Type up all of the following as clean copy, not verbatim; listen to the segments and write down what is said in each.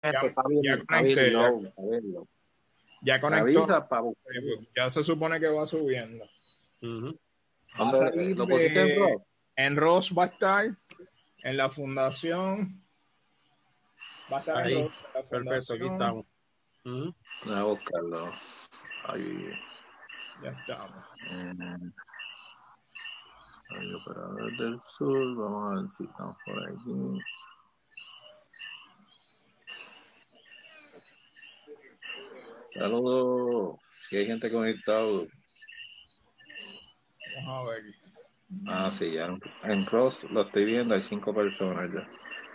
Ya, está bien, ya está bien conecté, low, está bien low. ya Me conectó. avisa para buscar. Ya se supone que va subiendo. Uh-huh. Va a ¿Dónde salir lo pusiste en Rock? en Ross va a estar, en la fundación, va a estar en Ahí, Ross, en la perfecto, aquí fundación. estamos. Uh-huh. Voy a buscarlo. Ahí. Ya estamos. Hay operadores del sur. Vamos a ver si estamos por aquí. Saludos. Si hay gente conectado. Vamos a ver. Ah, sí, ya. En Ross lo estoy viendo, hay 5 personas ya.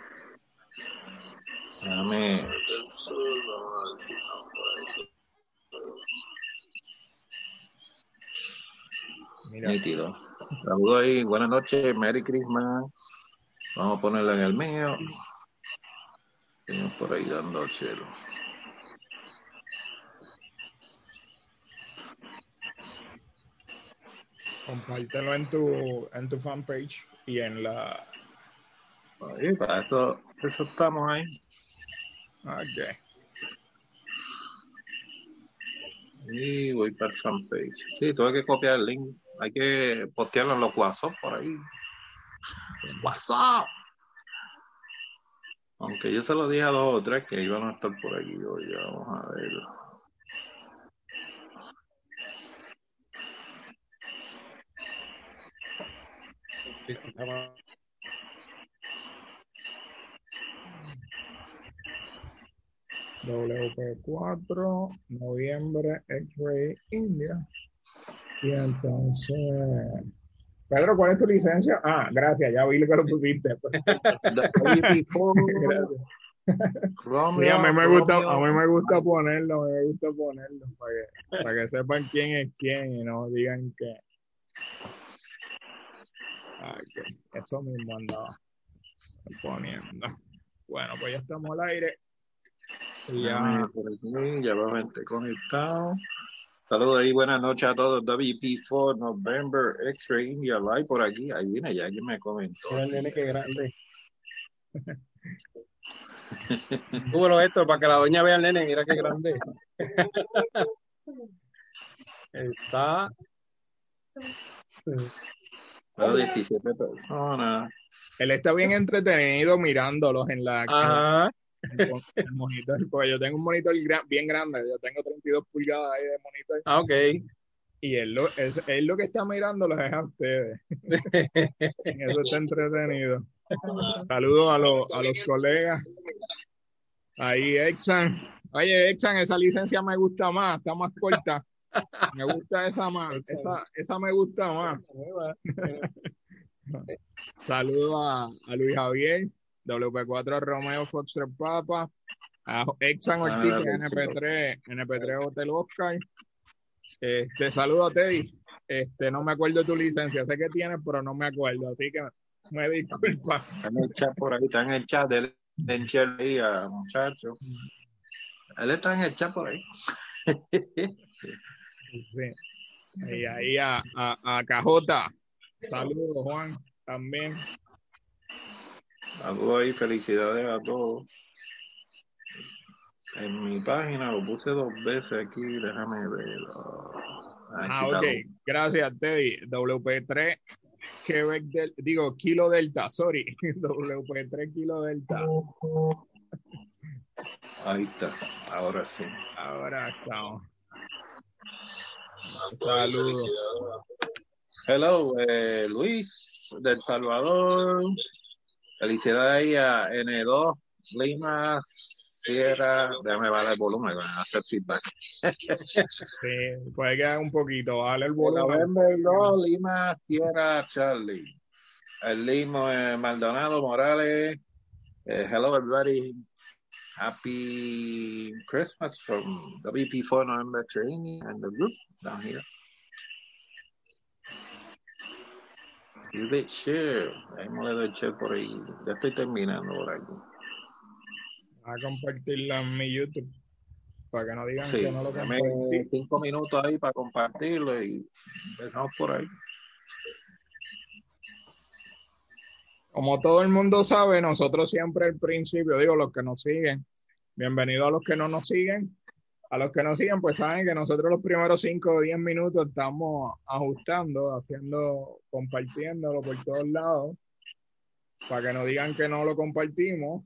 Déjame. Del sur, vamos a ver si estamos por aquí. Mira. Nítido. Saludos ahí, buenas noches, Merry Christmas. Vamos a ponerlo en el mío. Seguimos por ahí dando al cielo. Compártelo en tu fanpage y en la. Ahí, para eso estamos ahí. Ok. Y voy para el fanpage. Sí, tuve que copiar el link. Hay que postearlo en los WhatsApp por ahí. WhatsApp. Aunque yo se lo dije a 2 o 3 que iban a estar por aquí hoy. Vamos a ver. WP4, noviembre, X-Ray India. Y entonces. Pedro, ¿cuál es tu licencia? Ah, gracias, ya vi que lo pusiste. Gracias. Sí, a mí me gusta ponerlo, para que sepan quién es quién y no digan que. Ok, eso mismo andaba poniendo. Bueno, pues ya estamos al aire. Y ya. Por aquí, ya va gente conectado. Saludos ahí, buenas noches a todos. WP4 November X-Ray India Live por aquí. Ahí viene ya, alguien me comentó. Mira el nene que grande. Súbelo esto para que la doña vea al nene, mira qué grande. Está. Bueno, 17 personas. Él está bien entretenido mirándolos Ajá. en el monitor, porque yo tengo un monitor bien grande, yo tengo 32 pulgadas ahí de monitor. Ah, ok. Y él lo que está mirándolos es a ustedes. En eso está entretenido. Saludos a los colegas. Ahí, Exxon. Oye, Exxon, esa licencia me gusta más, está más corta. Me gusta esa más. Esa me gusta más. Saludos a Luis Javier, WP4 Romeo Foxtrot Papa, a Exxon Ortiz, que es NP3 Hotel Oscar. Saludo a Teddy. No me acuerdo de tu licencia, sé que tienes, pero no me acuerdo, así que me disculpa. Está en el chat por ahí, está en el chat del ahí, muchacho. Él está en el chat por ahí. Sí. Y ahí a Cajota. Saludos, Juan, también. Saludos ahí, felicidades a todos. En mi página lo puse 2 veces aquí, déjame ver. Ok, gracias, Teddy. WP3 Quebec Kilo Delta, sorry. WP3 Kilo Delta. Ahí está, ahora sí. Ahora estamos. Saludos. Hello, Luis del Salvador. Felicidades ahí a N2, Lima, Sierra. Déjame bajar el volumen, van a hacer feedback. Sí, puede quedar un poquito, vale el volumen. November 2, Lima, Sierra, Charlie. El Limo, Maldonado, Morales. Hello, everybody. Happy Christmas from WP4 November Training and the group down here. Give it share. Ahí me le doy share por ahí. Ya estoy terminando por aquí. Voy a compartirla en mi YouTube para que no digan Sí, que no lo dame compartí. 5 minutos ahí para compartirlo y empezamos por ahí. Como todo el mundo sabe, nosotros siempre al principio, digo, los que nos siguen, bienvenido a los que no nos siguen. A los que nos siguen, pues saben que nosotros los primeros 5 o 10 minutos estamos ajustando, compartiéndolo por todos lados, para que no digan que no lo compartimos.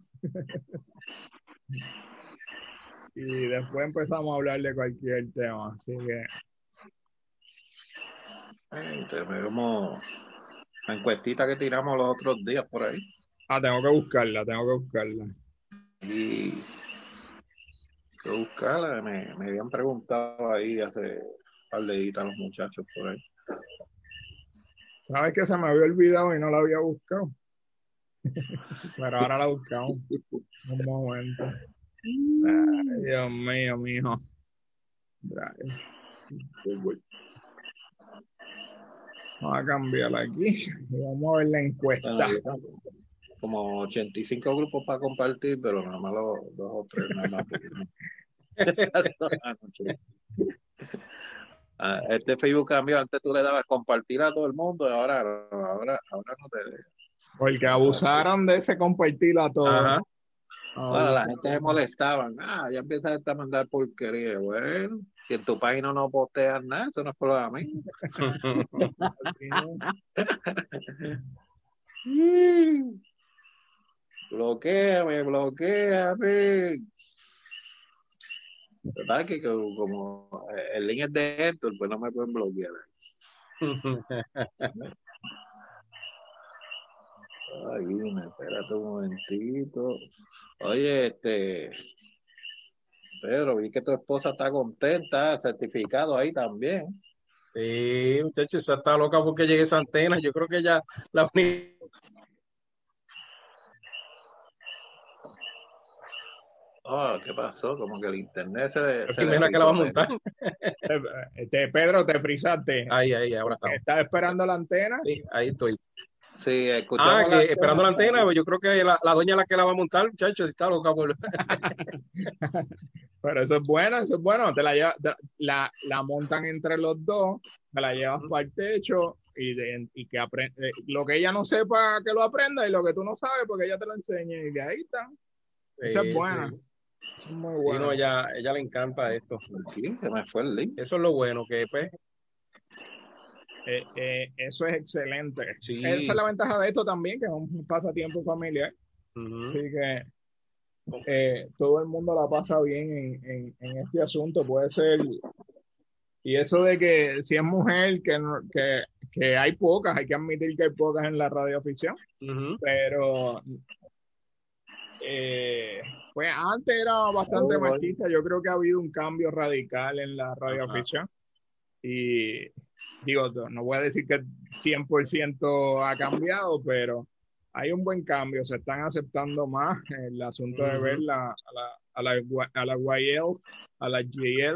Y después empezamos a hablar de cualquier tema. Así que Tenemos la encuestita que tiramos los otros días por ahí. tengo que buscarla. Y que buscarla, me habían preguntado ahí hace un par de días los muchachos por ahí. ¿Sabes que se me había olvidado y no la había buscado? Pero ahora la buscamos. Un momento. Ay, Dios mío, mijo. Vamos a cambiarla aquí y vamos a ver la encuesta. Como 85 grupos para compartir, pero nada más los 2 o 3 nada más. Este Facebook cambió, antes tú le dabas compartir a todo el mundo y ahora no te deja. Porque abusaron de ese compartir a todos. Ajá. Bueno, la gente se molestaba. Ya empieza a mandar porquería. Bueno, si en tu página no posteas nada, eso no es problema mío. Bloquéame. ¿Verdad que como el link es de Héctor, pues no me pueden bloquear? Ay, dime, espérate un momentito. Oye, Pedro, vi que tu esposa está contenta, certificado ahí también. Sí, muchachos, esa está loca porque llegue esa antena. Yo creo que ya la ¿Qué pasó? Como que el internet se primera que la va a montar. Pedro, te frisaste. Ahí, ahora estamos. ¿Estás esperando la antena? Sí, ahí estoy. Sí, escuchamos esperando la antena, pues yo creo que la doña la que la va a montar, muchachos, está loca por... Pero eso es bueno. La montan entre los dos, te la llevas para el techo y que aprende, lo que ella no sepa que lo aprenda y lo que tú no sabes porque ella te lo enseña y de ahí está. Esa es buena. Sí. Eso es muy Sí, bueno. no, ella le encanta esto. Aquí, se me fue el link. Eso es lo bueno, que pues... eso es excelente. Sí. Esa es la ventaja de esto también, que es un pasatiempo familiar. Así que todo el mundo la pasa bien en este asunto. Puede ser, y eso de que si es mujer, que hay pocas, hay que admitir que hay pocas en la radioficción, pero pues antes era bastante machista. Yo creo que ha habido un cambio radical en la radioficción y digo, no voy a decir que 100% ha cambiado, pero hay un buen cambio. Se están aceptando más el asunto de ver a la YL, a la JL,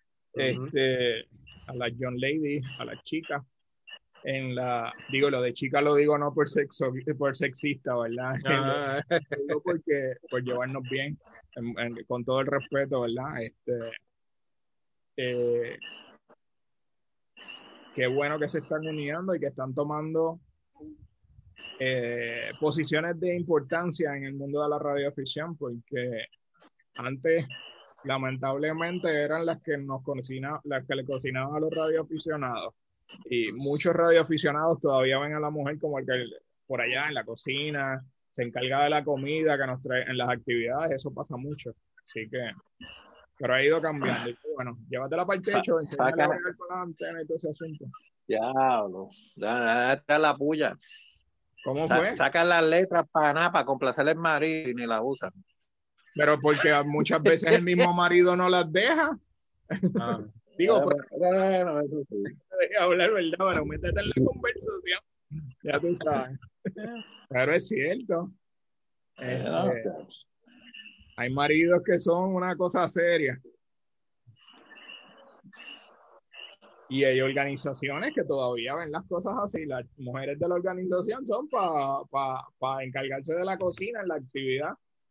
a la John Lady, a la chica. Lo de chica lo digo no por sexista, ¿verdad? Lo digo por llevarnos bien, con todo el respeto, ¿verdad? Qué bueno que se están uniendo y que están tomando posiciones de importancia en el mundo de la radioficción, porque antes lamentablemente eran las que le cocinaban a los radioaficionados, y muchos radioaficionados todavía ven a la mujer como el que por allá en la cocina se encarga de la comida que nos trae en las actividades. Eso pasa mucho, así que pero ha ido cambiando. Y bueno, llévatela para el techo, enséñale a bregar con la antena y todo ese asunto. Diablo, está la puya. ¿Cómo fue? Sacan las letras para nada, para complacer al marido y ni la usan. Pero porque muchas veces el mismo marido no las deja. Digo, bueno, eso sí. Deja hablar, ¿verdad? Bueno, métete en la conversación. Ya tú sabes. Pero es cierto. Hay maridos que son una cosa seria. Y hay organizaciones que todavía ven las cosas así. Las mujeres de la organización son para encargarse de la cocina en la actividad.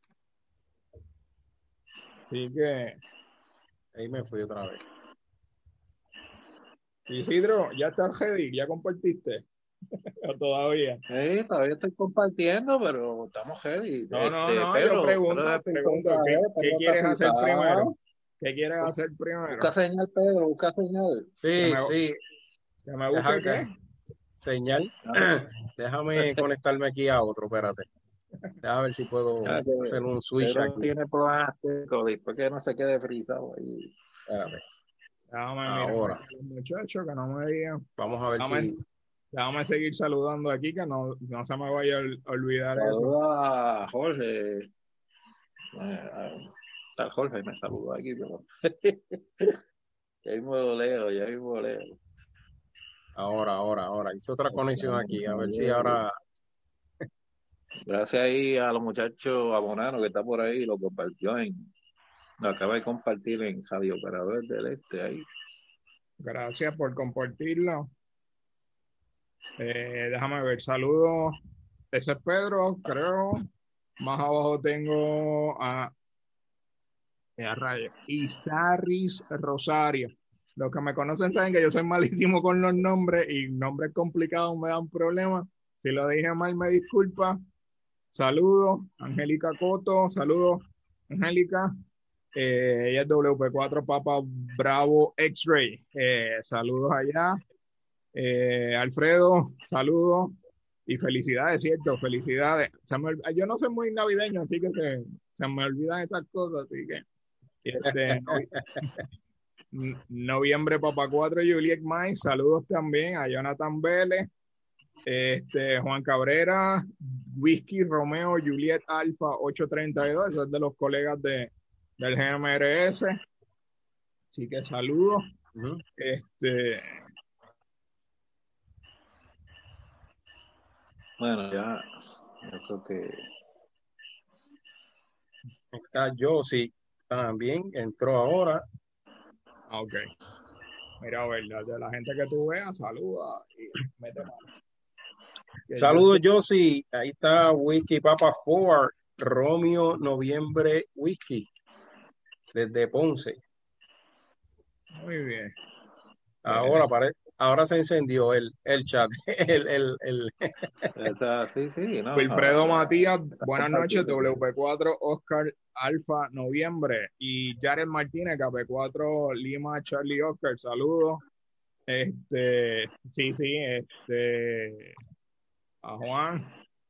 Así que ahí me fui otra vez. Isidro, ya estás ready, ya compartiste. ¿O todavía? Sí, todavía estoy compartiendo, pero estamos ready. No, yo Pedro, pregunto, ¿qué Pedro está quieres hacer primero? frisado. ¿Qué quieres hacer primero? Busca señal, Pedro, busca señal. ¿Que Sí, me, sí, que me busque deja qué? señal. Ah, Déjame conectarme aquí a otro, espérate. Déjame ver si puedo ah, que hacer un switch Pedro aquí. tiene problemas técnicos, después que no se quede frisado ahí. Espérate. Déjame mirar Ahora, aquí a los muchachos que no me digan. vamos a ver Déjame, si. déjame seguir saludando aquí que no se me vaya a olvidar eso. Saluda a Jorge. Tal Jorge me saludó aquí, pero ya mismo lo leo, ya mismo lo leo. Ahora. Hice otra conexión aquí. A ver si ahora. Gracias ahí a los muchachos abonados que está por ahí, lo acaba de compartir en Radio Operador del Este ahí. Gracias por compartirlo. Déjame ver, saludos. Ese es Pedro, creo. Más abajo tengo a rayo, Isaris Rosario. Los que me conocen saben que yo soy malísimo con los nombres y nombres complicados me dan problemas. Si lo dije mal, me disculpa. Saludos, Angélica Coto. Saludos, Angélica. Ella es WP4 Papa Bravo X-Ray. Saludos allá. Alfredo, saludos y felicidades, ¿cierto? Felicidades. Yo no soy muy navideño, así que se me olvidan esas cosas, así que este, noviembre Papa 4 Juliet Mike, saludos también a Jonathan Vélez, Juan Cabrera, Whisky Romeo Juliet Alfa 832, eso es de los colegas del GMRS, así que saludos. Ujú. Bueno, ya, yo creo que Está Josie también. Entró ahora. Ok. Mira, a ver, de la gente que tú veas, saluda y mete mano. Que yo Saludos, Josie. Ahí está Whisky Papa Ford. Romeo Noviembre Whisky. Desde Ponce. muy bien. Ahora se encendió el chat. sí, no, Wilfredo Matías, está buenas noches, compartiendo. WP4 Oscar Alfa Noviembre y Jared Martínez, KP4 Lima Charlie Oscar, saludos. Sí, a Juan.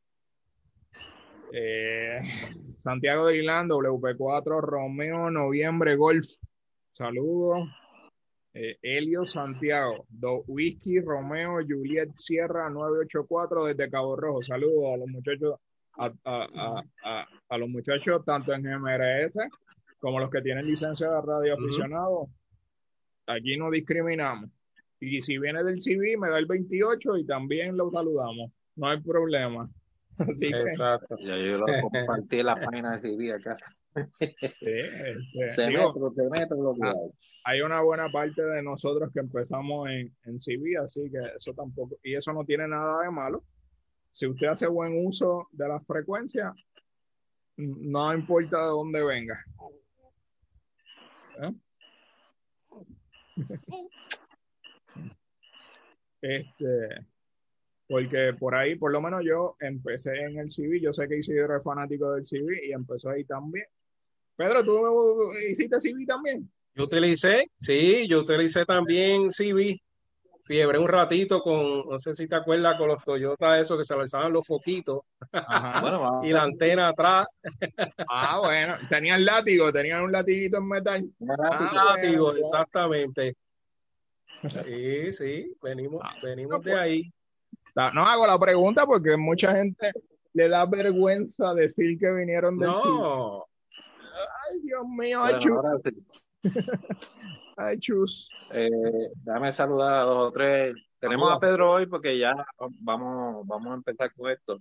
Santiago de Irlanda, WP4 Romeo Noviembre Golf, saludos. Helio Santiago, Whisky Romeo Juliet Sierra 984 desde Cabo Rojo. Saludos a los muchachos, a los muchachos tanto en GMRS como los que tienen licencia de radio Ujú. aficionado. Aquí no discriminamos. Y si viene del CV, me da el 28 y también lo saludamos. No hay problema. Así que Exacto. Ya yo lo compartí en la página de CV acá. digo, Se mete lo que hay. hay una buena parte de nosotros que empezamos en CV, así que eso tampoco, y eso no tiene nada de malo. Si usted hace buen uso de las frecuencias, no importa de dónde venga. ¿Eh? Porque por ahí, por lo menos yo empecé en el CV, yo sé que Isidro es fanático del CV y empezó ahí también. Pedro, ¿tú hiciste CV también? Yo utilicé también CB. Fiebre un ratito con, no sé si te acuerdas, con los Toyota esos que se lanzaban los foquitos Ajá. Bueno, y la antena atrás, Bueno, tenían un latiguito en metal. Bueno. látigo, exactamente. Sí, No, venimos de pues, ahí. no hago la pregunta porque mucha gente le da vergüenza decir que vinieron del CV. No, Ay, Dios mío, ay, bueno, chus, ahora sí. ay, chus. Eh, Déjame saludar a dos o tres. Tenemos a Saluda. Pedro hoy porque ya vamos a empezar con esto.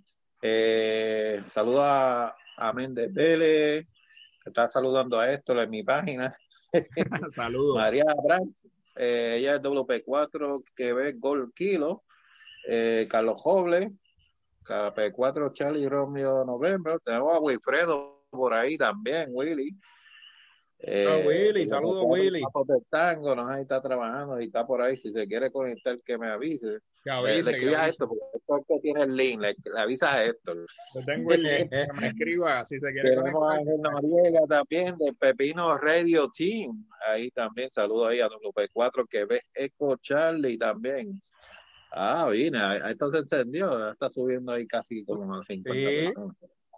Saluda a Méndez Vélez, que está saludando a esto en mi página. Saludos. María Abrams, ella es WP4, Quebec Gold Kilo. Carlos Joble, KP4 Charlie Romeo November. Tenemos a Wilfredo por ahí también, Willy. Willy, saludos Willy. Del tango, no sé si está trabajando, si está por ahí, si se quiere conectar que me avise. Le escribas a esto, porque esto es que tiene el link, le avisas a esto. Yo tengo el link, que me escriba si se quiere conectar. Tenemos a Noriega también, de Pepino Radio Team, ahí también, saludos ahí a Don Lupe 4, que ve Eco Charlie también. Vine, esto se encendió, está subiendo ahí casi como 50 personas.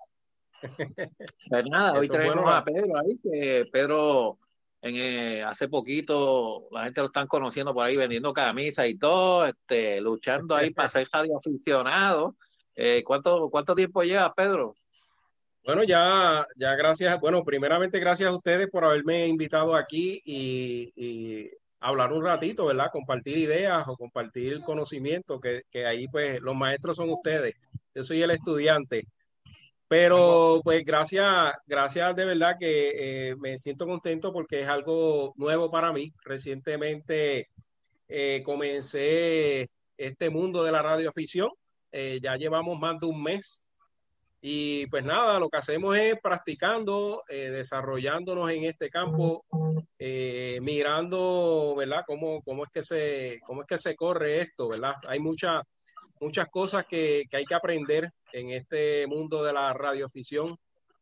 Pues nada, hoy traemos a Pedro ahí, que Pedro hace poquito la gente lo están conociendo por ahí vendiendo camisas y todo, luchando ahí para ser radioaficionado. ¿Cuánto tiempo lleva, Pedro? Bueno, ya gracias, primeramente gracias a ustedes por haberme invitado aquí y hablar un ratito, ¿verdad? Compartir ideas o compartir conocimiento, que ahí pues los maestros son ustedes, yo soy el estudiante. Pero pues gracias de verdad que me siento contento porque es algo nuevo para mí. Recientemente comencé este mundo de la radioafición, ya llevamos más de un mes y pues nada, lo que hacemos es practicando, desarrollándonos en este campo, mirando, ¿verdad? Cómo es que se corre esto, ¿verdad? Hay muchas cosas que hay que aprender en este mundo de la radioafición,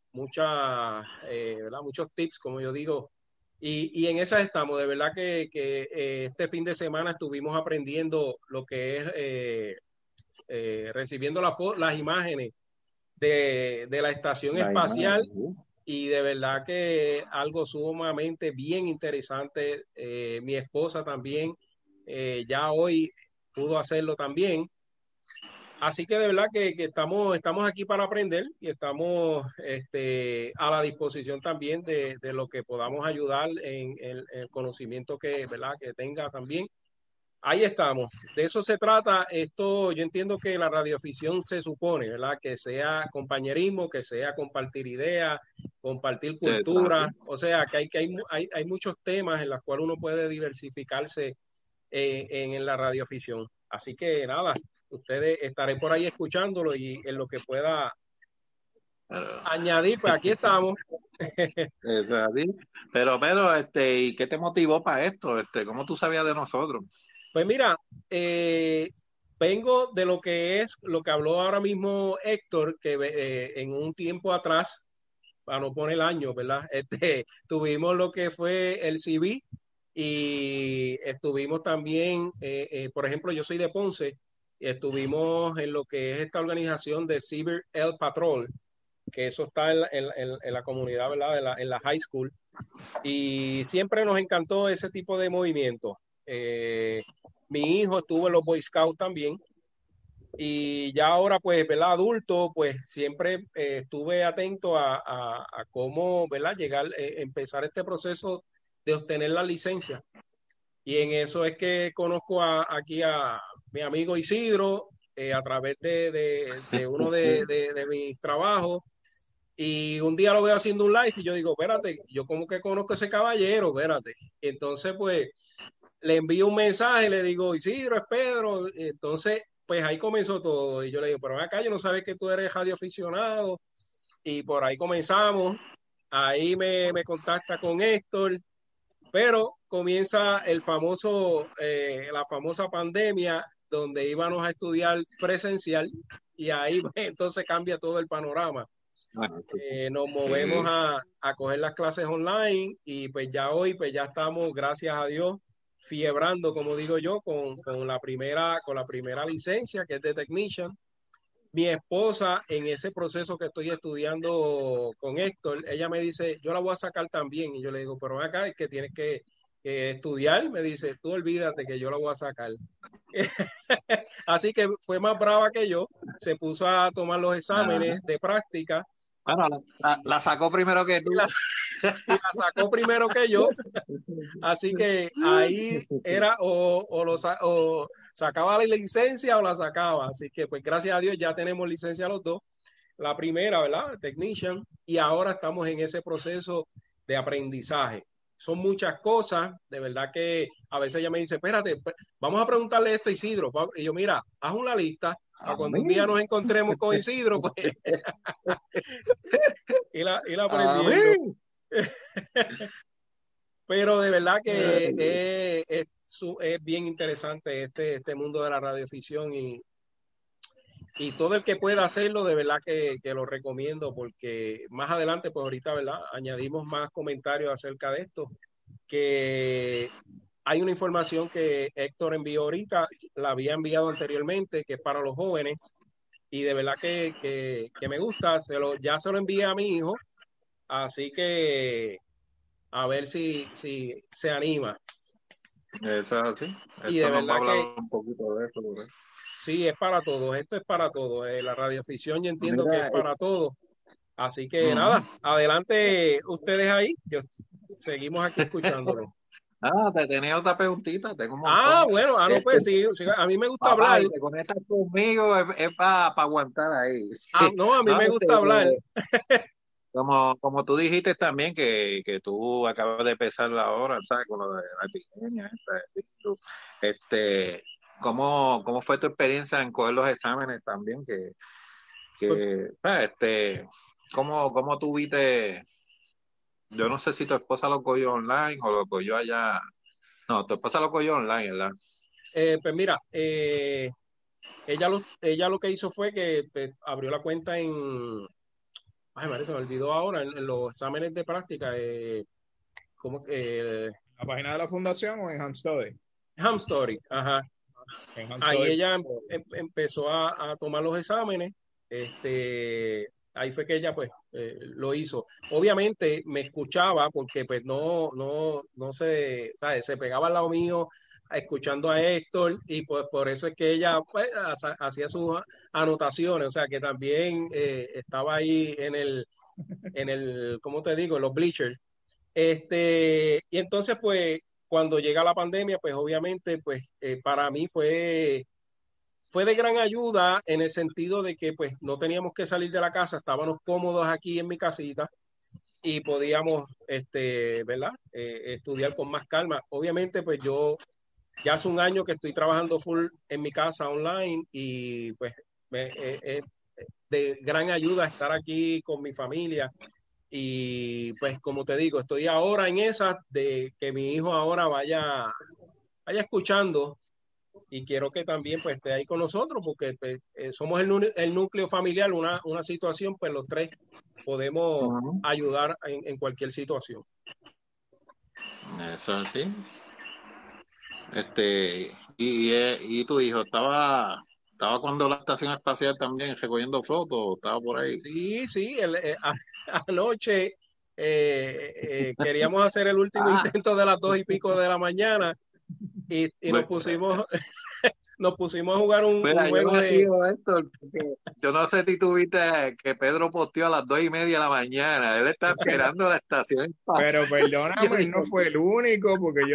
¿verdad? Muchos tips, como yo digo, y en esas estamos. De verdad que este fin de semana estuvimos aprendiendo lo que es recibiendo las imágenes de la estación espacial, y de verdad que algo sumamente bien interesante. Mi esposa también ya hoy pudo hacerlo también. Así que de verdad que estamos aquí para aprender y estamos a la disposición también de lo que podamos ayudar en el conocimiento ¿verdad? Que tenga también. Ahí estamos. De eso se trata. Yo entiendo que la radioafición se supone, ¿verdad? Que sea compañerismo, que sea compartir ideas, compartir cultura. O sea, que hay muchos temas en los cuales uno puede diversificarse en la radioafición. Así que nada, ustedes estaré por ahí escuchándolo y en lo que pueda añadir, pues aquí estamos. Pero, ¿y qué te motivó para esto? ¿Cómo tú sabías de nosotros? Pues mira, vengo de lo que habló ahora mismo Héctor, que en un tiempo atrás, para no poner el año, ¿verdad? Tuvimos lo que fue el CB y estuvimos también, por ejemplo, yo soy de Ponce, y estuvimos en lo que es esta organización de Cyber El Patrol, que eso está en la comunidad, ¿verdad? En la high school, y siempre nos encantó ese tipo de movimiento. Mi hijo estuvo en los Boy Scouts también, y ya ahora pues, ¿verdad? Adulto, pues siempre estuve atento a cómo, ¿verdad? Empezar este proceso de obtener la licencia, y en eso es que conozco aquí a mi amigo Isidro a través de uno de mis trabajos, y un día lo veo haciendo un live y yo digo, espérate, yo como que conozco a ese caballero, espérate. Entonces pues le envío un mensaje, le digo, Isidro, es Pedro. Entonces pues ahí comenzó todo, y yo le digo, pero acá yo no sabía que tú eres radioaficionado, y por ahí comenzamos. Ahí me contacta con Héctor, pero comienza la famosa pandemia, donde íbamos a estudiar presencial, y ahí entonces cambia todo el panorama. Nos movemos a coger las clases online, y pues ya hoy pues ya estamos, gracias a Dios, fiebrando, como digo yo, con la primera licencia, que es de Technician. Mi esposa, en ese proceso que estoy estudiando con Héctor, ella me dice, yo la voy a sacar también. Y yo le digo, pero acá es que tienes que estudiar. Me dice, tú olvídate que yo la voy a sacar. Así que fue más brava que yo, se puso a tomar los exámenes de práctica. Bueno, la sacó primero que tú. Y la sacó primero que yo. Así que ahí era o sacaba la licencia o la sacaba. Así que pues gracias a Dios ya tenemos licencia los dos. La primera, ¿verdad? Technician. Y ahora estamos en ese proceso de aprendizaje. Son muchas cosas, de verdad que a veces ella me dice, espérate, vamos a preguntarle esto a Isidro. Y yo, mira, haz una lista para cuando un día nos encontremos con Isidro, pues ir aprendiendo. Pero de verdad que es bien interesante este mundo de la radioficción y todo el que pueda hacerlo, de verdad que lo recomiendo porque más adelante, pues ahorita, ¿verdad? Añadimos más comentarios acerca de esto, que hay una información que Héctor envió ahorita, la había enviado anteriormente, que es para los jóvenes y de verdad que me gusta, ya se lo envié a mi hijo, así que a ver si se anima. Eso es así. Y de Esto nos va a verdad hablar que un poquito de eso, ¿verdad? sí, es para todos, esto es para todos. La radioficción yo entiendo que es Mira, para todos. Así que ujú. nada, adelante ustedes ahí, seguimos aquí escuchándolo. Te tenía otra preguntita, tengo un Ah, montón. bueno, no, Este, pues sí, sí, a mí me gusta papá, hablar. y te conectas conmigo, es para aguantar ahí. Ah, no, a mí No, me gusta hablar. como tú dijiste también que tú acabas de empezar la hora, ¿sabes? Con lo de la epidemia, este, ¿cómo fue tu experiencia en coger los exámenes también? Pues, ¿Sabes? ¿Cómo tú viste? Yo no sé si tu esposa lo cogió online o lo cogió allá. No, tu esposa lo cogió online, ¿verdad? pues mira, ella lo que hizo fue que pues, abrió la cuenta ay, María, se me olvidó ahora, en los exámenes de práctica, ¿cómo que? ¿La página de la fundación o en HamStudy? Hamstory, ajá. En Ahí HamStudy. ella empezó a tomar los exámenes, ahí fue que ella pues lo hizo. Obviamente me escuchaba porque pues no se, ¿sabes? Se pegaba al lado mío escuchando a Héctor y pues por eso es que ella pues, hacía sus anotaciones, o sea que también estaba ahí ¿cómo te digo? En los bleachers. Y entonces pues cuando llega la pandemia, pues obviamente pues para mí fue de gran ayuda en el sentido de que pues no teníamos que salir de la casa, estábamos cómodos aquí en mi casita y podíamos, ¿verdad? Estudiar con más calma. Obviamente pues yo ya hace un año que estoy trabajando full en mi casa online y pues de gran ayuda estar aquí con mi familia. Y pues como te digo, estoy ahora en esa de que mi hijo ahora vaya escuchando y quiero que también pues esté ahí con nosotros porque pues, somos el núcleo familiar, una situación, pues los tres podemos Ujú. ayudar en cualquier situación. Eso es así. Y tu hijo estaba cuando la estación espacial también recogiendo fotos, estaba por ahí. Sí, sí, anoche queríamos hacer el último Ah, intento de las 2:00 de la mañana y nos pusimos a jugar un mira, yo juego me de... río de esto, porque yo no sé si tú viste que Pedro posteó a las 2:30 de la mañana. Él está esperando la estación espacial. Pero Yo perdóname, él no digo, fue el único, porque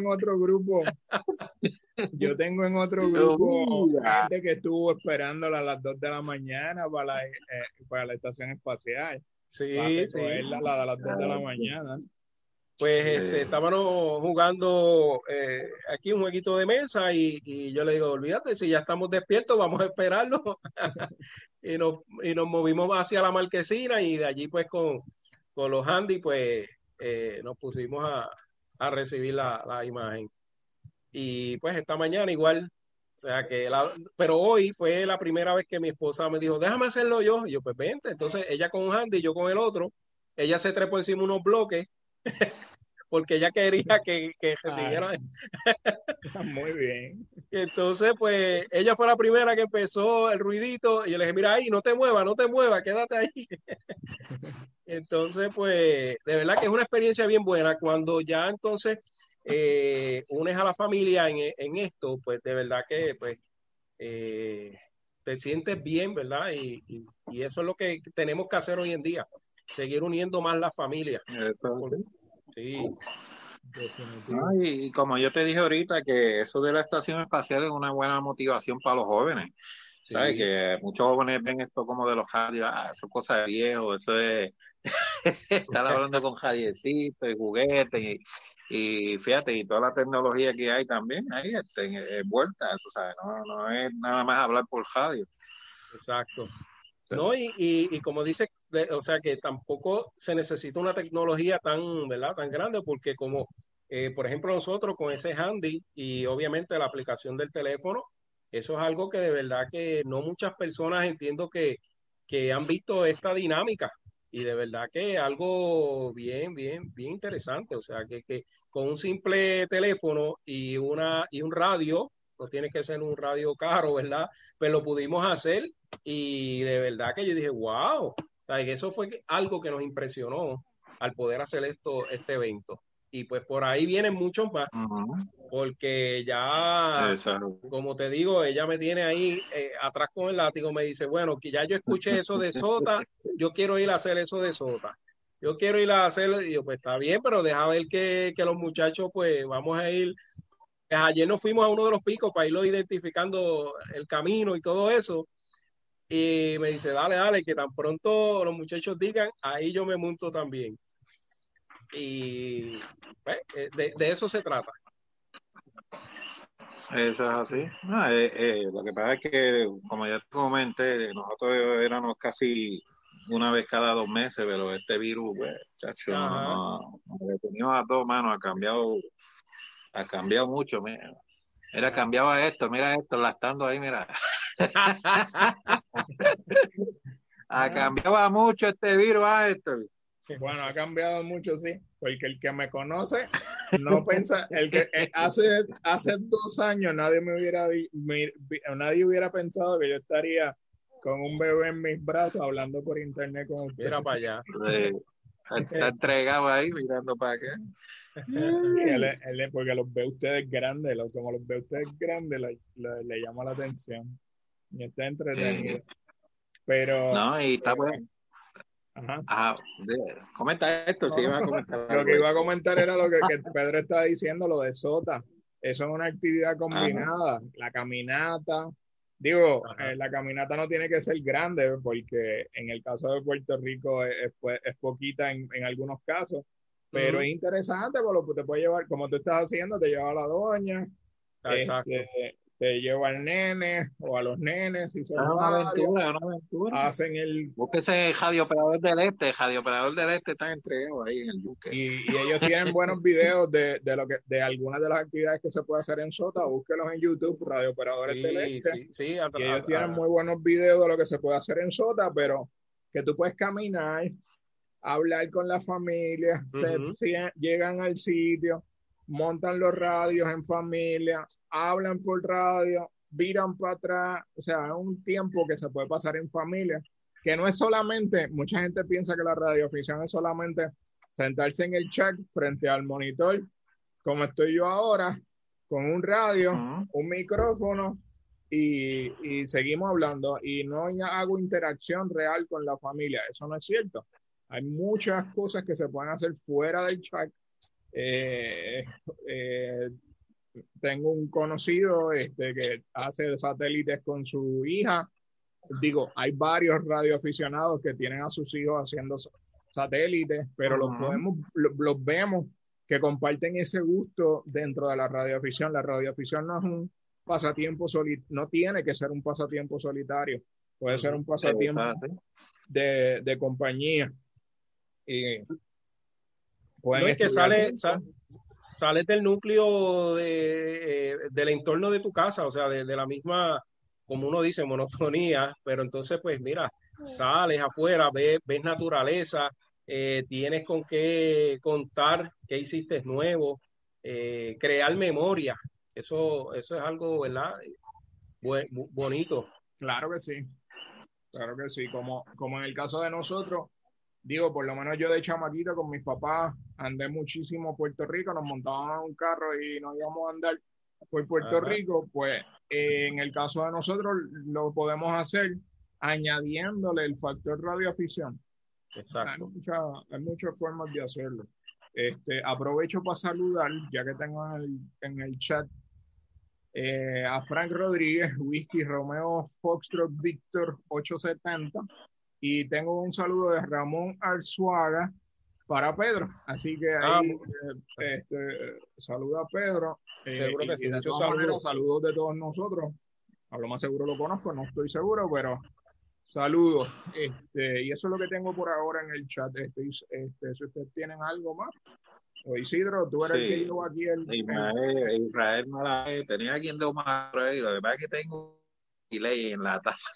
yo tengo en otro grupo mira, gente que estuvo esperándola a las 2 de la mañana para la estación espacial, para Sí, sí. recogerla a las 2 de la mañana. Pues eh, estábamos jugando aquí un jueguito de mesa y yo le digo, olvídate, si ya estamos despiertos, vamos a esperarlo. Y nos movimos hacia la marquesina y de allí pues con los handy pues nos pusimos a recibir la imagen. Y pues esta mañana igual, o sea pero hoy fue la primera vez que mi esposa me dijo, déjame hacerlo yo. Y yo, pues vente. Entonces ella con un handy y yo con el otro. Ella se trepó encima de unos bloques porque ella quería que Ah, recibiera. muy bien. Entonces, pues ella fue la primera que empezó el ruidito y yo le dije, mira ahí, no te muevas, quédate ahí. Entonces, pues de verdad que es una experiencia bien buena cuando ya entonces unes a la familia en esto, pues de verdad que pues eh, te sientes bien, ¿verdad? Y eso es lo que tenemos que hacer hoy en día, seguir uniendo más la familia. eso sí. Sí, Definitivo. No, y como yo te dije ahorita, que eso de la estación espacial es una buena motivación para los jóvenes. ¿Sabes? sí, Que muchos jóvenes ven esto como de los radios, eso es cosa de viejo, eso es estar hablando con radiecitos y juguetes y fíjate, y toda la tecnología que hay también ahí envuelta, tú sabes, no es nada más hablar por radio. exacto. No, y como dice, o sea que tampoco se necesita una tecnología tan, ¿verdad? Tan grande, porque como por ejemplo, nosotros con ese handy y obviamente la aplicación del teléfono, eso es algo que de verdad que no muchas personas entiendo que han visto esta dinámica y de verdad que algo bien interesante. O sea, que con un simple teléfono y un radio, no tiene que ser un radio caro, ¿verdad? Pues lo pudimos hacer y de verdad que yo dije, wow, o sea, que eso fue algo que nos impresionó al poder hacer este evento. Y pues por ahí vienen muchos más, porque ya, Exacto. como te digo, ella me tiene ahí atrás con el látigo, me dice, bueno, que ya yo escuché eso de Sota, yo quiero ir a hacer eso de Sota. Yo quiero ir a hacer, y yo, pues está bien, pero deja ver que los muchachos, pues vamos a ir. Ayer nos fuimos a uno de los picos para irlo identificando el camino y todo eso. Y me dice, dale, que tan pronto los muchachos digan, ahí yo me monto también. Y pues, de eso se trata. Eso es así. No, lo que pasa es que, como ya te comenté, nosotros éramos casi una vez cada 2 meses, pero este virus, pues, chacho, nos detenió a todos, mano, ha cambiado mucho, mira. Mira, cambiaba esto, mira esto, lastando ahí, mira. Ha cambiado mucho este virus, esto. Bueno, ha cambiado mucho, sí, porque el que me conoce no piensa, hace 2 años nadie hubiera pensado que yo estaría con un bebé en mis brazos hablando por internet con usted. Mira para allá. Está entregado ahí mirando para acá. Porque los ve ustedes grandes, como los ve ustedes grandes, le llama la atención y está entretenido. Sí. Pero no, y está bueno. Ajá. Comenta esto, si iba a comentar. Lo que iba a comentar era lo que Pedro estaba diciendo, lo de Sota. Eso es una actividad combinada. Ajá. La caminata. Digo, la caminata no tiene que ser grande, porque en el caso de Puerto Rico es poquita en algunos casos, pero es interesante porque te puede llevar, como tú estás haciendo, te lleva a la doña, te lleva al nene o a los nenes, si son una aventura. Hacen Búsquese Radio Operador del Este, Radio Operador del Este está entregado ahí en el buque. Y ellos tienen buenos videos de algunas de las actividades que se puede hacer en Sota. Búsquelos en YouTube, Radio Operadores del Este. Y ellos tienen muy buenos videos de lo que se puede hacer en Sota, pero que tú puedes caminar, hablar con la familia, llegan al sitio, montan los radios en familia, hablan por radio, viran para atrás. O sea, es un tiempo que se puede pasar en familia, que no es solamente, mucha gente piensa que la radioafición es solamente sentarse en el chat frente al monitor, como estoy yo ahora, con un radio, un micrófono, y seguimos hablando, y no hago interacción real con la familia. Eso no es cierto. Hay muchas cosas que se pueden hacer fuera del chat. Tengo un conocido que hace satélites con su hija. Digo, hay varios radioaficionados que tienen a sus hijos haciendo satélites, pero los vemos que comparten ese gusto dentro de la radioafición. La radioafición no es un pasatiempo no tiene que ser un pasatiempo solitario, puede ser un pasatiempo de compañía. No es que sales del núcleo del entorno de tu casa, o sea, de la misma, como uno dice, monotonía, pero entonces pues mira, sales afuera, ves naturaleza, tienes con qué contar, qué hiciste nuevo, crear memoria, eso es algo, ¿verdad? Bonito. Claro que sí, como en el caso de nosotros. Digo, por lo menos yo de chamaquito con mis papás andé muchísimo a Puerto Rico, nos montábamos en un carro y nos íbamos a andar por Puerto Rico. Pues en el caso de nosotros lo podemos hacer añadiéndole el factor radioafición. Exacto. Hay muchas formas de hacerlo. Aprovecho para saludar, ya que tengo en el chat, a Frank Rodríguez, Whisky Romeo Foxtrot Víctor 870. Y tengo un saludo de Ramón Arzuaga para Pedro. Así que ahí saluda a Pedro. Seguro que sí. De todas maneras, saludos de todos nosotros. A lo más seguro lo conozco, no estoy seguro, pero saludos. Y eso es lo que tengo por ahora en el chat. Si ustedes tienen algo más. O Isidro, tú eres el que Sí, llevó aquí el... Israel Malavé, tenía quien de Omar ahí, lo que pasa es que tengo un delay en la tarde.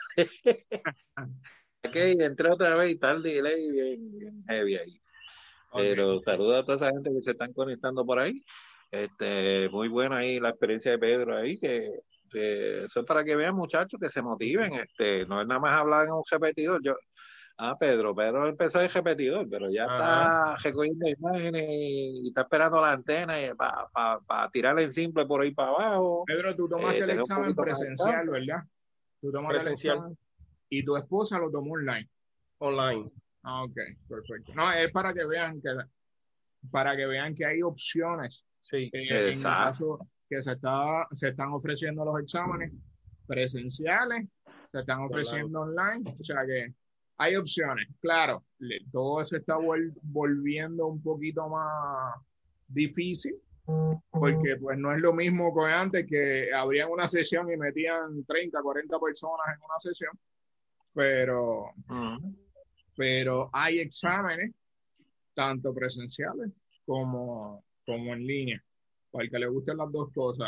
Aquí entré otra vez y tal delay bien heavy ahí. Pero Ok. saludos a toda esa gente que se están conectando por ahí. Muy buena ahí la experiencia de Pedro ahí, que eso es para que vean muchachos que se motiven. No es nada más hablar en un repetidor. Pedro empezó en repetidor, pero ya Ajá. está recogiendo imágenes y está esperando la antena para tirarle en simple por ahí para abajo, Pedro, tú tomaste el tener un examen poquito más de presencial, campo. ¿verdad? Tú tomaste el Presencial, examen y tu esposa lo tomó online. online. Ah, ok, perfecto. No, es para que vean que hay opciones. Sí. En el Exacto. caso que se están ofreciendo los exámenes presenciales, se están Online. ofreciendo online, o sea que hay opciones. Claro, todo se está volviendo un poquito más difícil, porque pues no es lo mismo que antes, que abrían una sesión y metían 30, 40 personas en una sesión, pero, Ujú. pero hay exámenes tanto presenciales como en línea, para el que le gusten las dos cosas.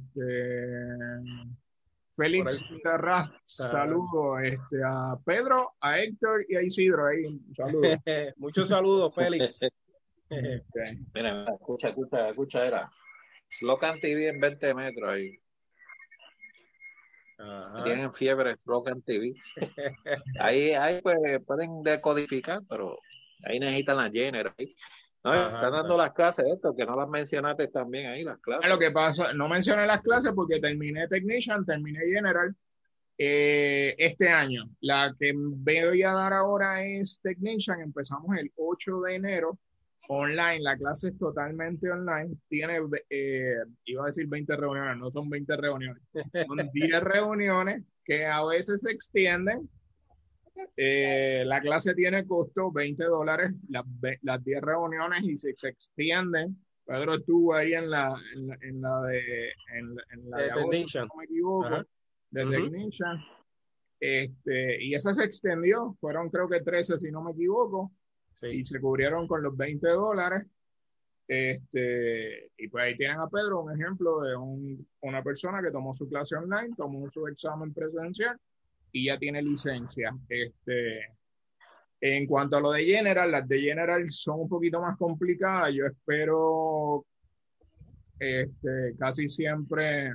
Por ahí. Félix Terraz, Ah, saludo a Pedro, a Héctor y a Isidro ahí, saludos. muchos saludos, Félix. Okay. Mira, escucha, era Slocan TV en 20 metros ahí. Ajá. Tienen fiebre Slocan TV. Ahí pues pueden decodificar, pero ahí necesitan las Jenner. No, Ajá, están dando exacto. las clases, que no las mencionaste también ahí, las Lo clases. que pasa, no mencioné las clases porque terminé Technician, terminé General este año. La que voy a dar ahora es Technician. Empezamos el 8 de enero online. La clase es totalmente online. Tiene, iba a decir 20 reuniones, no son 20 reuniones. Son 10 reuniones que a veces se extienden. La clase tiene costo $20, las 10 reuniones, y si se extienden. Pedro estuvo ahí en la de agosto, si Technician. no me Ajá. equivoco, de Ujú. Technician. Y esa se extendió, fueron creo que 13 si no me equivoco, Sí. y se cubrieron con los $20. Y pues ahí tienen a Pedro, un ejemplo de una persona que tomó su clase online, tomó su examen presencial y ya tiene licencia. En cuanto a lo de General, las de General son un poquito más complicadas. Yo espero casi siempre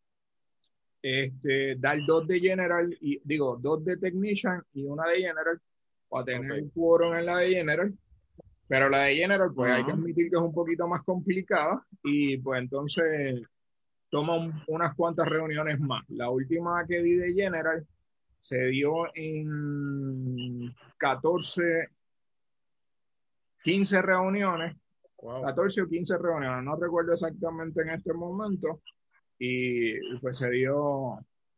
dar dos de General, y digo, dos de Technician y una de General, para tener Ok. un quórum en la de General. Pero la de General, pues hay que Ujú. admitir que es un poquito más complicada, y pues entonces toma unas cuantas reuniones más. La última que di de General se dio en 14, 15 reuniones, Wow. 14 o 15 reuniones, no recuerdo exactamente en este momento, y pues se dio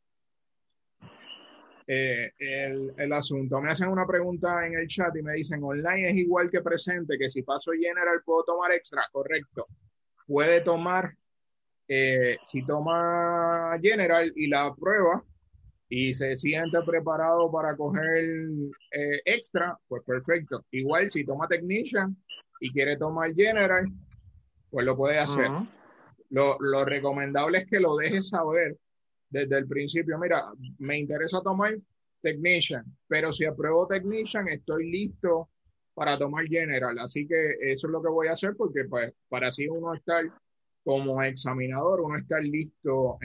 el asunto. Me hacen una pregunta en el chat y me dicen, online es igual que presente, que si paso General puedo tomar extra. Correcto. Puede tomar, si toma General y la prueba y se siente preparado para coger extra, pues perfecto. Igual si toma Technician y quiere tomar General, pues lo puede hacer. Ujú. Lo recomendable es que lo dejes saber desde el principio. Mira, me interesa tomar Technician, pero si apruebo Technician, estoy listo para tomar General. Así que eso es lo que voy a hacer, porque pues para así uno estar como examinador, uno estar listo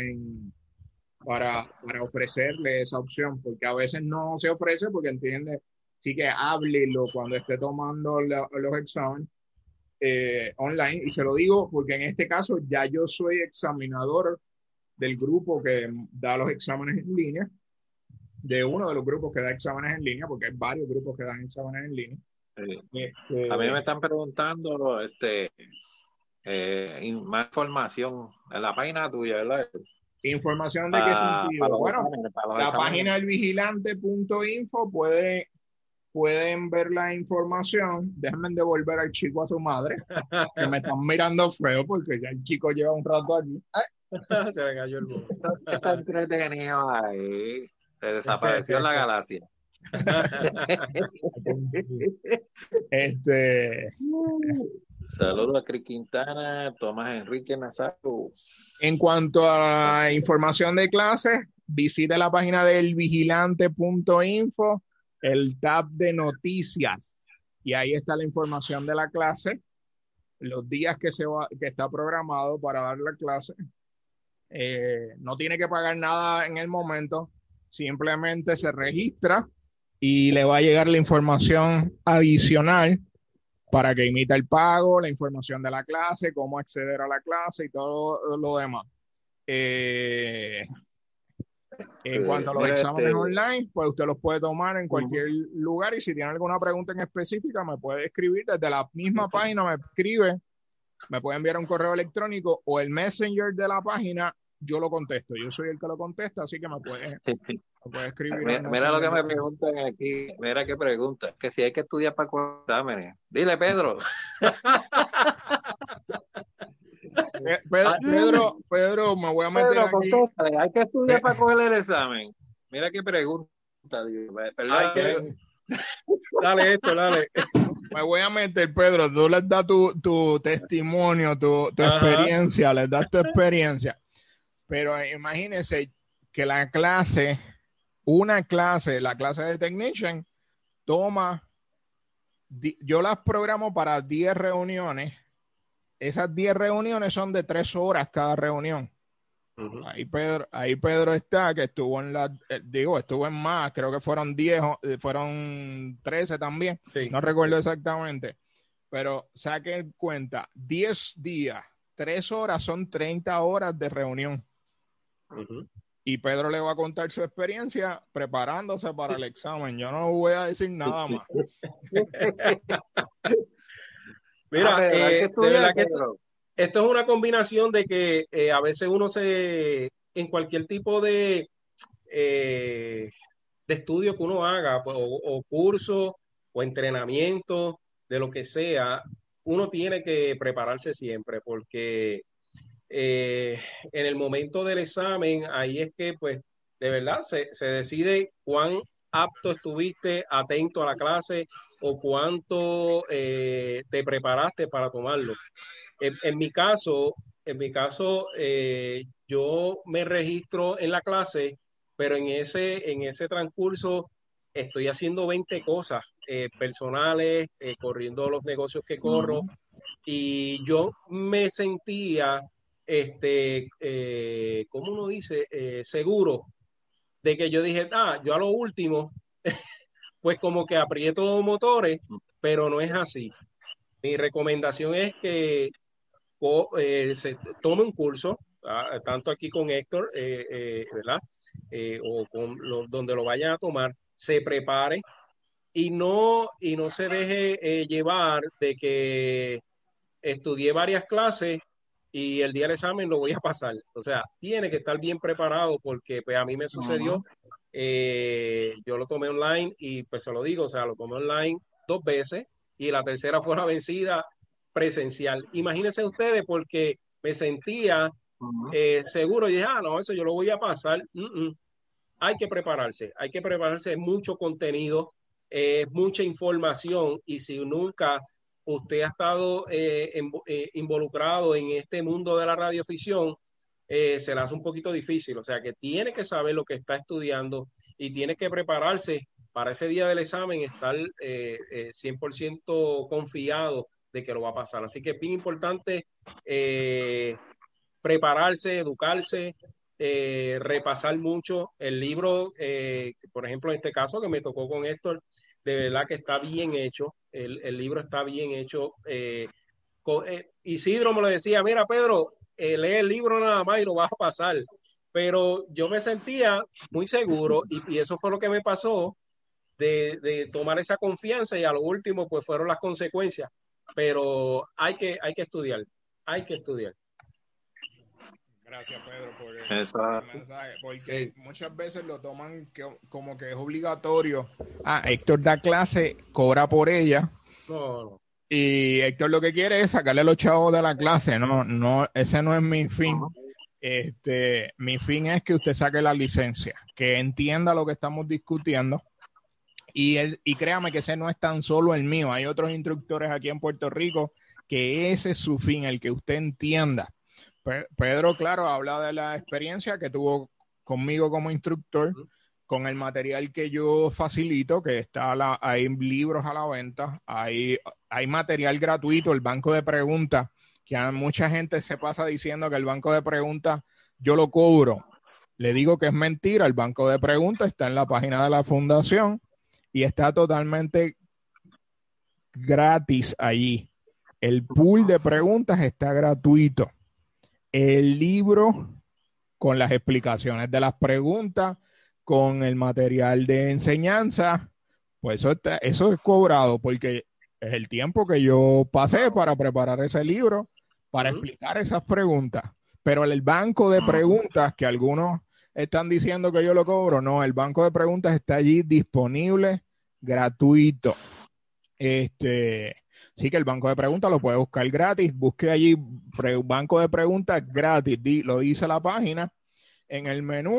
para ofrecerle esa opción, porque a veces no se ofrece porque entiende, sí que háblelo cuando esté tomando los exámenes online. Y se lo digo porque en este caso ya yo soy examinador del grupo que da los exámenes en línea, de uno de los grupos que da exámenes en línea, porque hay varios grupos que dan exámenes en línea. Sí. A mí me Este, están preguntando más información en la página tuya, ¿verdad? Información de qué Para sentido. los Bueno, exámenes, para los la exámenes. página elvigilante.info pueden ver la información. Déjenme devolver al chico a su madre, que me están mirando feo porque ya el chico lleva un rato aquí. Se le cayó el bobo. Está entretenido ahí. Se desapareció en la galaxia. Este, Saludos a Cris Quintana, Tomás Enrique Nazario. En cuanto a la información de clases, visite la página del vigilante.info, el tab de noticias, y ahí está la información de la clase, los días que está programado para dar la clase. No tiene que pagar nada en el momento, simplemente se registra y le va a llegar la información adicional para que imita el pago, la información de la clase, cómo acceder a la clase y todo lo demás. En cuanto a los exámenes online, pues usted los puede tomar en cualquier lugar, y si tiene alguna pregunta en específica me puede escribir desde la misma página, me escribe, me puede enviar un correo electrónico o el messenger de la página, yo lo contesto, yo soy el que lo contesta, así que me puede escribir. Mira lo que me preguntan aquí, mira qué pregunta, que si hay que estudiar para exámenes. Dile, Pedro. Pedro, me voy a meter Pedro, aquí. Hay que estudiar para coger el examen. Mira qué pregunta. Dale esto, dale. Me voy a meter, Pedro, tú les das tu testimonio, tu experiencia, les das tu experiencia. Pero imagínense que la clase de Technician toma, yo las programo para 10 reuniones. Esas 10 reuniones son de 3 horas cada reunión. Ahí Pedro está, que estuvo estuvo en más, creo que fueron 10, fueron 13 también. Sí. No recuerdo exactamente. Pero saquen cuenta, 10 días, 3 horas son 30 horas de reunión. Y Pedro le va a contar su experiencia preparándose para el examen. Yo no voy a decir nada más. Mira, de verdad que esto es una combinación de que a veces uno en cualquier tipo de estudio que uno haga, pues, o curso o entrenamiento, de lo que sea, uno tiene que prepararse siempre, porque en el momento del examen, ahí es que pues de verdad se decide cuán apto estuviste, atento a la clase, o cuánto te preparaste para tomarlo. En mi caso, yo me registro en la clase, pero en ese transcurso estoy haciendo 20 cosas personales, corriendo los negocios que corro, y yo me sentía, ¿cómo uno dice? Seguro de que yo dije, yo a lo último, pues como que aprieto motores, pero no es así. Mi recomendación es que se tome un curso, tanto aquí con Héctor, ¿verdad? O donde lo vayan a tomar, se prepare y no se deje llevar de que estudié varias clases y el día del examen lo voy a pasar. O sea, tiene que estar bien preparado, porque pues a mí me sucedió, yo lo tomé online y pues se lo digo, o sea, lo tomé online 2 veces y la tercera fue la vencida presencial. Imagínense ustedes, porque me sentía seguro y dije, no, eso yo lo voy a pasar. Hay que prepararse, mucho contenido, mucha información, y si nunca usted ha estado involucrado en este mundo de la radioficción, se le hace un poquito difícil. O sea que tiene que saber lo que está estudiando y tiene que prepararse para ese día del examen, estar 100% confiado de que lo va a pasar. Así que es bien importante prepararse, educarse, repasar mucho el libro, por ejemplo, en este caso que me tocó con Héctor, de verdad que está bien hecho, el libro está bien hecho. Isidro me lo decía, mira Pedro, lee el libro nada más y lo vas a pasar, pero yo me sentía muy seguro, y eso fue lo que me pasó, de tomar esa confianza, y a lo último pues fueron las consecuencias, pero hay que estudiar, hay que estudiar. Gracias, Pedro, por el mensaje, porque muchas veces lo toman como que es obligatorio. Héctor da clase, cobra por ella. No. Y Héctor lo que quiere es sacarle a los chavos de la clase. No, ese no es mi fin. Mi fin es que usted saque la licencia, que entienda lo que estamos discutiendo. Y créame que ese no es tan solo el mío. Hay otros instructores aquí en Puerto Rico que ese es su fin, el que usted entienda. Pedro, claro, habla de la experiencia que tuvo conmigo como instructor, con el material que yo facilito, que hay libros a la venta, hay material gratuito, el banco de preguntas, que mucha gente se pasa diciendo que el banco de preguntas yo lo cobro. Le digo que es mentira, el banco de preguntas está en la página de la fundación y está totalmente gratis allí. El pool de preguntas está gratuito. El libro con las explicaciones de las preguntas, con el material de enseñanza, pues eso es cobrado porque es el tiempo que yo pasé para preparar ese libro, para explicar esas preguntas. Pero el banco de preguntas, que algunos están diciendo que yo lo cobro, no, el banco de preguntas está allí disponible, gratuito. Sí, que el banco de preguntas lo puede buscar gratis. Busque allí banco de preguntas gratis. Lo dice la página en el menú.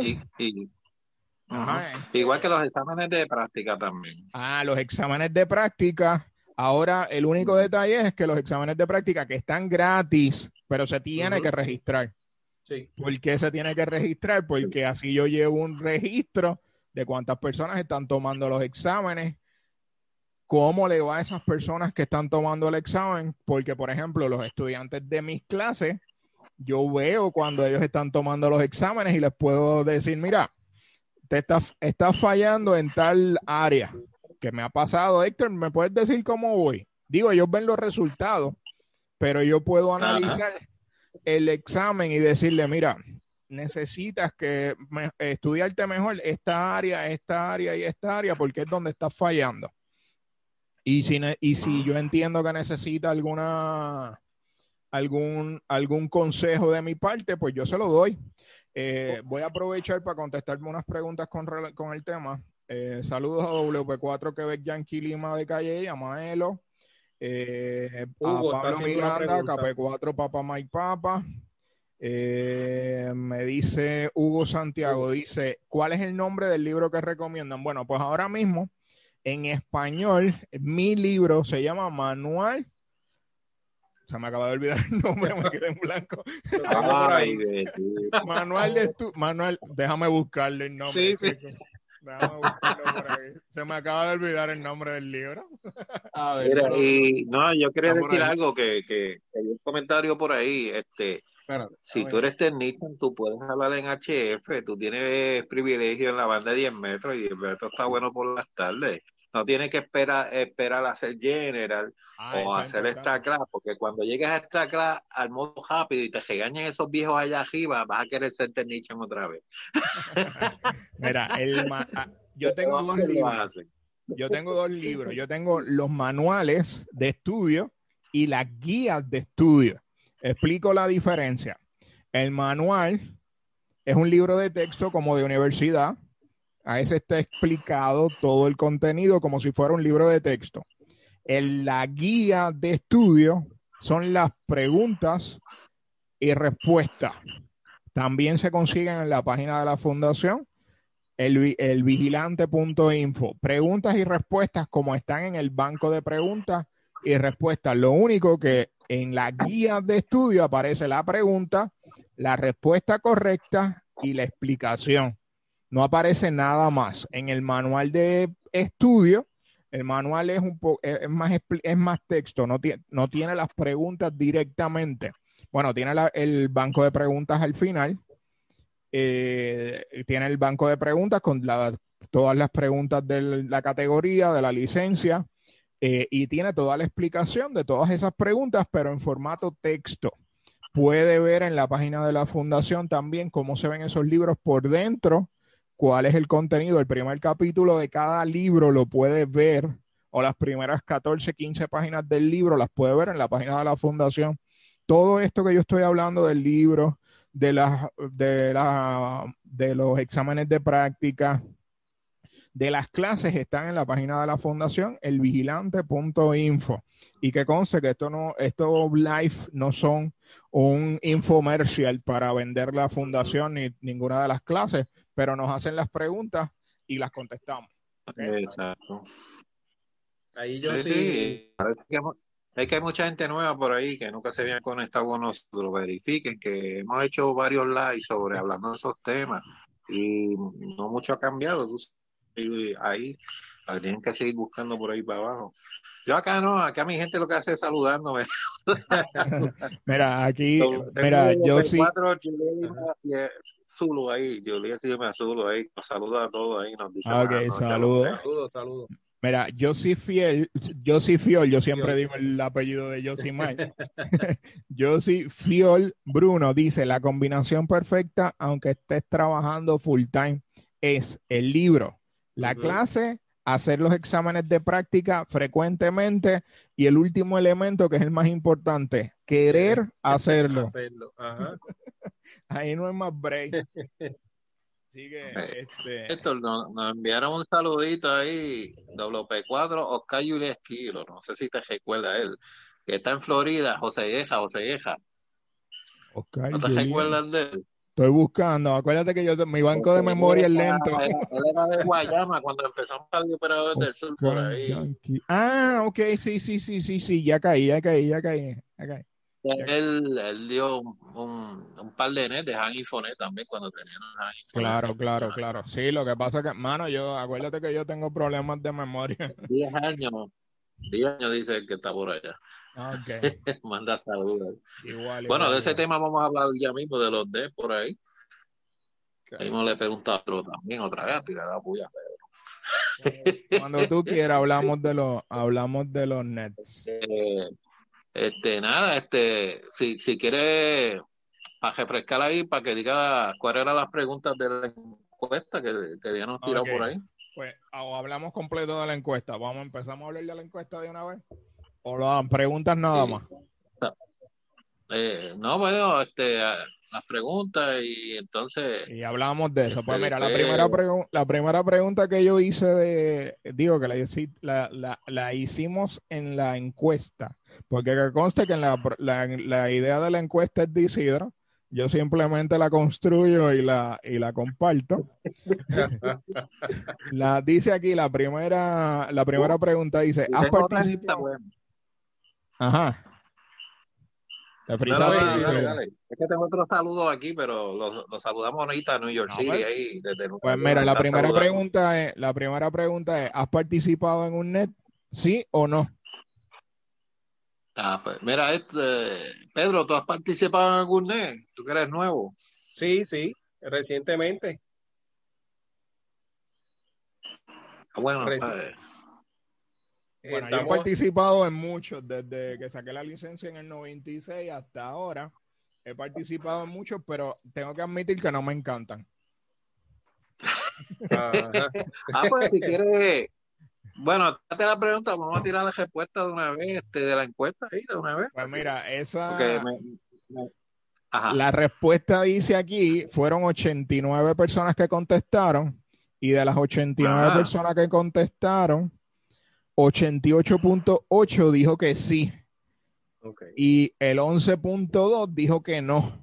Igual que los exámenes de práctica también. Los exámenes de práctica. Ahora, el único detalle es que los exámenes de práctica que están gratis, pero se tiene que registrar. Sí. ¿Por qué se tiene que registrar? Porque así yo llevo un registro de cuántas personas están tomando los exámenes, cómo le va a esas personas que están tomando el examen, porque, por ejemplo, los estudiantes de mis clases, yo veo cuando ellos están tomando los exámenes y les puedo decir, mira, te estás fallando en tal área que me ha pasado. Héctor, ¿me puedes decir cómo voy? Digo, ellos ven los resultados, pero yo puedo analizar el examen y decirle, mira, necesitas que estudiarte mejor esta área y esta área, porque es donde estás fallando. Y si yo entiendo que necesita algún consejo de mi parte, pues yo se lo doy. Voy a aprovechar para contestarme unas preguntas con el tema. Saludos a WP4 Quebec Yankee Lima de Calle, a Maelo, Hugo, a Pablo Miranda, KP4 Papa Mike Papa. Me dice Hugo Santiago, dice, ¿cuál es el nombre del libro que recomiendan? Bueno, pues ahora mismo en español, mi libro se llama Manual. Se me acaba de olvidar el nombre, me quedé en blanco. Manual, déjame buscarle el nombre. Sí. Déjame buscarlo por ahí. Se me acaba de olvidar el nombre del libro. A ver, mira, yo quería decir algo que hay un comentario por ahí. Si tú eres technician, tú puedes hablar en HF, tú tienes privilegio en la banda de 10 metros y 10 metros está bueno por las tardes. No tienes que esperar a hacer general o hacer esta clase, porque cuando llegues a esta clase al modo rápido y te regañen esos viejos allá arriba, vas a querer ser technician otra vez. Mira, yo tengo dos libros. Yo tengo los manuales de estudio y las guías de estudio. Explico la diferencia. El manual es un libro de texto como de universidad. A ese está explicado todo el contenido como si fuera un libro de texto. La guía de estudio son las preguntas y respuestas. También se consiguen en la página de la fundación, el vigilante.info. Preguntas y respuestas como están en el banco de preguntas y respuestas. Lo único que en la guía de estudio aparece la pregunta, la respuesta correcta y la explicación. No aparece nada más. En el manual de estudio, el manual es más texto, no tiene las preguntas directamente. Bueno, tiene el banco de preguntas al final. Tiene el banco de preguntas con todas las preguntas de la categoría, de la licencia, y tiene toda la explicación de todas esas preguntas, pero en formato texto. Puede ver en la página de la fundación también cómo se ven esos libros por dentro, cuál es el contenido. El primer capítulo de cada libro lo puede ver, o las primeras 14, 15 páginas del libro las puede ver en la página de la fundación. Todo esto que yo estoy hablando del libro, de los exámenes de práctica, de las clases, están en la página de la fundación, elvigilante.info. Y que conste que estos live no son un infomercial para vender la fundación ni ninguna de las clases, pero nos hacen las preguntas y las contestamos. ¿Okay? Exacto. Ahí yo sí. Es que hay mucha gente nueva por ahí que nunca se habían conectado con nosotros. Verifiquen que hemos hecho varios lives sobre hablando de esos temas y no mucho ha cambiado. Y ahí tienen que seguir buscando por ahí para abajo. Yo acá no, acá mi gente lo que hace es saludándome. Mira, aquí, Tengo mira, yo sí. cuatro Zulu ahí, Julia sí me Zulu ahí, nos saluda a todos ahí, nos dice buenas Ok, noches a los tres. Saludos. Mira, yo sí fiel, yo siempre digo el apellido de Josimar. Fiol Bruno dice, la combinación perfecta, aunque estés trabajando full time, es el libro, la clase, hacer los exámenes de práctica frecuentemente y el último elemento que es el más importante, querer hacerlo. Ajá. Ahí no es más break. Así que, Héctor, nos enviaron un saludito ahí, WP4, Oscar Julio Esquilo, no sé si te recuerda él, que está en Florida, José Gueja. Oscar, ¿No te recuerdas de él? Estoy buscando, acuérdate que mi banco de memoria es lento. Él era de Guayama cuando empezamos a salir operadores del sur por ahí. Yankee. Ah, ok, sí, ya caí. Él dio un par de net de Han Infonet también cuando tenían Han Infonet. Claro. Sí, lo que pasa es que, mano, acuérdate que yo tengo problemas de memoria. 10 años dice el que está por allá. Okay. Manda saludos. Igual. De ese tema vamos a hablar ya mismo, de los D por ahí. Okay. Ahí me le pregunto a otro también otra vez, a tirar la puya, pero... Cuando tú quieras hablamos de los nets. Si quieres para refrescar ahí, para que diga cuáles eran las preguntas de la encuesta que habíamos tirado por ahí. Pues hablamos completo de la encuesta. Empezamos a hablar de la encuesta de una vez. ¿O las preguntas nada más? Las preguntas y entonces... Y hablamos de eso. Pues mira, la primera pregunta que yo hice que la hicimos en la encuesta, porque que conste que la idea de la encuesta es de Isidro. Yo simplemente la construyo y la comparto. Dice aquí la primera pregunta dice, ¿has participado? Ajá. Dale. Es que tengo otro saludo aquí, pero los saludamos ahorita a New York City. Ahí, pues mira, la primera pregunta es, ¿has participado en un net? ¿Sí o no? Pues mira, Pedro, ¿tú has participado en algún net? ¿Tú que eres nuevo? Sí, recientemente. Bueno, yo he participado en muchos, desde que saqué la licencia en el 96 hasta ahora. He participado en muchos, pero tengo que admitir que no me encantan. Pues si quieres... Bueno, date la pregunta, vamos a tirar la respuesta de una vez, de la encuesta ahí, de una vez. Pues mira, la respuesta dice aquí, fueron 89 personas que contestaron, y de las 89 personas que contestaron, 88.8 dijo que sí. Okay. Y el 11.2 dijo que no.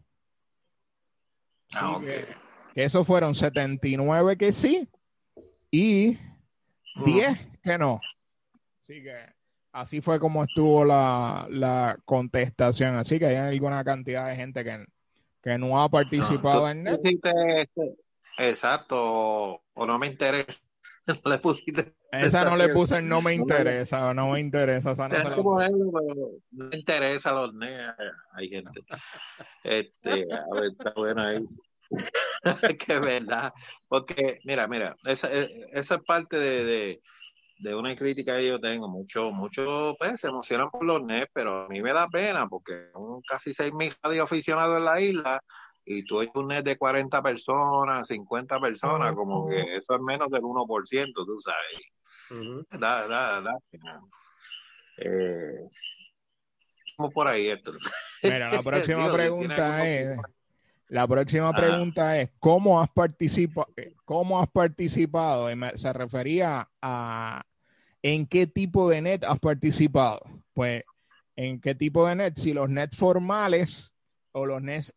Que eso fueron 79 que sí y 10 que no. Así que así fue como estuvo la contestación. Así que hay alguna cantidad de gente que no ha participado en net. Exacto, o no me interesa. No le pusiste. Esa no le puse el no me interesa, no me interesa. Esa no, no me interesa los NEA. Hay gente. A ver, está bueno ahí. Que verdad. Porque, mira, esa es parte de una crítica que yo tengo. Muchos pues, se emocionan por los NES, pero a mí me da pena porque son casi 6,000 radioaficionados en la isla. Y tú eres un net de 40 personas, 50 personas, como que eso es menos del 1%, tú sabes. Como por ahí, Héctor. Mira, la próxima pregunta es, ¿cómo has participado? Se refería a ¿en qué tipo de net has participado? Pues, ¿en qué tipo de net? Si los net formales o los net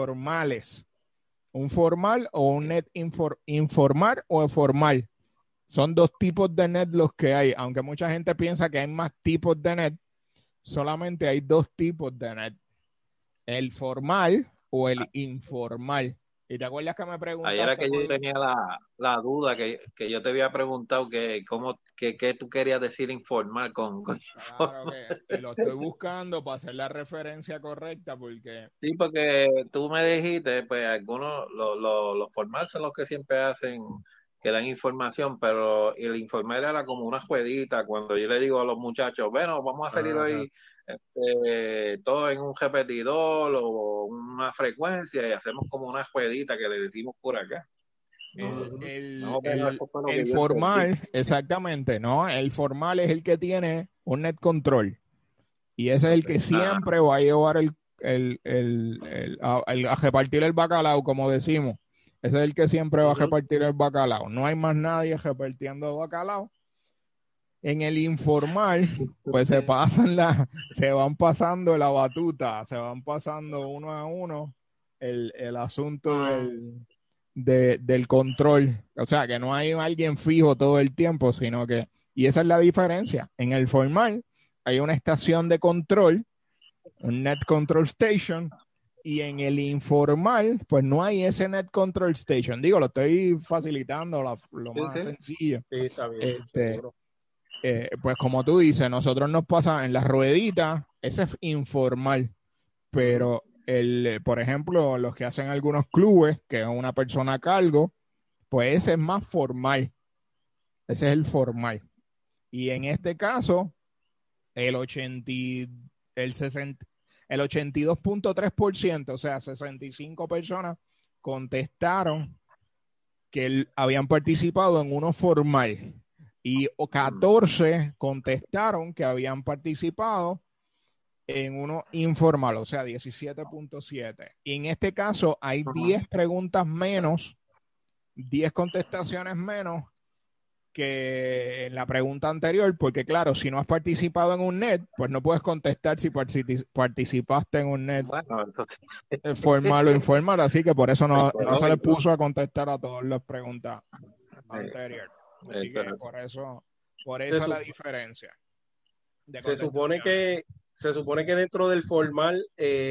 informales. ¿Un formal o un net informal o formal? son dos tipos de net los que hay. Aunque mucha gente piensa que hay más tipos de net, solamente hay dos tipos de net. El formal o el informal. ¿Y te acuerdas que me preguntaste? Ahí era que yo tenía la duda, que yo te había preguntado que tú querías decir informal con Claro que lo estoy buscando para hacer la referencia correcta porque... Sí, porque tú me dijiste, pues algunos, los formales son los que siempre hacen, que dan información, pero el informal era como una jueguita, cuando yo le digo a los muchachos, bueno, vamos a salir hoy todo en un repetidor o una frecuencia y hacemos como una jueguita que le decimos por acá. El formal, exactamente, ¿no? El formal es el que tiene un net control y ese es el que siempre va a llevar a repartir el bacalao, como decimos. Ese es el que siempre va a repartir el bacalao. No hay más nadie repartiendo bacalao. En el informal, pues se van pasando la batuta, se van pasando uno a uno el asunto del control. O sea, que no hay alguien fijo todo el tiempo, sino que, y esa es la diferencia. En el formal hay una estación de control, un Net Control Station, y en el informal, pues no hay ese Net Control Station. Digo, lo estoy facilitando lo más sencillo. Sí, está bien, seguro. Pues como tú dices, nosotros nos pasa en las rueditas, ese es informal, pero por ejemplo, los que hacen algunos clubes, que es una persona a cargo, pues ese es más formal, ese es el formal. Y en este caso, el 82.3%, o sea, 65 personas contestaron que habían participado en uno formal y 14 contestaron que habían participado en uno informal, o sea, 17.7. Y en este caso hay 10 preguntas menos, 10 contestaciones menos que en la pregunta anterior, porque claro, si no has participado en un net, pues no puedes contestar si participaste en un net formal o informal, así que por eso no se le puso a contestar a todas las preguntas anteriores. Así que por eso la diferencia. Se supone que dentro del formal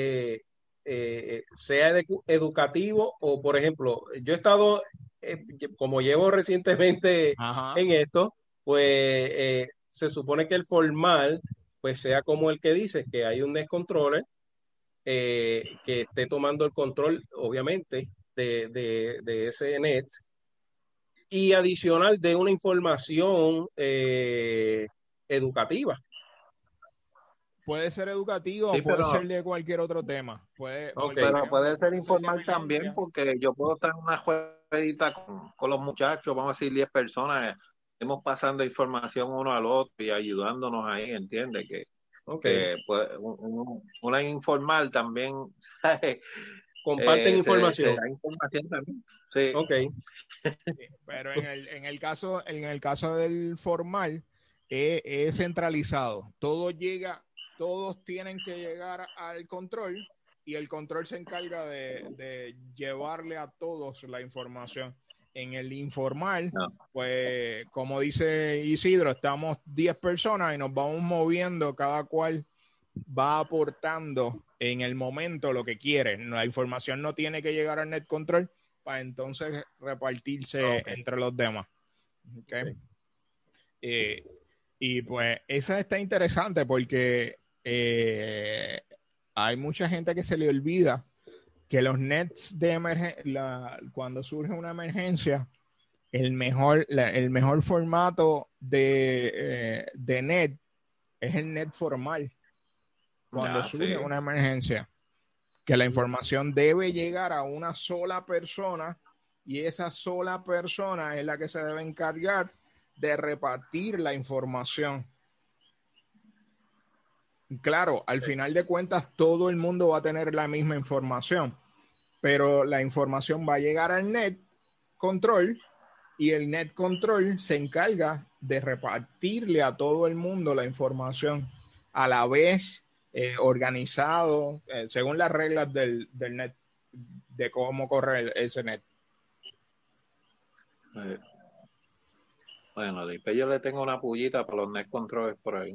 sea educativo o, por ejemplo, yo he estado, como llevo recientemente en esto, pues se supone que el formal pues sea como el que dice, que hay un net controller que esté tomando el control, obviamente, de ese net y adicional de una información educativa. Puede ser educativo o puede ser de cualquier otro tema. Pero puede ser informal también, porque yo puedo estar en una jueguita con los muchachos, vamos a decir 10 personas, estamos pasando información uno al otro y ayudándonos ahí, ¿entiendes? Que una informal también comparten información. Se da información también. Sí. Sí, pero en el caso del formal es centralizado. Todos tienen que llegar al control y el control se encarga de llevarle a todos la información. En el informal, pues como dice Isidro, estamos 10 personas y nos vamos moviendo, cada cual va aportando en el momento lo que quiere. La información no tiene que llegar al net control para entonces repartirse entre los demás. Y pues esa está interesante porque hay mucha gente que se le olvida que los nets de cuando surge una emergencia, el mejor formato de net es el net formal. Cuando surge una emergencia, que la información debe llegar a una sola persona y esa sola persona es la que se debe encargar de repartir la información. Claro, al final de cuentas todo el mundo va a tener la misma información, pero la información va a llegar al net control y el net control se encarga de repartirle a todo el mundo la información a la vez, organizado, según las reglas del net, de cómo corre ese net. Bueno, después yo le tengo una pullita para los net controles por ahí.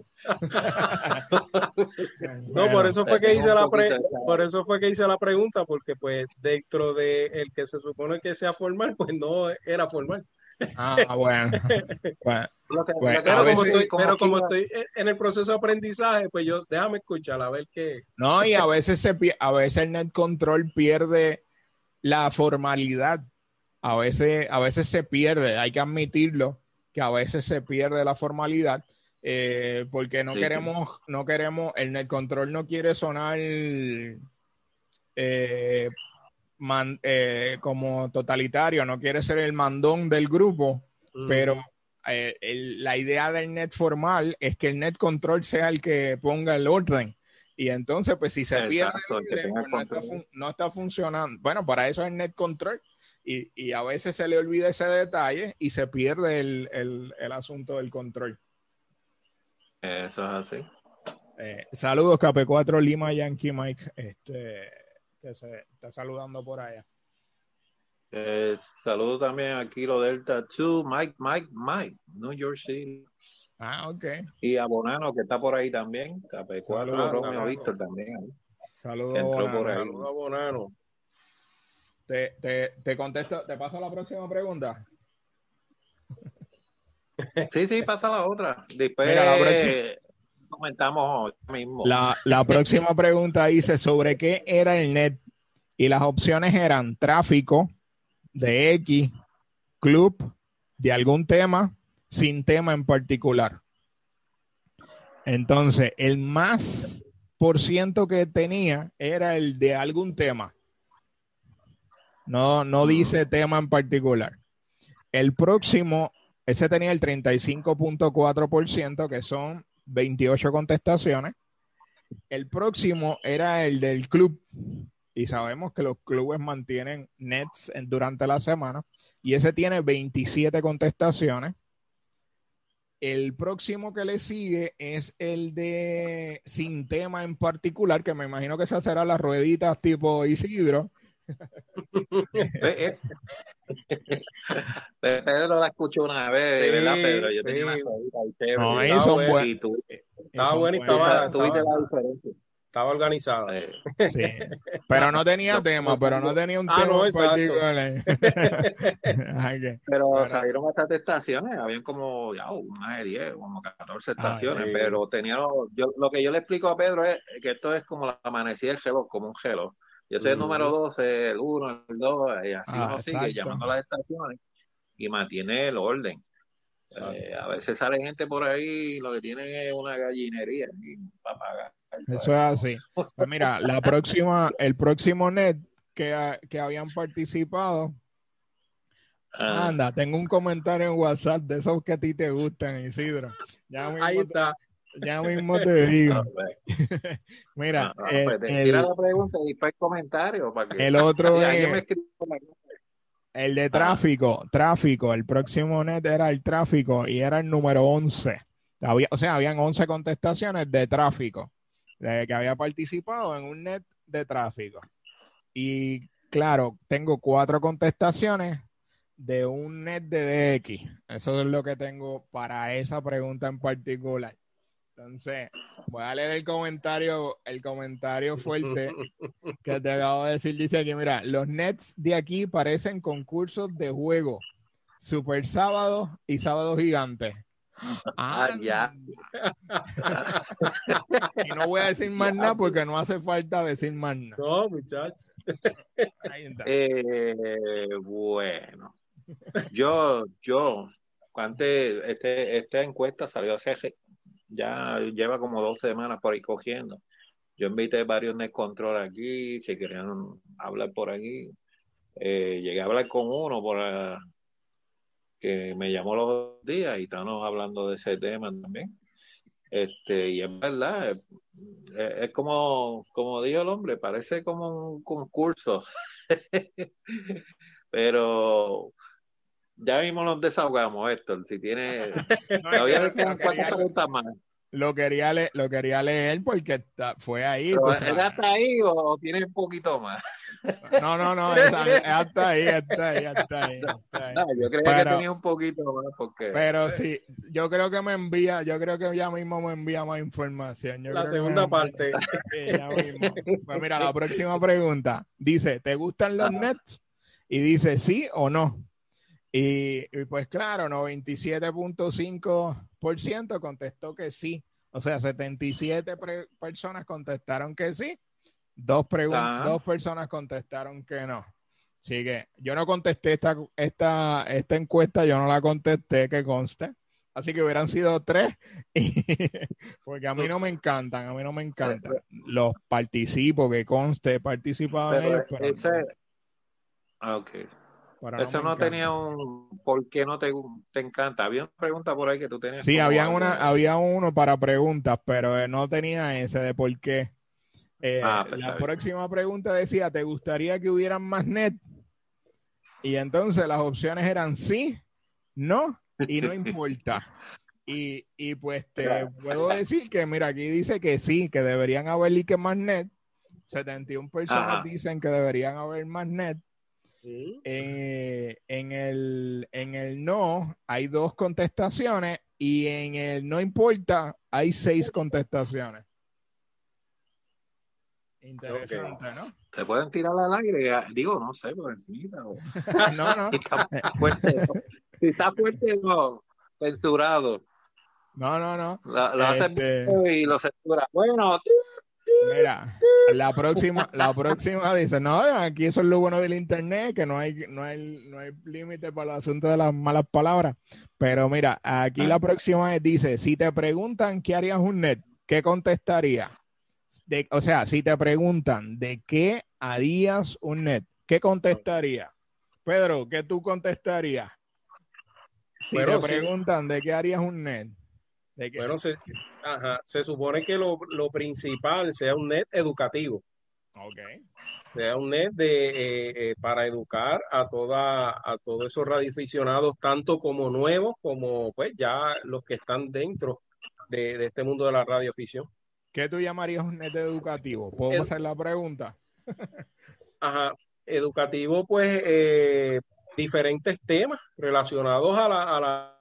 No, por eso fue Le que tengo hice un poquito de por eso fue que hice la pregunta, porque pues dentro de el que se supone que sea formal, pues no era formal. Bueno. Bueno, pues Lo que a Pero pasa como es veces, que estoy, como pero aquí como estoy en el proceso de aprendizaje, pues yo déjame escuchar a ver qué. no, y a veces el net control pierde la formalidad. A veces se pierde, hay que admitirlo, que a veces se pierde la formalidad, porque sí, sí. no queremos, el net control no quiere sonar eh, como totalitario, no quiere ser el mandón del grupo, pero la idea del net formal es que el net control sea el que ponga el orden. Y entonces, pues si se pierde Exacto, el el que orden, tenga el pues control. no está funcionando. Bueno, para eso es el net control. Y a veces se le olvida ese detalle y se pierde el asunto del control. Eso es así. Saludos, KP4 Lima Yankee Mike, que se está saludando por allá. Saludo también a Kilo Delta 2, Mike, New York City. Ah, ok. Y a Bonano, que está por ahí también. KP4 Saludos, Romeo Saludos. Víctor también. Que saludos, entró por Bonano. ahí. Saludos a Bonano. Te contesto, te paso a la próxima pregunta. Sí, pasa la otra. Mira, Después comentamos hoy mismo. la próxima pregunta dice sobre qué era el net y las opciones eran tráfico de X, club, de algún tema, sin tema en particular. Entonces, el más por ciento que tenía era el de algún tema. No dice tema en particular. El próximo, ese tenía el 35.4%, que son 28 contestaciones. El próximo era el del club. Y sabemos que los clubes mantienen nets durante la semana. Y ese tiene 27 contestaciones. El próximo que le sigue es el de sin tema en particular, que me imagino que esa será las rueditas tipo Isidro. Pedro la escuchó una vez, ¿verdad, Pedro? Yo tenía una Sí. suegrita ahí No, chévere. ahí Estaba son bueno, buenos. Y tú, estaba bueno y tuviste la diferencia. estaba organizada. Sí. Pero no tenía tema, pero no tenía un tema No, en exacto. particular. Pero salieron bastantes estaciones, habían como ya más de 10, como 14 estaciones, Sí. pero lo que yo le explico a Pedro es que esto es como la amanecida del reloj, como un reloj. Yo soy el número 12, el 1, el 2, y así uno sigue Exacto. llamando a las estaciones y mantiene el orden. A veces sale gente por ahí, lo que tienen es una gallinería y para pagar. Eso es así. Pues mira, el próximo net que habían participado. Anda, tengo un comentario en WhatsApp de esos que a ti te gustan, Isidro. Ahí está. Ya mismo te digo. Mira, pues tira la pregunta y después comentario para que el otro alguien me es escriba. el de tráfico. El próximo net era el tráfico y era el número 11. Habían 11 contestaciones de tráfico, de que había participado en un net de tráfico. Y claro, tengo 4 contestaciones de un net de DX. Eso es lo que tengo para esa pregunta en particular. Entonces, voy a leer el comentario fuerte que te acabo de decir. Dice aquí, mira, los nets de aquí parecen concursos de juego. Super Sábado y Sábado Gigante. Ya. Y no voy a decir más nada porque no hace falta decir más nada. No, muchachos. Ahí está. Bueno, yo, antes, esta encuesta salió hace, ya lleva como 2 semanas por ahí cogiendo. Yo invité varios net control aquí, si querían hablar por aquí. Llegué a hablar con uno que me llamó los días y estábamos hablando de ese tema también. Y es verdad, es como dijo el hombre, parece como un concurso. Pero ya mismo nos desahogamos, Héctor. Si tiene, No, es que todavía me quedan 4 preguntas más. lo quería leer porque fue ahí. ¿Pero Tú sabes. ¿era hasta ahí o tiene un poquito más? No, es hasta ahí, hasta ahí, hasta ahí, hasta ahí. No, yo creía que tenía un poquito más Pero sí, yo creo que ya mismo me envía más información. La segunda parte. Sí, ya mismo. Pues mira, la próxima pregunta dice, ¿te gustan los Nets? Y dice sí o no. Y pues claro, 97.5% contestó que sí. O sea, 77 personas contestaron que sí. Dos personas contestaron que no. Así que yo no contesté esta encuesta, yo no la contesté, que conste. Así que hubieran sido 3, porque a mí no me encantan. Los participo, que conste, he participado en ellos, pero okay. Pero Eso no tenía un ¿por qué no te encanta? Había una pregunta por ahí que tú tenías. Sí, había uno para preguntas, pero no tenía ese de por qué. La próxima pregunta decía, ¿te gustaría que hubieran más net? Y entonces las opciones eran sí, no y no importa. Y pues te puedo decir que, mira, aquí dice que sí, que deberían haber más net. 71 personas dicen que deberían haber más net. En el no hay 2 contestaciones y en el no importa hay 6 contestaciones. Interesante, ¿no? Se pueden tirar al aire, digo, no sé, por encima. No. Si está fuerte, no. Censurado. No. Lo hacen y lo censura. Bueno. Mira, la próxima dice, no, aquí eso es lo bueno del internet, que no hay límite para el asunto de las malas palabras. Pero mira, aquí la próxima dice, si te preguntan qué harías un net, ¿qué contestaría? O sea, si te preguntan de qué harías un net, ¿qué contestaría? Pedro, ¿qué tú contestarías? Si te preguntan de qué harías un net. Bueno, se supone que lo principal sea un net educativo. Okay. Sea un net para educar a todos esos radioaficionados, tanto como nuevos, como pues ya los que están dentro de este mundo de la radioafición. ¿Qué tú llamarías un net educativo? ¿Puedo hacer la pregunta? Educativo, pues diferentes temas relacionados a la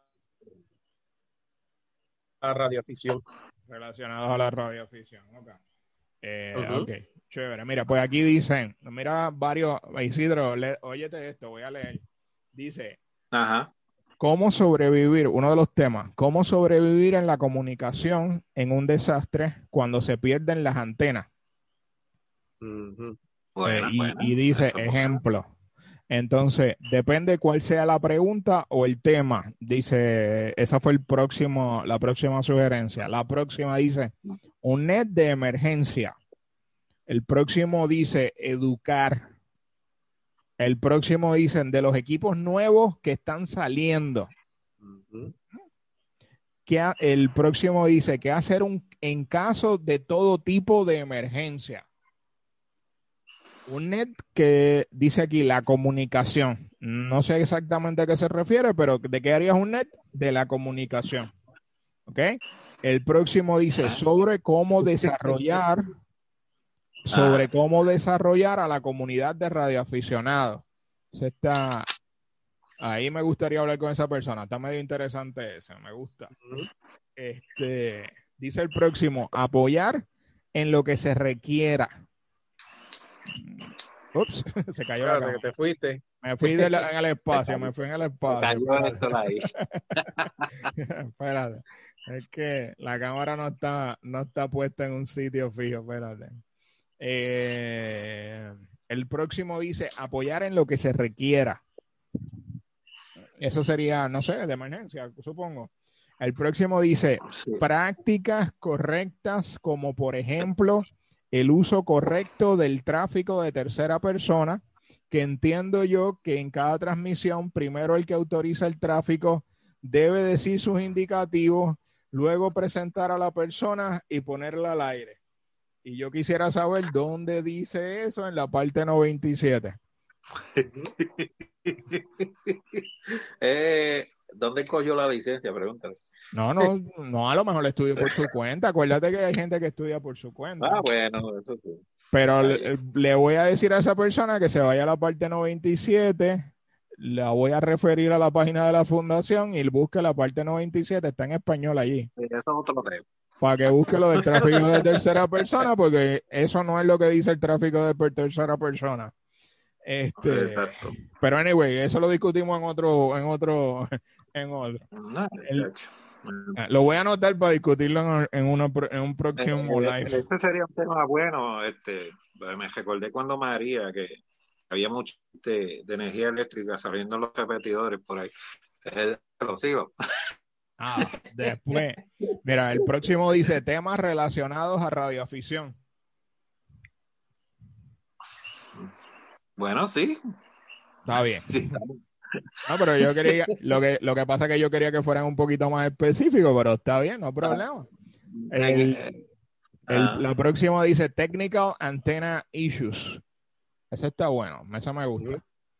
radioafición. Relacionados a la radioafición, ok, chévere. Mira, pues aquí dicen, mira varios, Isidro, óyete esto, voy a leer. Dice, ¿cómo sobrevivir? Uno de los temas, ¿cómo sobrevivir en la comunicación en un desastre cuando se pierden las antenas? Y dice, ejemplo. Entonces, depende cuál sea la pregunta o el tema. Dice, esa fue la próxima sugerencia. La próxima dice, un net de emergencia. El próximo dice, educar. El próximo dicen, de los equipos nuevos que están saliendo. El próximo dice, ¿qué hacer en caso de todo tipo de emergencia? Un net que dice aquí la comunicación. No sé exactamente a qué se refiere, pero ¿de qué harías un net? De la comunicación. ¿Ok? El próximo dice sobre cómo desarrollar a la comunidad de radioaficionados. Ahí me gustaría hablar con esa persona. Está medio interesante ese, me gusta. Dice el próximo, apoyar en lo que se requiera. Ups, se cayó la cámara. Te fuiste. Me fui en el espacio, Cayó esto ahí. Espérate. Es que la cámara no está puesta en un sitio fijo, espérate. El próximo dice apoyar en lo que se requiera. Eso sería, no sé, de emergencia, supongo. El próximo dice prácticas correctas, como por ejemplo el uso correcto del tráfico de tercera persona, que entiendo yo que en cada transmisión, primero el que autoriza el tráfico debe decir sus indicativos, luego presentar a la persona y ponerla al aire. Y yo quisiera saber dónde dice eso en la parte 97. ¿Dónde cogió la licencia? Pregúntale. No, a lo mejor le estudio por su cuenta. Acuérdate que hay gente que estudia por su cuenta. Ah, bueno, eso sí. Pero le voy a decir a esa persona que se vaya a la parte 97, la voy a referir a la página de la fundación y busque la parte 97, está en español allí. Sí, eso es otro tema. Para que busque lo del tráfico de tercera persona, porque eso no es lo que dice el tráfico de tercera persona. Exacto. Pero anyway, eso lo discutimos en otro. No, Lo voy a anotar para discutirlo en un próximo live. Este sería un tema bueno. Me recordé cuando María, que había mucho de energía eléctrica saliendo en los repetidores por ahí. Lo sigo. Después, mira, el próximo dice temas relacionados a radioafición. Bueno, sí. Está bien. Sí. No, pero yo quería, lo que pasa es que yo quería que fueran un poquito más específicos, pero está bien, no hay problema. La próxima dice Technical Antenna Issues. Ese está bueno, esa me gusta.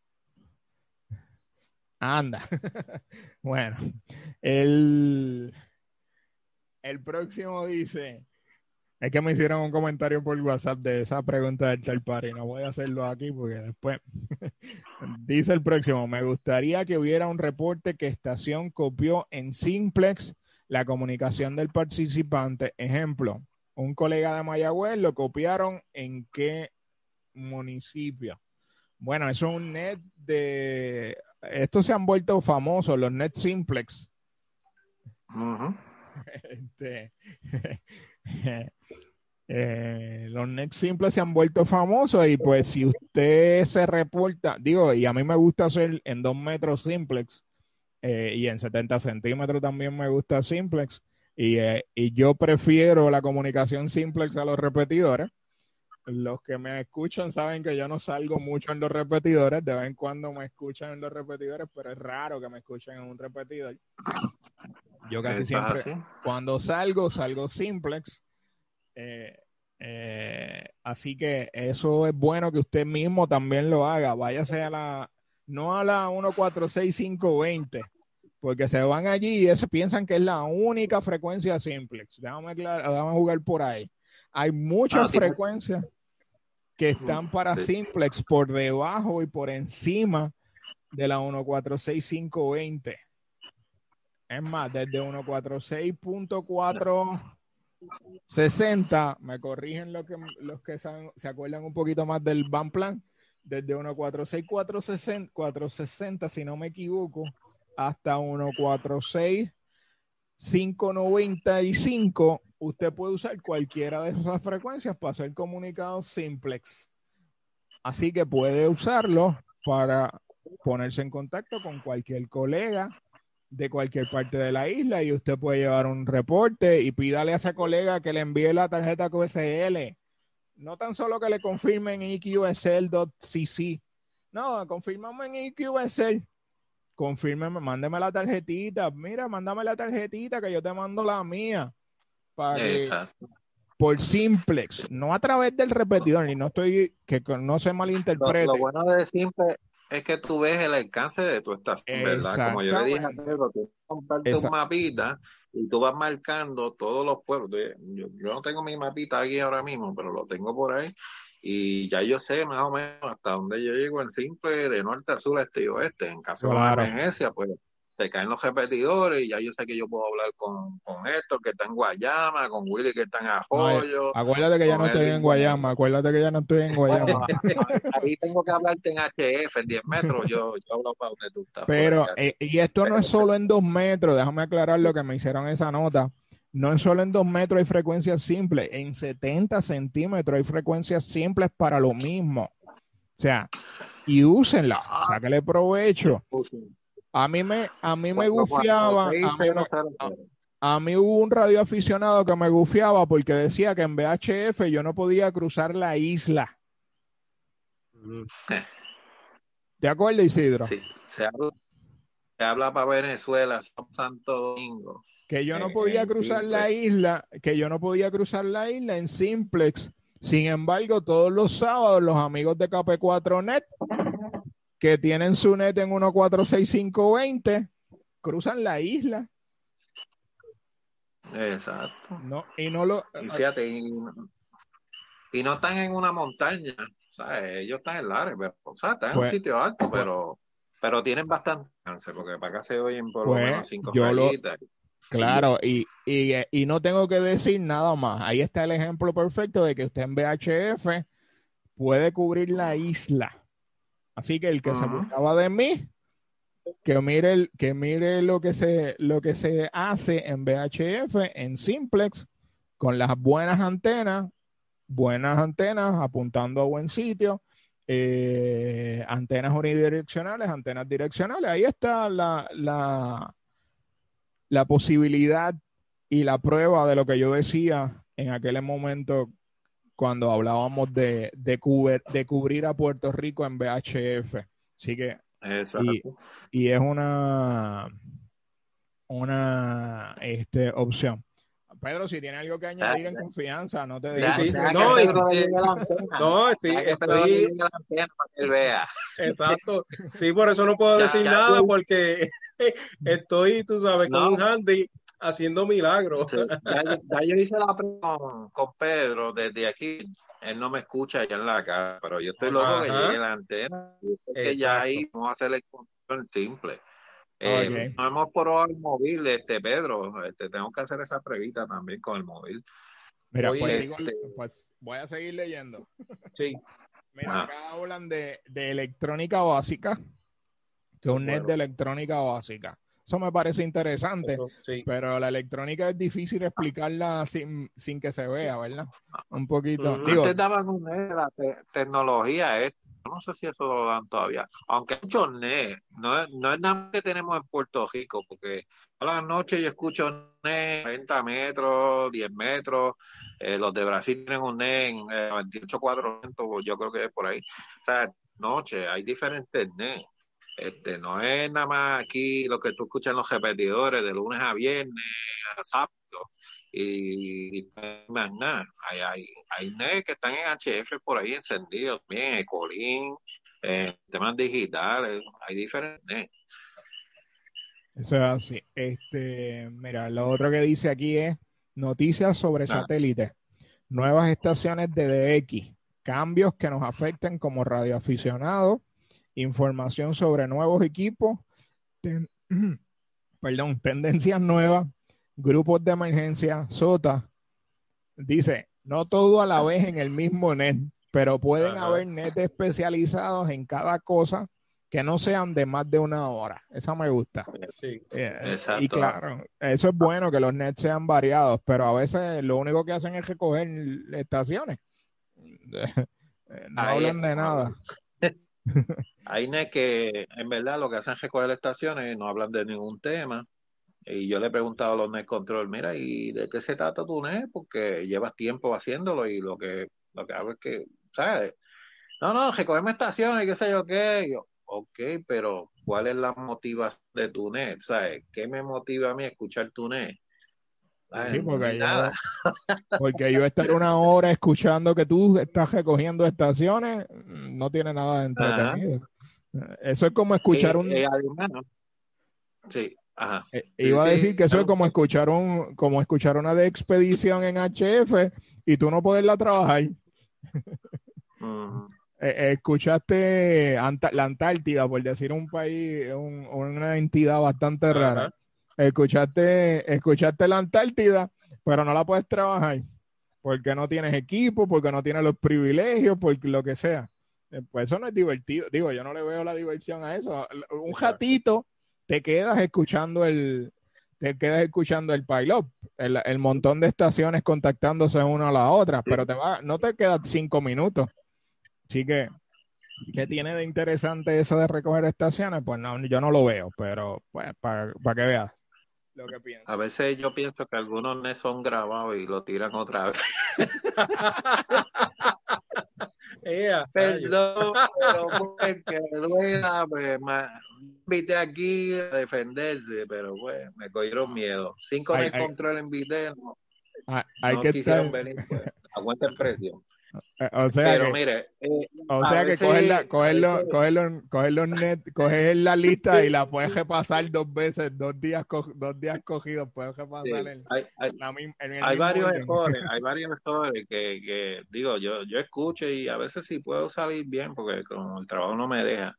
Anda. Bueno, el próximo dice, es que me hicieron un comentario por WhatsApp de esa pregunta del third party, no voy a hacerlo aquí porque después dice el próximo, me gustaría que hubiera un reporte que estación copió en simplex la comunicación del participante. Ejemplo, un colega de Mayagüez lo copiaron en qué municipio. Bueno, eso es un net de... Estos se han vuelto famosos, los net simplex. Uh-huh. Los net simples se han vuelto famosos y pues si usted se reporta, digo, y a mí me gusta hacer en 2 metros simplex y en 70 centímetros también me gusta simplex y yo prefiero la comunicación simplex a los repetidores. Los que me escuchan saben que yo no salgo mucho en los repetidores, de vez en cuando me escuchan en los repetidores, pero es raro que me escuchen en un repetidor. Yo casi siempre, cuando salgo simplex. Así que eso es bueno que usted mismo también lo haga. Váyase no a la 146520, porque se van allí y piensan que es la única frecuencia simplex. Déjame jugar por ahí. Hay muchas frecuencias que están para simplex por debajo y por encima de la 146520. Es más, desde 146.460, me corrigen los que se acuerdan un poquito más del band plan, desde 146.460, si no me equivoco, hasta 146.595, usted puede usar cualquiera de esas frecuencias para hacer comunicados simplex. Así que puede usarlo para ponerse en contacto con cualquier colega de cualquier parte de la isla y usted puede llevar un reporte y pídale a ese colega que le envíe la tarjeta QSL. No tan solo que le confirmen EQSL.cc. No, confirmame en EQSL. Confírmeme, mándeme la tarjetita. Mira, mándame la tarjetita que yo te mando la mía. Para que, por simplex, no a través del repetidor, y no estoy, que no se malinterprete. Lo bueno de simple es que tú ves el alcance de tu estación, ¿verdad? Como yo le dije a Pedro, tú compartes un mapita y tú vas marcando todos los pueblos. Yo no tengo mi mapita aquí ahora mismo, pero lo tengo por ahí y ya yo sé más o menos hasta dónde yo llego en simple, de norte a sur, este y oeste. En caso de una emergencia, pues se caen los repetidores y ya yo sé que yo puedo hablar con Héctor, que está en Guayama, con Willy, que está en Arroyo. Acuérdate que ya no estoy en Guayama, Bueno, ahí tengo que hablarte en HF, en 10 metros, yo hablo para donde tú estás. Pero, y esto no es solo en 2 metros, déjame aclarar lo que me hicieron esa nota. No es solo en 2 metros hay frecuencias simples, en 70 centímetros hay frecuencias simples para lo mismo. O sea, y úsenla, sáquenle provecho. A mí me gufiaba, a mí hubo un radioaficionado que me gufiaba porque decía que en VHF yo no podía cruzar la isla. ¿Te acuerdas, Isidro? Sí, se habla para Venezuela, Santo Domingo. Que yo no podía cruzar la isla, en simplex. Sin embargo, todos los sábados los amigos de KP4Net que tienen su net en 146.520, cruzan la isla. Exacto. No, y no lo... Y fíjate, y no están en una montaña, ¿sabes? Ellos están en Lares, pero, o sea, están en un sitio alto, pero tienen bastante chance, porque para acá se oyen por lo menos 5 rayitas. Claro, y no tengo que decir nada más. Ahí está el ejemplo perfecto de que usted en VHF puede cubrir la isla. Así que el que se burlaba de mí, que mire lo que se hace en VHF, en simplex, con las buenas antenas apuntando a buen sitio, antenas unidireccionales, antenas direccionales. Ahí está la posibilidad y la prueba de lo que yo decía en aquel momento cuando hablábamos de cubrir a Puerto Rico en VHF. Así que y es una opción. Pedro, si tiene algo que añadir en confianza, no te digas. No, estoy para que él vea. Exacto. Sí, por eso no puedo decir nada, porque estoy, tú sabes, con un handy haciendo milagros. Sí. Ya yo hice la prueba con Pedro desde aquí. Él no me escucha allá en la casa, pero yo estoy loco que llegue la antena. Que ya ahí vamos a hacer el control simple. No hemos probado el móvil, Pedro. Tengo que hacer esa pruebita también con el móvil. Mira, pues voy a seguir leyendo. Sí. Mira, acá hablan de electrónica básica, que es un net de electrónica básica. Eso me parece interesante, pero la electrónica es difícil explicarla sin que se vea, ¿verdad? Un poquito. Ustedes daban un net de la tecnología no sé si eso lo dan todavía, aunque muchos NET, no es nada más que tenemos en Puerto Rico, porque a la noche yo escucho NET 40 metros, 10 metros, los de Brasil tienen un NET en 28400, yo creo que es por ahí. O sea, noche, hay diferentes NET. No es nada más aquí lo que tú escuchas en los repetidores de lunes a viernes, a sábado. Y más nada, hay NET que están en HF por ahí encendidos, bien, Ecolink, temas digitales, hay diferentes NET. Eso es así. Mira, lo otro que dice aquí es noticias sobre satélites, nuevas estaciones de DX, cambios que nos afecten como radioaficionados, información sobre nuevos equipos, tendencias nuevas, grupos de emergencia, SOTA. Dice, no todo a la vez en el mismo net, pero pueden haber nets especializados en cada cosa que no sean de más de una hora. Esa me gusta. Sí, y claro, eso es bueno que los nets sean variados, pero a veces lo único que hacen es recoger estaciones. No hablan de nada. Hay NET que en verdad lo que hacen es recoger estaciones y no hablan de ningún tema. Y yo le he preguntado a los NET Control, mira, ¿y de qué se trata tu NET? Porque llevas tiempo haciéndolo y lo que hago es que, ¿sabes? No, recogemos estaciones, qué sé yo qué. Y yo, ok, pero ¿cuál es la motivación de tu NET? ¿Sabes? ¿Qué me motiva a mí a escuchar tu NET? Sí, porque yo estar una hora escuchando que tú estás recogiendo estaciones no tiene nada de entretenido. Eso es como escuchar Sí. Ajá. Iba a decir que eso es como escuchar una de expedición en HF y tú no poderla trabajar. Escuchaste la Antártida, por decir un país, una entidad bastante rara. Escuchaste la Antártida, pero no la puedes trabajar porque no tienes equipo, porque no tienes los privilegios, porque lo que sea. Pues eso no es divertido. Digo, yo no le veo la diversión a eso. Un ratito te quedas escuchando el pilot, el montón de estaciones contactándose una a la otra, pero no te quedas 5 minutos. Así que, ¿qué tiene de interesante eso de recoger estaciones? Pues no, yo no lo veo, pero pues para que veas lo que pienso. A veces yo pienso que algunos NES son grabados y lo tiran otra vez. Perdón, pero porque pues, me invité aquí a defenderse, pero pues me cogieron miedo. 5 NES Control invité, no quisieron venir, pues, aguanta el precio. O sea pero mire, O sea que coges la lista y la puedes repasar 2 veces, 2 días cogidos, puedes repasar hay varios errores que digo, yo escucho y a veces sí puedo salir bien porque como el trabajo no me deja.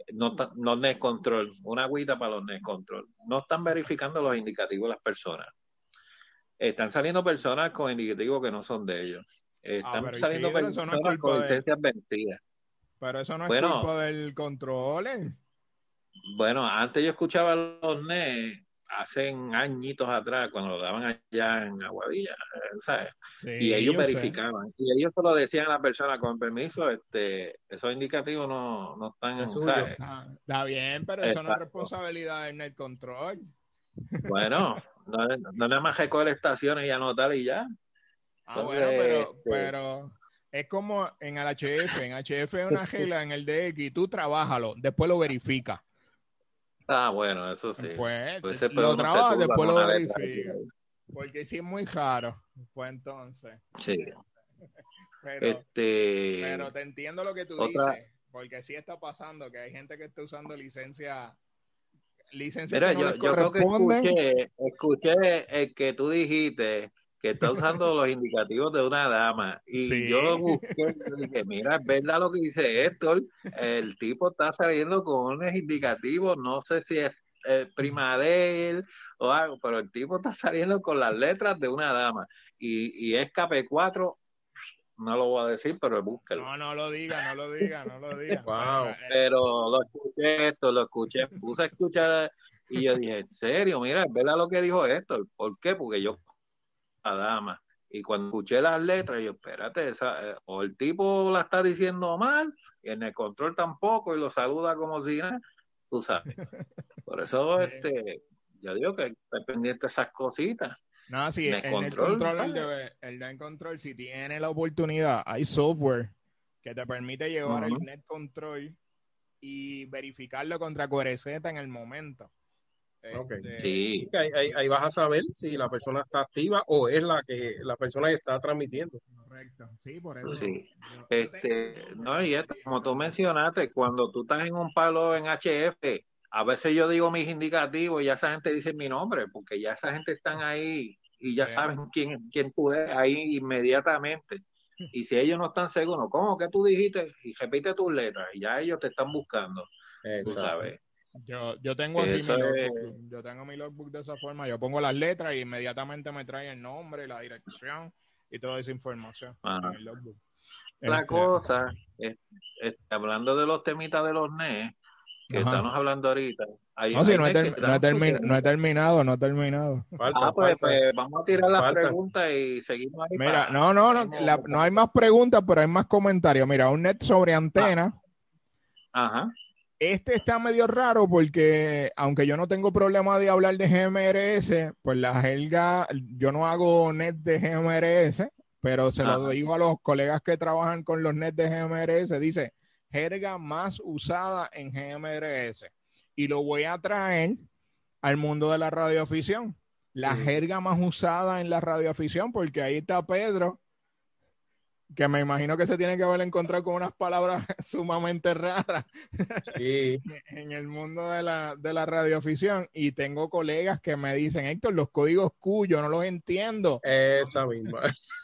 No net control, una agüita para los net control. No están verificando los indicativos de las personas. Están saliendo personas con indicativos que no son de ellos. Están saliendo personas con licencias vencidas. Pero eso no es culpa del control. Bueno, antes yo escuchaba los NES hace añitos atrás, cuando lo daban allá en Aguadilla, ¿sabes? Sí, y ellos verificaban. Y ellos solo decían a la persona, con permiso, esos indicativos no están, ¿sabes? Está bien, pero eso no es responsabilidad del net control. Bueno, no nada más recoger estaciones y anotar y ya. Entonces, pero es como en el HF. En HF es una regla en el DX, tú trabájalo, después lo verifica. Bueno, eso sí. Pues lo trabajas, después lo verifica. Porque sí es muy raro. Pues entonces. Sí. Pero te entiendo lo que tú dices. Porque sí está pasando que hay gente que está usando licencia. Mira, yo creo que escuché el que tú dijiste que está usando los indicativos de una dama y yo busqué y dije, mira, es verdad lo que dice Héctor, el tipo está saliendo con unos indicativos, no sé si es prima de él o algo, pero el tipo está saliendo con las letras de una dama y es KP4, no lo voy a decir, pero búsquelo. No lo diga. Wow. Pero lo escuché, puse a escuchar y yo dije, en serio, mira, es verdad lo que dijo Héctor. ¿Por qué? Porque yo la dama. Y cuando escuché las letras, yo, espérate, o el tipo la está diciendo mal, y en el control tampoco, y lo saluda como si nada, tú sabes. Por eso, yo digo que estoy pendiente de esas cositas. No, sí, el net control, si tiene la oportunidad, hay software que te permite llevar el net control y verificarlo contra QRZ en el momento. Sí. Ahí vas a saber si la persona está activa o es la persona que está transmitiendo. Correcto. Sí, por eso. Sí. Como tú mencionaste, cuando tú estás en un palo en HF, a veces yo digo mis indicativos y ya esa gente dice mi nombre, porque ya esa gente están ahí y ya saben quién tú eres ahí inmediatamente. Y si ellos no están seguros, ¿cómo que tú dijiste? Y repite tus letras y ya ellos te están buscando. Tú sabes. Yo tengo así mi logbook. Yo tengo mi logbook de esa forma. Yo pongo las letras y inmediatamente me trae el nombre, la dirección y toda esa información en el logbook. La cosa, hablando de los temitas de los NES, que estamos hablando ahorita. No he terminado. Pues vamos a tirar las preguntas y seguimos ahí. Mira, no hay más preguntas, pero hay más comentarios. Mira, un net sobre antena. Ajá. Este está medio raro porque, aunque yo no tengo problema de hablar de GMRS, pues la jerga, yo no hago net de GMRS, pero se lo digo a los colegas que trabajan con los net de GMRS, dice, jerga más usada en GMRS. Y lo voy a traer al mundo de la radioafición. La jerga más usada en la radioafición, porque ahí está Pedro, que me imagino que se tiene que haber encontrado con unas palabras sumamente raras en el mundo de la radioafición. Y tengo colegas que me dicen, Héctor, los códigos Q, yo no los entiendo. Esa misma.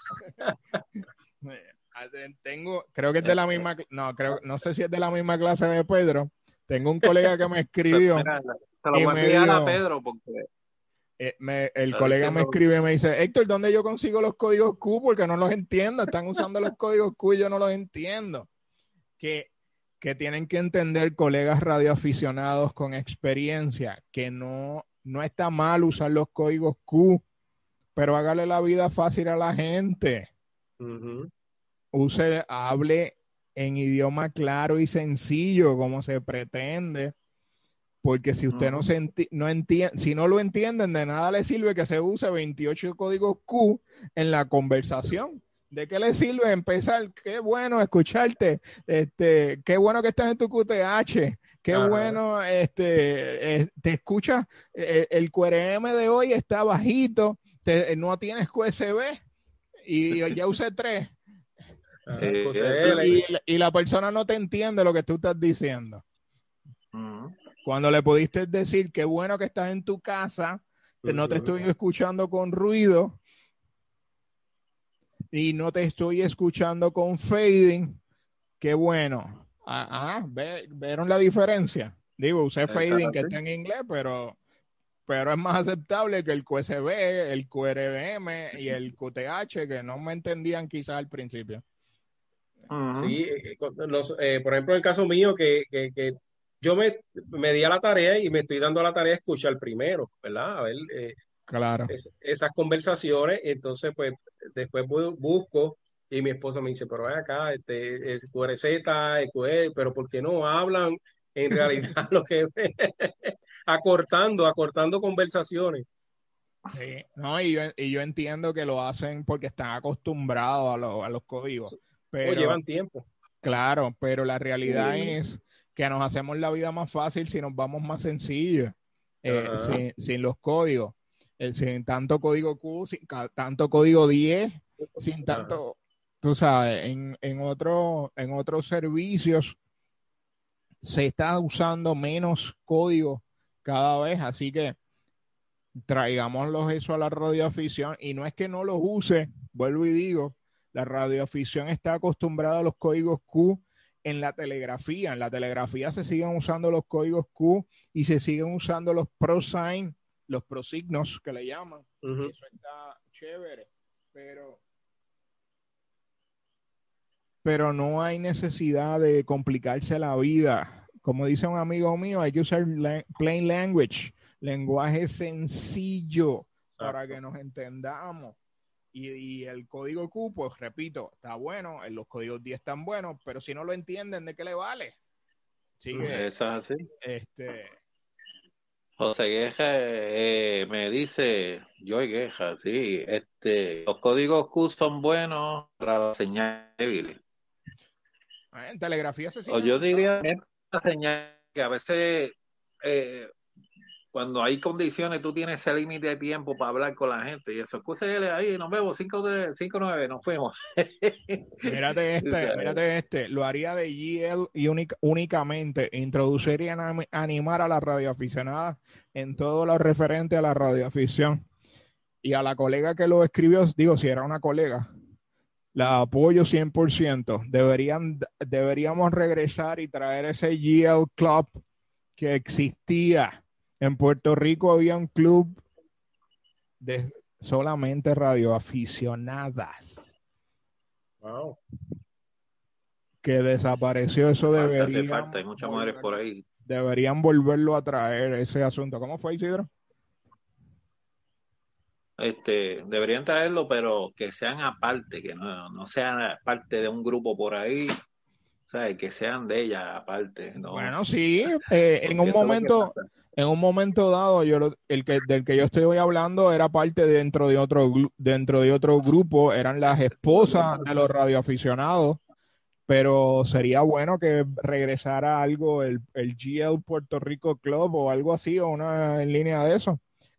Creo que es de la misma, no sé si es de la misma clase de Pedro. Tengo un colega que me escribió. Se lo voy a enviar a Pedro porque... el colega me escribe y me dice, Héctor, ¿dónde yo consigo los códigos Q? Porque no los entiendo, están usando los códigos Q y yo no los entiendo. Que tienen que entender, colegas radioaficionados con experiencia, que no está mal usar los códigos Q, pero hágale la vida fácil a la gente. Hable en idioma claro y sencillo, como se pretende. Porque si usted no entiende, si no lo entienden, de nada le sirve que se use 28 códigos Q en la conversación. ¿De qué le sirve empezar? Qué bueno escucharte. Qué bueno que estás en tu QTH. Qué bueno, te escuchas. El QRM de hoy está bajito. No tienes QSB y ya usé 3. Y la persona no te entiende lo que tú estás diciendo. Cuando le pudiste decir qué bueno que estás en tu casa, no te estoy escuchando con ruido y no te estoy escuchando con fading, qué bueno. ¿Vieron la diferencia? Digo, usé fading que está en inglés, pero es más aceptable que el QSB, el QRM y el QTH, que no me entendían quizás al principio. Sí, por ejemplo, en el caso mío, que yo me di a la tarea y me estoy dando a la tarea de escuchar primero, ¿verdad? A ver, claro. Esas conversaciones, entonces pues después busco y mi esposa me dice, pero ven acá, QRZ, pero ¿por qué no hablan en realidad lo que acortando conversaciones? Sí, no, y yo entiendo que lo hacen porque están acostumbrados a los códigos. Pero llevan tiempo. Claro, pero la realidad es que nos hacemos la vida más fácil si nos vamos más sencillos, sin los códigos, sin tanto código Q, sin tanto código 10, sin tanto, tú sabes, en otros servicios se está usando menos código cada vez, así que traigámoslos eso a la radioafición, y no es que no los use, vuelvo y digo, la radioafición está acostumbrada a los códigos Q en la telegrafía. En la telegrafía se siguen usando los códigos Q y se siguen usando los prosign, los prosignos que le llaman. Eso está chévere, pero no hay necesidad de complicarse la vida. Como dice un amigo mío, hay que usar plain language, lenguaje sencillo, para que nos entendamos. Y el código Q, pues repito, está bueno, los códigos 10 están buenos, pero si no lo entienden, ¿de qué le vale? Eso es así. José Gueja me dice, Joy Gueja, sí, los códigos Q son buenos para la señal débil. En telegrafía se sigue. O yo diría que la señal que a veces cuando hay condiciones, tú tienes ese límite de tiempo para hablar con la gente. Y eso, escúchale ahí, nos vemos, 5-9, nos fuimos. Mírate este. Lo haría de GL y únicamente. Introduciría y animar a la radioaficionada en todo lo referente a la radioafición. Y a la colega que lo escribió, digo, si era una colega, la apoyo 100%. Deberíamos regresar y traer ese GL Club que existía. En Puerto Rico había un club de solamente radioaficionadas. Wow. Que desapareció. Eso deberían. Falta, hay muchas mujeres por ahí. Deberían volverlo a traer, ese asunto. ¿Cómo fue, Isidro? Deberían traerlo, pero que sean aparte, que no sean parte de un grupo por ahí. O sea, que sean de ella aparte, ¿no? Bueno, sí, en un momento dado, del que yo estoy hablando era parte dentro de otro grupo, eran las esposas de los radioaficionados, pero sería bueno que regresara algo, el GL Puerto Rico Club o algo así, o una en línea de eso.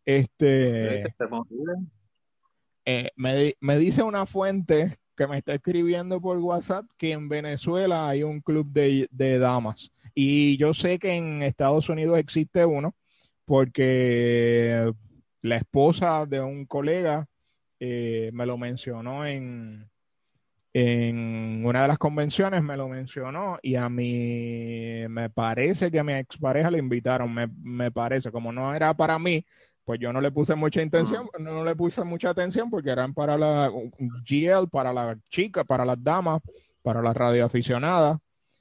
Me dice una fuente que me está escribiendo por WhatsApp que en Venezuela hay un club de damas, y yo sé que en Estados Unidos existe uno porque la esposa de un colega me lo mencionó en una de las convenciones, me lo mencionó, y a mí me parece que a mi expareja le invitaron, me parece, como no era para mí, pues yo no le puse mucha intención, no le puse mucha atención porque eran para la GL, para las chicas, para las damas, para las radioaficionadas.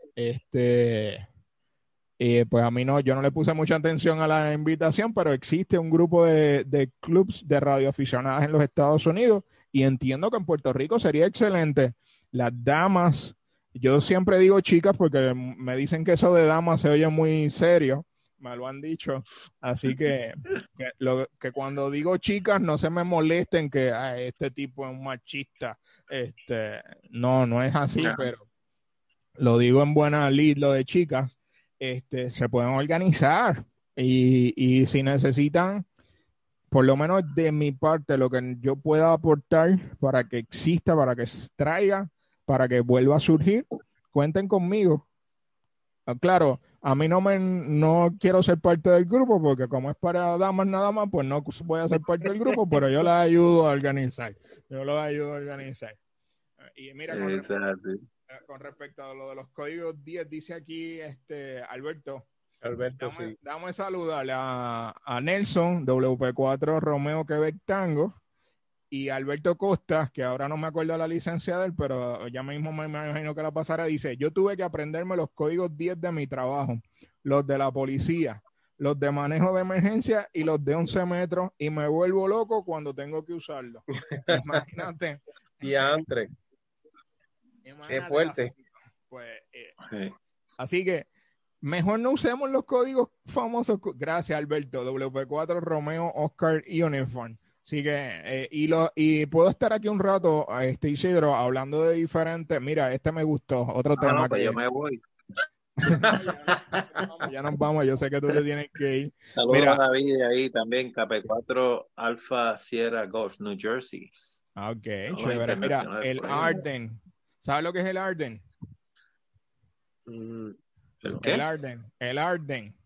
Pues a mí no, yo no le puse mucha atención a la invitación, pero existe un grupo de clubs de radioaficionadas en los Estados Unidos, y entiendo que en Puerto Rico sería excelente. Las damas, yo siempre digo chicas porque me dicen que eso de damas se oye muy serio, me lo han dicho, así que cuando digo chicas no se me molesten que este tipo es un machista, no es así, pero lo digo en buena lid, lo de chicas, se pueden organizar, y si necesitan, por lo menos de mi parte, lo que yo pueda aportar para que exista, para que se traiga, para que vuelva a surgir. Cuenten conmigo. Claro, a mí no quiero ser parte del grupo porque como es para damas nada más, pues no voy a ser parte del grupo, pero yo las ayudo a organizar. Yo los ayudo a organizar. Y mira, con respecto a lo de los códigos 10, dice aquí Alberto, sí. Dame saludar a Nelson, WP4 Romeo Quebec Tango, y Alberto Costa, que ahora no me acuerdo la licencia de él, pero ya mismo me imagino que la pasará, dice, yo tuve que aprenderme los códigos 10 de mi trabajo, los de la policía, los de manejo de emergencia y los de 11 metros, y me vuelvo loco cuando tengo que usarlos. Imagínate. Diantre. Qué fuerte. Pues, así que mejor no usemos los códigos famosos. Gracias, Alberto. WP4 Romeo Oscar Uniform. Así que, y puedo estar aquí un rato, Isidro, hablando de diferentes. Mira, me gustó. Otro tema. Pues yo me voy. Ya nos vamos. Yo sé que tú te tienes que ir. Saludos a David ahí también, KP4 Alpha Sierra Golf, New Jersey. Ok, chévere. Mira, el Arden. ¿Sabes lo que es el Arden? El Arden.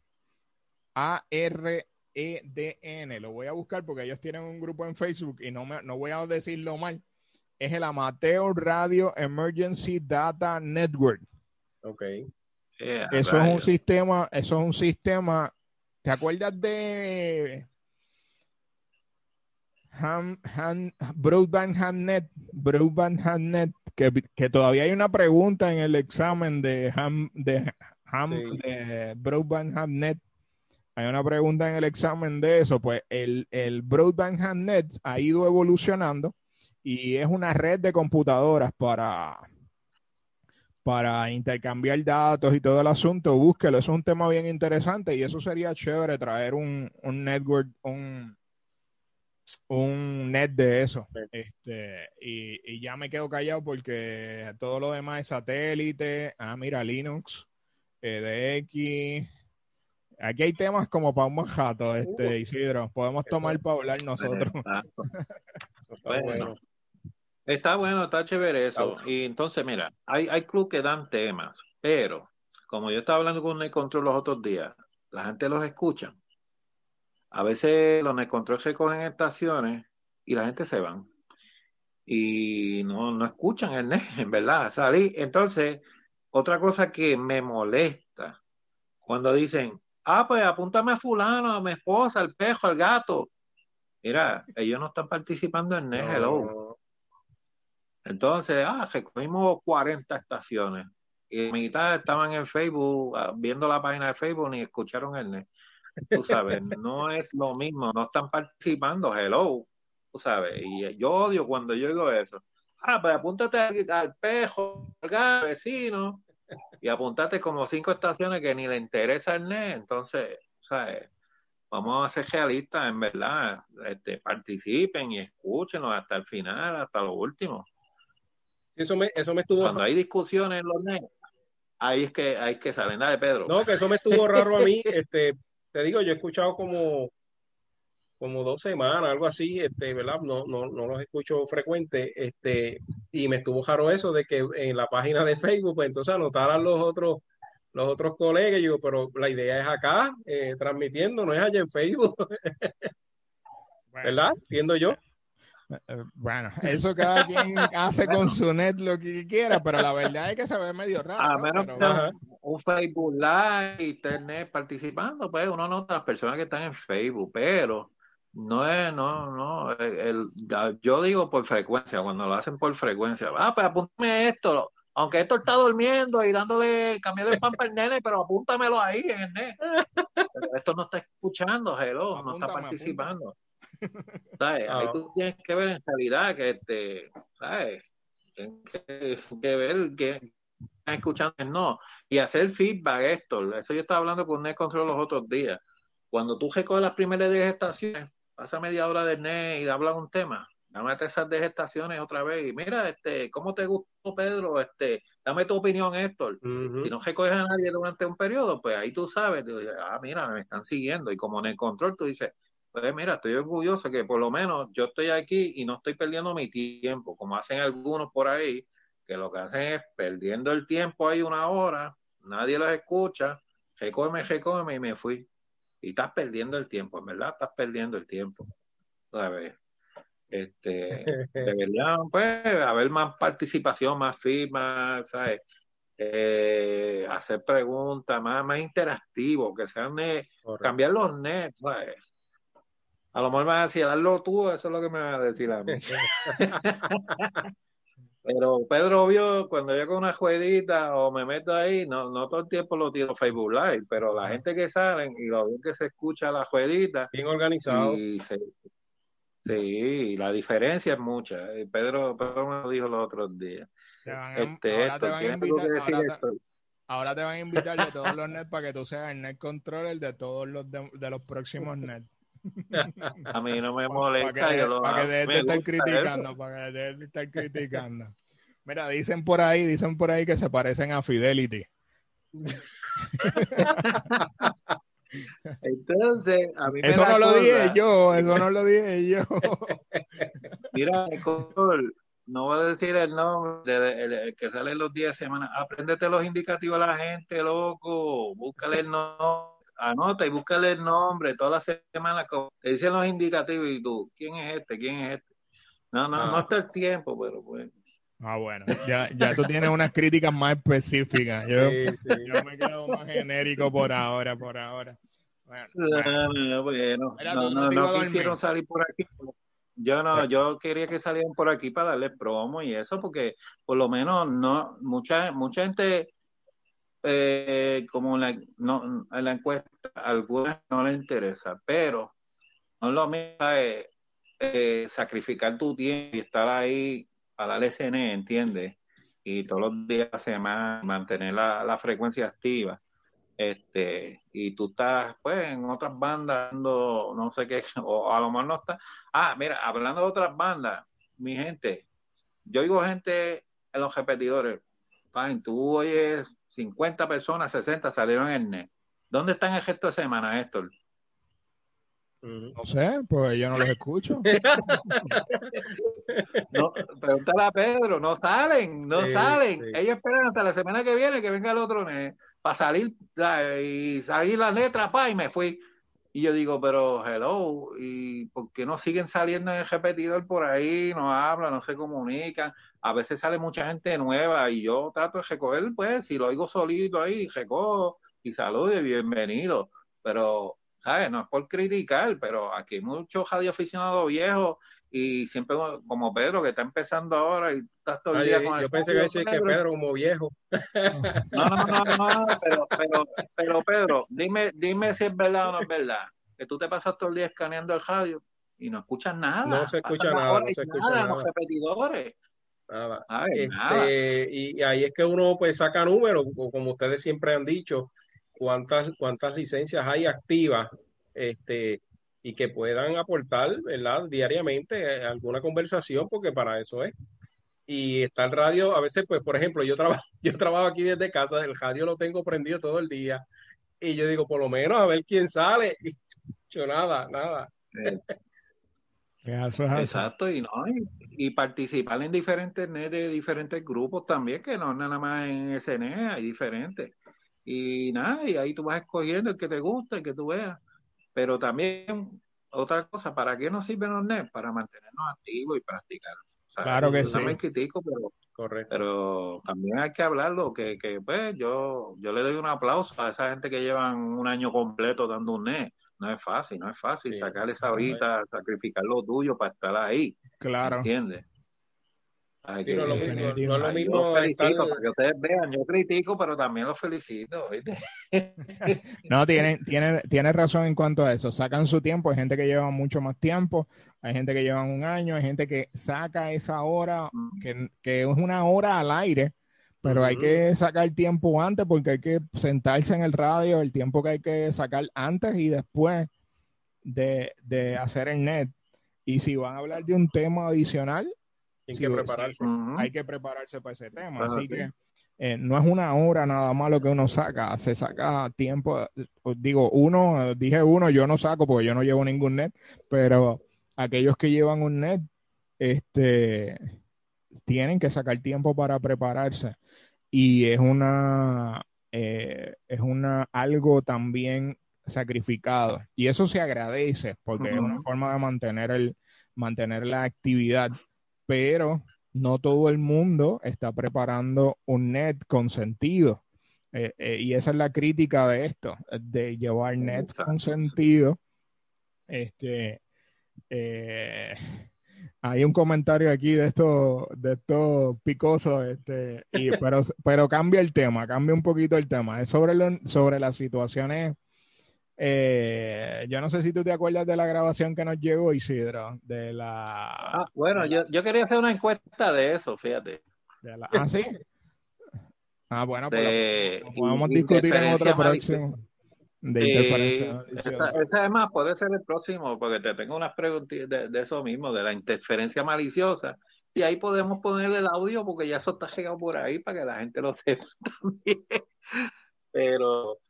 AREDN. Lo voy a buscar porque ellos tienen un grupo en Facebook y no voy a decirlo mal. Es el Amateur Radio Emergency Data Network. Ok. Eso es un sistema. ¿Te acuerdas de Broadband HamNet? Que todavía hay una pregunta en el examen de Broadband HamNet. Hay una pregunta en el examen de eso. Pues el Broadband HamNet ha ido evolucionando y es una red de computadoras para intercambiar datos y todo el asunto. Búsquelo, eso es un tema bien interesante y eso sería chévere traer un network, un net de eso. Y ya me quedo callado porque todo lo demás es satélite. Mira, Linux, EDX. Aquí hay temas como para un manjato, Isidro. Podemos tomar para hablar nosotros. Bueno. Está bueno, está chévere eso. Y entonces, mira, hay clubes que dan temas, pero como yo estaba hablando con Control los otros días, la gente los escucha. A veces los Control se cogen estaciones y la gente se van. Y no escuchan el NET, en verdad. Salí. Entonces, otra cosa que me molesta, cuando dicen, pues apúntame a fulano, a mi esposa, al pejo, al gato. Mira, ellos no están participando en NET, hello. Entonces, recogimos 40 estaciones. Y mitad estaban en Facebook, viendo la página de Facebook, ni escucharon el NET. Tú sabes, no es lo mismo, no están participando, hello. Tú sabes, y yo odio cuando yo digo eso. Pues apúntate al pejo, al vecino, y apúntate como 5 estaciones que ni le interesa el NET. Entonces, ¿sabes? Vamos a ser realistas, en verdad. Participen y escúchenos hasta el final, hasta lo último. Eso me estuvo. Cuando hay discusiones en los NET, ahí es que hay que salir. Dale, Pedro. No, que eso me estuvo raro a mí. Te digo, yo he escuchado como 2 semanas, algo así, ¿verdad? No los escucho frecuente, y me estuvo raro eso de que en la página de Facebook, pues entonces anotaran los otros colegas. Yo digo, pero la idea es acá, transmitiendo, no es allá en Facebook. ¿Verdad? Entiendo yo. Bueno, eso cada quien hace con su net lo que quiera, pero la verdad es que se ve medio raro. A menos que un Facebook Live y Internet participando, pues uno nota las personas que están en Facebook, pero yo digo por frecuencia, cuando lo hacen por frecuencia, pues apúntame esto, aunque esto está durmiendo y cambiando el pan para el nene, pero apúntamelo ahí en el net. Pero esto no está escuchando, hello, no está participando. ¿Sabes? Ahí tú tienes que ver en realidad que ¿sabes? Tienes que ver que están escuchando, no, y hacer feedback eso yo estaba hablando con Net Control los otros días. Cuando tú recoges las primeras 10 estaciones, pasa media hora de Net y habla un tema, dame esas 10 estaciones otra vez y mira, ¿cómo te gustó, Pedro? Dame tu opinión, Héctor. Si no recoges a nadie durante un periodo, pues ahí tú sabes, mira, me están siguiendo, y como Net Control tú dices, pues mira, estoy orgulloso que por lo menos yo estoy aquí y no estoy perdiendo mi tiempo, como hacen algunos por ahí, que lo que hacen es perdiendo el tiempo ahí 1 hora, nadie los escucha, recógeme y me fui. Y estás perdiendo el tiempo, en verdad, estás perdiendo el tiempo. ¿Sabes? Deberían, pues, haber más participación, más firmas, ¿sabes? Hacer preguntas, más interactivo, que sean cambiar los nets, ¿sabes? A lo mejor me vas a decir, darlo tú, eso es lo que me va a decir a mí. Pero Pedro, obvio, cuando yo con una jueguita o me meto ahí, no todo el tiempo lo tiro Facebook Live, pero la gente que salen y lo bien que se escucha la jueguita. Bien organizado. Sí, la diferencia es mucha. Pedro me lo dijo los otros días. Ahora te van a invitar de todos los nets para que tú seas el net controller de todos los de los próximos nets. A mí no me molesta. Para que dejes de estar criticando. Mira, dicen por ahí que se parecen a Fidelity. Entonces, a mí eso no lo dije yo. Mira, no voy a decir el nombre, el que sale los días de semana. Apréndete los indicativos a la gente, loco. Búscale el nombre. Anota y búscale el nombre todas las semanas. Te dicen los indicativos y tú, ¿quién es este? No está el tiempo, pero pues. Bueno, ya tú tienes unas críticas más específicas. Yo me quedo más genérico por ahora. Bueno. No quisieron salir por aquí. Yo quería que salieran por aquí para darle promo y eso, porque por lo menos mucha gente, como en la encuesta, a algunas no les interesa, pero no es lo mismo sacrificar tu tiempo y estar ahí para darle CN, ¿entiendes? Y todos los días de semana mantener la frecuencia activa. Y tú estás pues en otras bandas, no sé qué, o a lo mejor no estás. Mira, hablando de otras bandas, mi gente, yo oigo gente en los repetidores, fine, tú oyes 50 personas, 60 salieron en el net. ¿Dónde están el resto de semana, Héctor? No sé, pues yo no los escucho. No, pregúntale a Pedro, no salen. Sí. Ellos esperan hasta la semana que viene que venga el otro net para salir y salir la letra, y me fui. Y yo digo, pero hello, ¿y por qué no siguen saliendo en el repetidor por ahí? No hablan, no se comunican. A veces sale mucha gente nueva y yo trato de recoger, pues, si lo oigo solito ahí, recojo y saludo y bienvenido. Pero, ¿sabes? No es por criticar, pero aquí hay muchos radioaficionados viejos y siempre como Pedro, que está empezando ahora y estás todo el día con el... Yo pensé que decía que Pedro como viejo. No, pero Pedro, dime si es verdad o no es verdad, que tú te pasas todo el día escaneando el radio y no escuchas nada. No se escucha nada, los repetidores. Nada. Nada. Y ahí es que uno pues saca números, como ustedes siempre han dicho, cuántas licencias hay activas, y que puedan aportar, ¿verdad? Diariamente alguna conversación, porque para eso es. Y está el radio, a veces, pues, por ejemplo, yo trabajo aquí desde casa, el radio lo tengo prendido todo el día, y yo digo, por lo menos, a ver quién sale, y yo nada. Eso es exacto, y participar en diferentes net de diferentes grupos también, que no nada más en SNE, hay diferentes. Y nada, y ahí tú vas escogiendo el que te gusta, el que tú veas. Pero también, otra cosa, ¿para qué nos sirven los NET? Para mantenernos activos y practicar. Claro que yo también critico, pero también hay que hablarlo, que pues yo le doy un aplauso a esa gente que llevan un año completo dando un NET. No es fácil sí, sacar esa horita, sacrificar lo tuyo para estar ahí. Claro. ¿Entiendes? No es lo mismo felicito, para que ustedes vean, yo critico, pero también los felicito, ¿viste? No, tiene razón en cuanto a eso. Sacan su tiempo, hay gente que lleva mucho más tiempo, hay gente que lleva un año, hay gente que saca esa hora, que es una hora al aire, pero hay que sacar tiempo antes porque hay que sentarse en el radio, el tiempo que hay que sacar antes y después de hacer el net. Y si van a hablar de un tema adicional, hay que prepararse para ese tema. Así que no es una hora nada más lo que uno saca, se saca tiempo. Digo, yo no saco porque yo no llevo ningún net, pero aquellos que llevan un net, tienen que sacar tiempo para prepararse y es algo también sacrificado y eso se agradece porque es una forma de mantener la actividad, pero no todo el mundo está preparando un net con sentido. Y esa es la crítica de esto, de llevar nets con sentido. Hay un comentario aquí de estos picosos, pero cambia un poquito el tema. Es sobre las situaciones. Yo no sé si tú te acuerdas de la grabación que nos llegó, Isidro, bueno, yo quería hacer una encuesta de eso, fíjate. ¿Sí? Bueno, pues lo podemos discutir en otro próximo. De interferencia maliciosa. Esa es más, puede ser el próximo, porque te tengo unas preguntas de eso mismo, de la interferencia maliciosa. Y ahí podemos poner el audio, porque ya eso está llegado por ahí para que la gente lo sepa también. Pero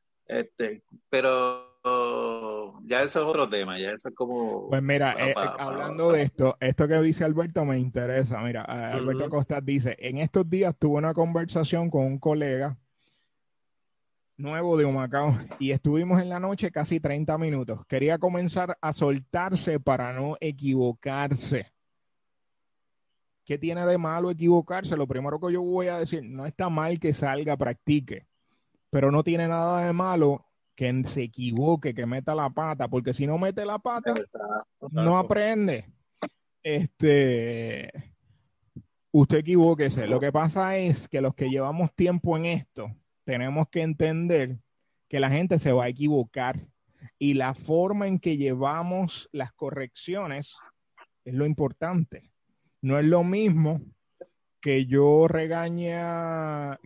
ya eso es otro tema, ya eso es como... Pues mira, hablando de esto que dice Alberto me interesa. Mira, Alberto Costa dice, en estos días tuve una conversación con un colega nuevo de Humacao y estuvimos en la noche casi 30 minutos. Quería comenzar a soltarse para no equivocarse. ¿Qué tiene de malo equivocarse? Lo primero que yo voy a decir, no está mal que salga, practique, pero no tiene nada de malo que se equivoque, que meta la pata, porque si no mete la pata, no aprende. Usted equivóquese. Lo que pasa es que los que llevamos tiempo en esto, tenemos que entender que la gente se va a equivocar y la forma en que llevamos las correcciones es lo importante. No es lo mismo que yo regañe a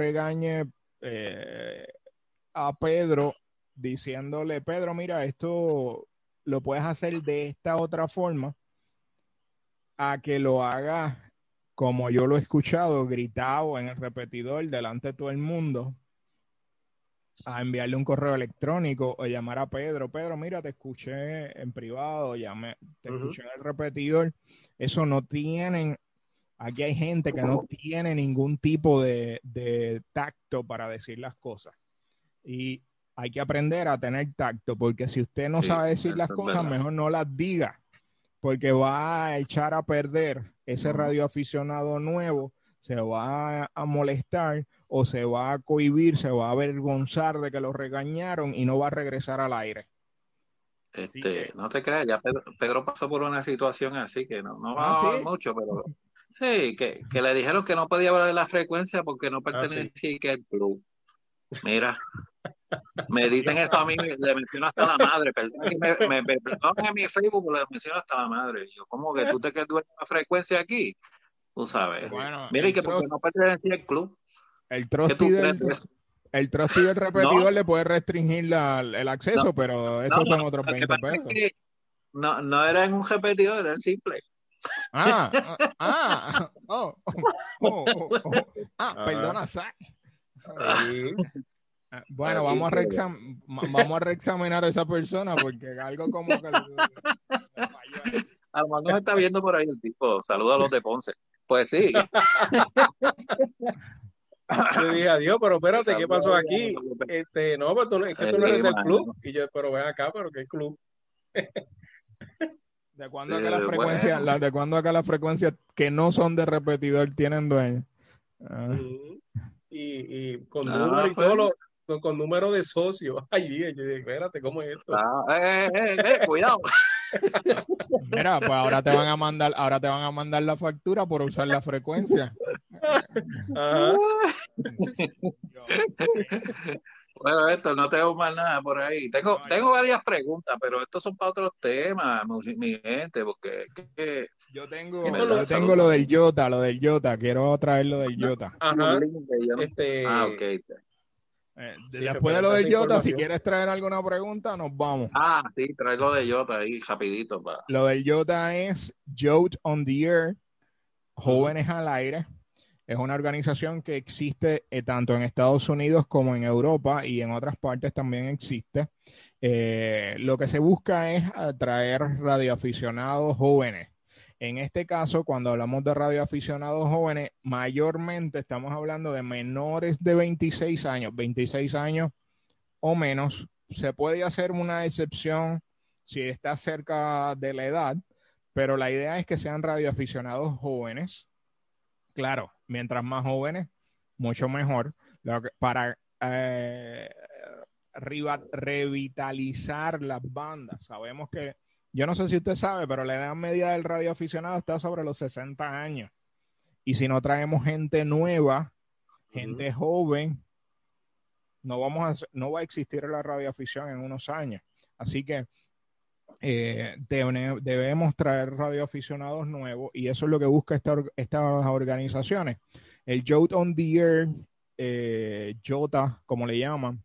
Pedro diciéndole, Pedro, mira, esto lo puedes hacer de esta otra forma, a que lo haga como yo lo he escuchado, gritado en el repetidor delante de todo el mundo, a enviarle un correo electrónico o llamar a Pedro, mira, te escuché en privado, te escuché en el repetidor. Eso no tienen, aquí hay gente que no tiene ningún tipo de tacto para decir las cosas. Y hay que aprender a tener tacto, porque si usted no sabe decir las cosas, mejor no las diga, porque va a echar a perder ese radioaficionado nuevo, se va a molestar o se va a cohibir, se va a avergonzar de que lo regañaron y no va a regresar al aire. No te creas, ya Pedro pasó por una situación así que no va a hablar mucho, pero sí, que le dijeron que no podía hablar de la frecuencia porque no pertenecía al club. Mira, me dicen esto a mí, le menciono hasta la madre, perdón en mi Facebook, le menciono hasta la madre. Yo, ¿cómo que tú te quedas dueño de la frecuencia aquí? Tú sabes. Bueno, mira, y que porque no pertenecía al club. El trustee del repetidor le puede restringir el acceso, pero esos son otros 20 pesos. No era en un repetidor, era en simple. Perdona, Zach. Bueno, vamos a reexaminar a esa persona porque algo como que a lo mejor nos está viendo por ahí el tipo. Saludos a los de Ponce. Pues sí. Yo dije, adiós, pero espérate, ¿qué pasó aquí? No, pero es que tú no eres del club. Y yo, pero ven acá, pero ¿qué club? ¿De cuándo acá las frecuencias que no son de repetidor tienen dueño? Y con número y todo con número de socio. Ay, yo dije, espérate, ¿cómo es esto? Cuidado. Mira, pues ahora te van a mandar la factura por usar la frecuencia. Ajá. Bueno, esto no tengo más nada por ahí. Tengo varias preguntas, pero estos son para otros temas, mi gente, porque yo tengo lo del Yota, quiero traer lo del Yota. Ajá. Ok. Después de lo del Yota, si quieres traer alguna pregunta, nos vamos. Sí, trae lo de Yota ahí rapidito. Lo del Yota es Youth on the Air, Jóvenes al Aire. Es una organización que existe tanto en Estados Unidos como en Europa y en otras partes también existe. Lo que se busca es atraer radioaficionados jóvenes En este caso, cuando hablamos de radioaficionados jóvenes, mayormente estamos hablando de menores de 26 años o menos. Se puede hacer una excepción si está cerca de la edad, pero la idea es que sean radioaficionados jóvenes. Claro, mientras más jóvenes, mucho mejor, para revitalizar las bandas. Sabemos que, yo no sé si usted sabe, pero la edad media del radioaficionado está sobre los 60 años. Y si no traemos gente nueva, gente joven, no va a existir la radioafición en unos años. Así que debemos traer radioaficionados nuevos, y eso es lo que busca estas organizaciones. El Youth on the Air, YOTA, como le llaman,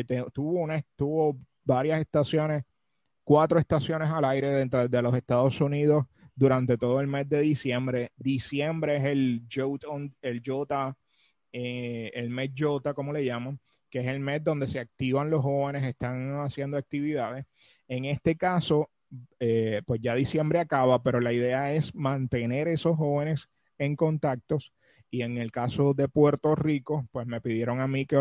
tuvo varias estaciones, 4 estaciones al aire dentro de los Estados Unidos durante todo el mes de diciembre. Diciembre es el YOTA, el mes YOTA, como le llaman, que es el mes donde se activan los jóvenes, están haciendo actividades. En este caso, pues ya diciembre acaba, pero la idea es mantener esos jóvenes en contactos, y en el caso de Puerto Rico, pues me pidieron a mí que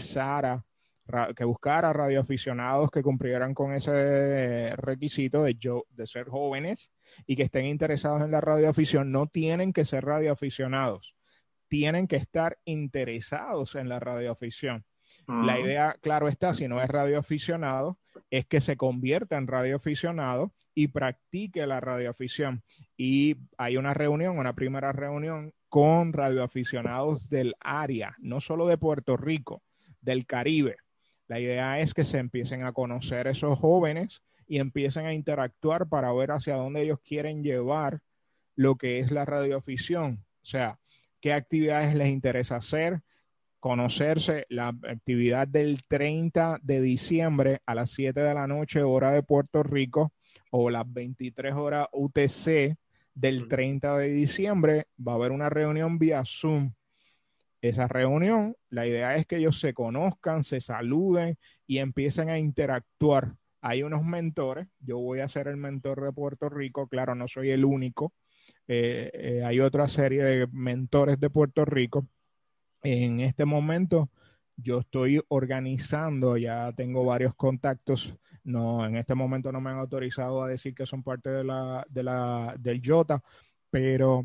que buscara radioaficionados que cumplieran con ese requisito de ser jóvenes y que estén interesados en la radioafición. No tienen que ser radioaficionados, tienen que estar interesados en la radioafición. La idea, claro está, si no es radioaficionado, es que se convierta en radioaficionado y practique la radioafición. Y hay una primera reunión con radioaficionados del área, no solo de Puerto Rico, del Caribe. La idea es que se empiecen a conocer esos jóvenes y empiecen a interactuar para ver hacia dónde ellos quieren llevar lo que es la radioafición. O sea, qué actividades les interesa hacer, conocerse. La actividad del 30 de diciembre a las 7 de la noche, hora de Puerto Rico, o las 23 horas UTC del 30 de diciembre, va a haber una reunión vía Zoom. Esa reunión, la idea es que ellos se conozcan, se saluden y empiecen a interactuar. Hay unos mentores, yo voy a ser el mentor de Puerto Rico, claro, no soy el único. Hay otra serie de mentores de Puerto Rico. En este momento yo estoy organizando, ya tengo varios contactos. No, en este momento no me han autorizado a decir que son parte del YOTA, pero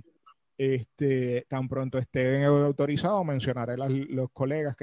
tan pronto estén autorizados, mencionaré los colegas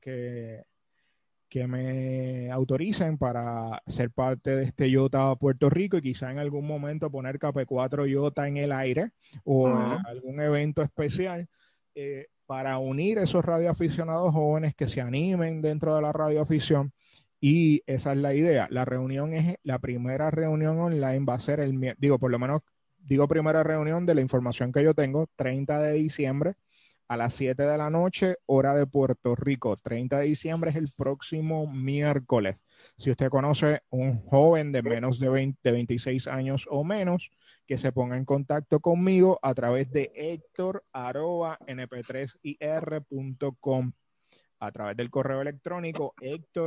que me autoricen para ser parte de este YOTA Puerto Rico, y quizá en algún momento poner KP4 YOTA en el aire o algún evento especial, para unir esos radioaficionados jóvenes que se animen dentro de la radioafición. Y esa es la idea. La primera reunión online va a ser primera reunión de la información que yo tengo, 30 de diciembre a las 7 de la noche, hora de Puerto Rico. 30 de diciembre es el próximo miércoles. Si usted conoce un joven de menos de 26 años o menos, que se ponga en contacto conmigo a través de hector@np3ir.com, a través del correo electrónico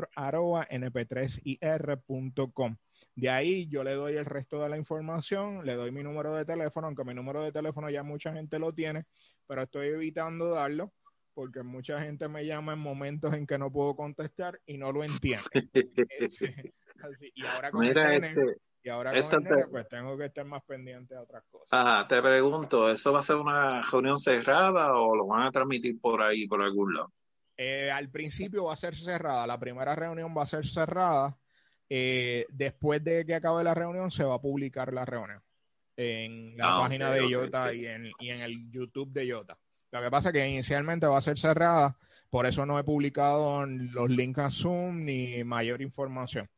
hector@np3ir.com. De ahí yo le doy el resto de la información, le doy mi número de teléfono, aunque mi número de teléfono ya mucha gente lo tiene, pero estoy evitando darlo porque mucha gente me llama en momentos en que no puedo contestar y no lo entiende. Así, y ahora con Mira, el nene, pues tengo que estar más pendiente de otras cosas. Ajá, te pregunto, ¿eso va a ser una reunión cerrada o lo van a transmitir por ahí, por algún lado? Al principio va a ser cerrada, la primera reunión va a ser cerrada. Después de que acabe la reunión se va a publicar la reunión en la página de YOTA y en el YouTube de YOTA. Lo que pasa es que inicialmente va a ser cerrada, por eso no he publicado los links a Zoom ni mayor información.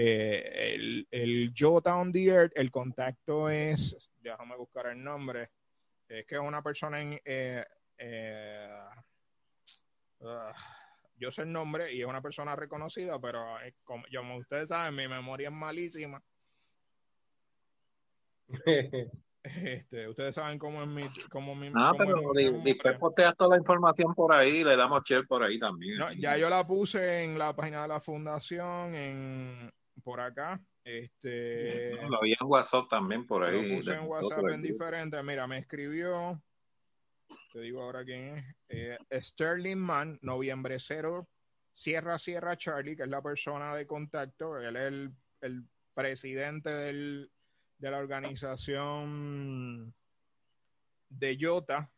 El YOTA on the Earth, el contacto es, déjame buscar el nombre, es que es una persona yo sé el nombre y es una persona reconocida, pero como ustedes saben, mi memoria es malísima. Ustedes saben cómo es mi después posteas toda la información por ahí, le damos share por ahí también. No, ya yo la puse en la página de la fundación, por acá. Lo vi en WhatsApp también por ahí. Lo puse en WhatsApp en diferente. Mira, me escribió, te digo ahora quién es, Sterling Mann, noviembre 0, Sierra Charlie, que es la persona de contacto. Él es el presidente de la organización de Yota,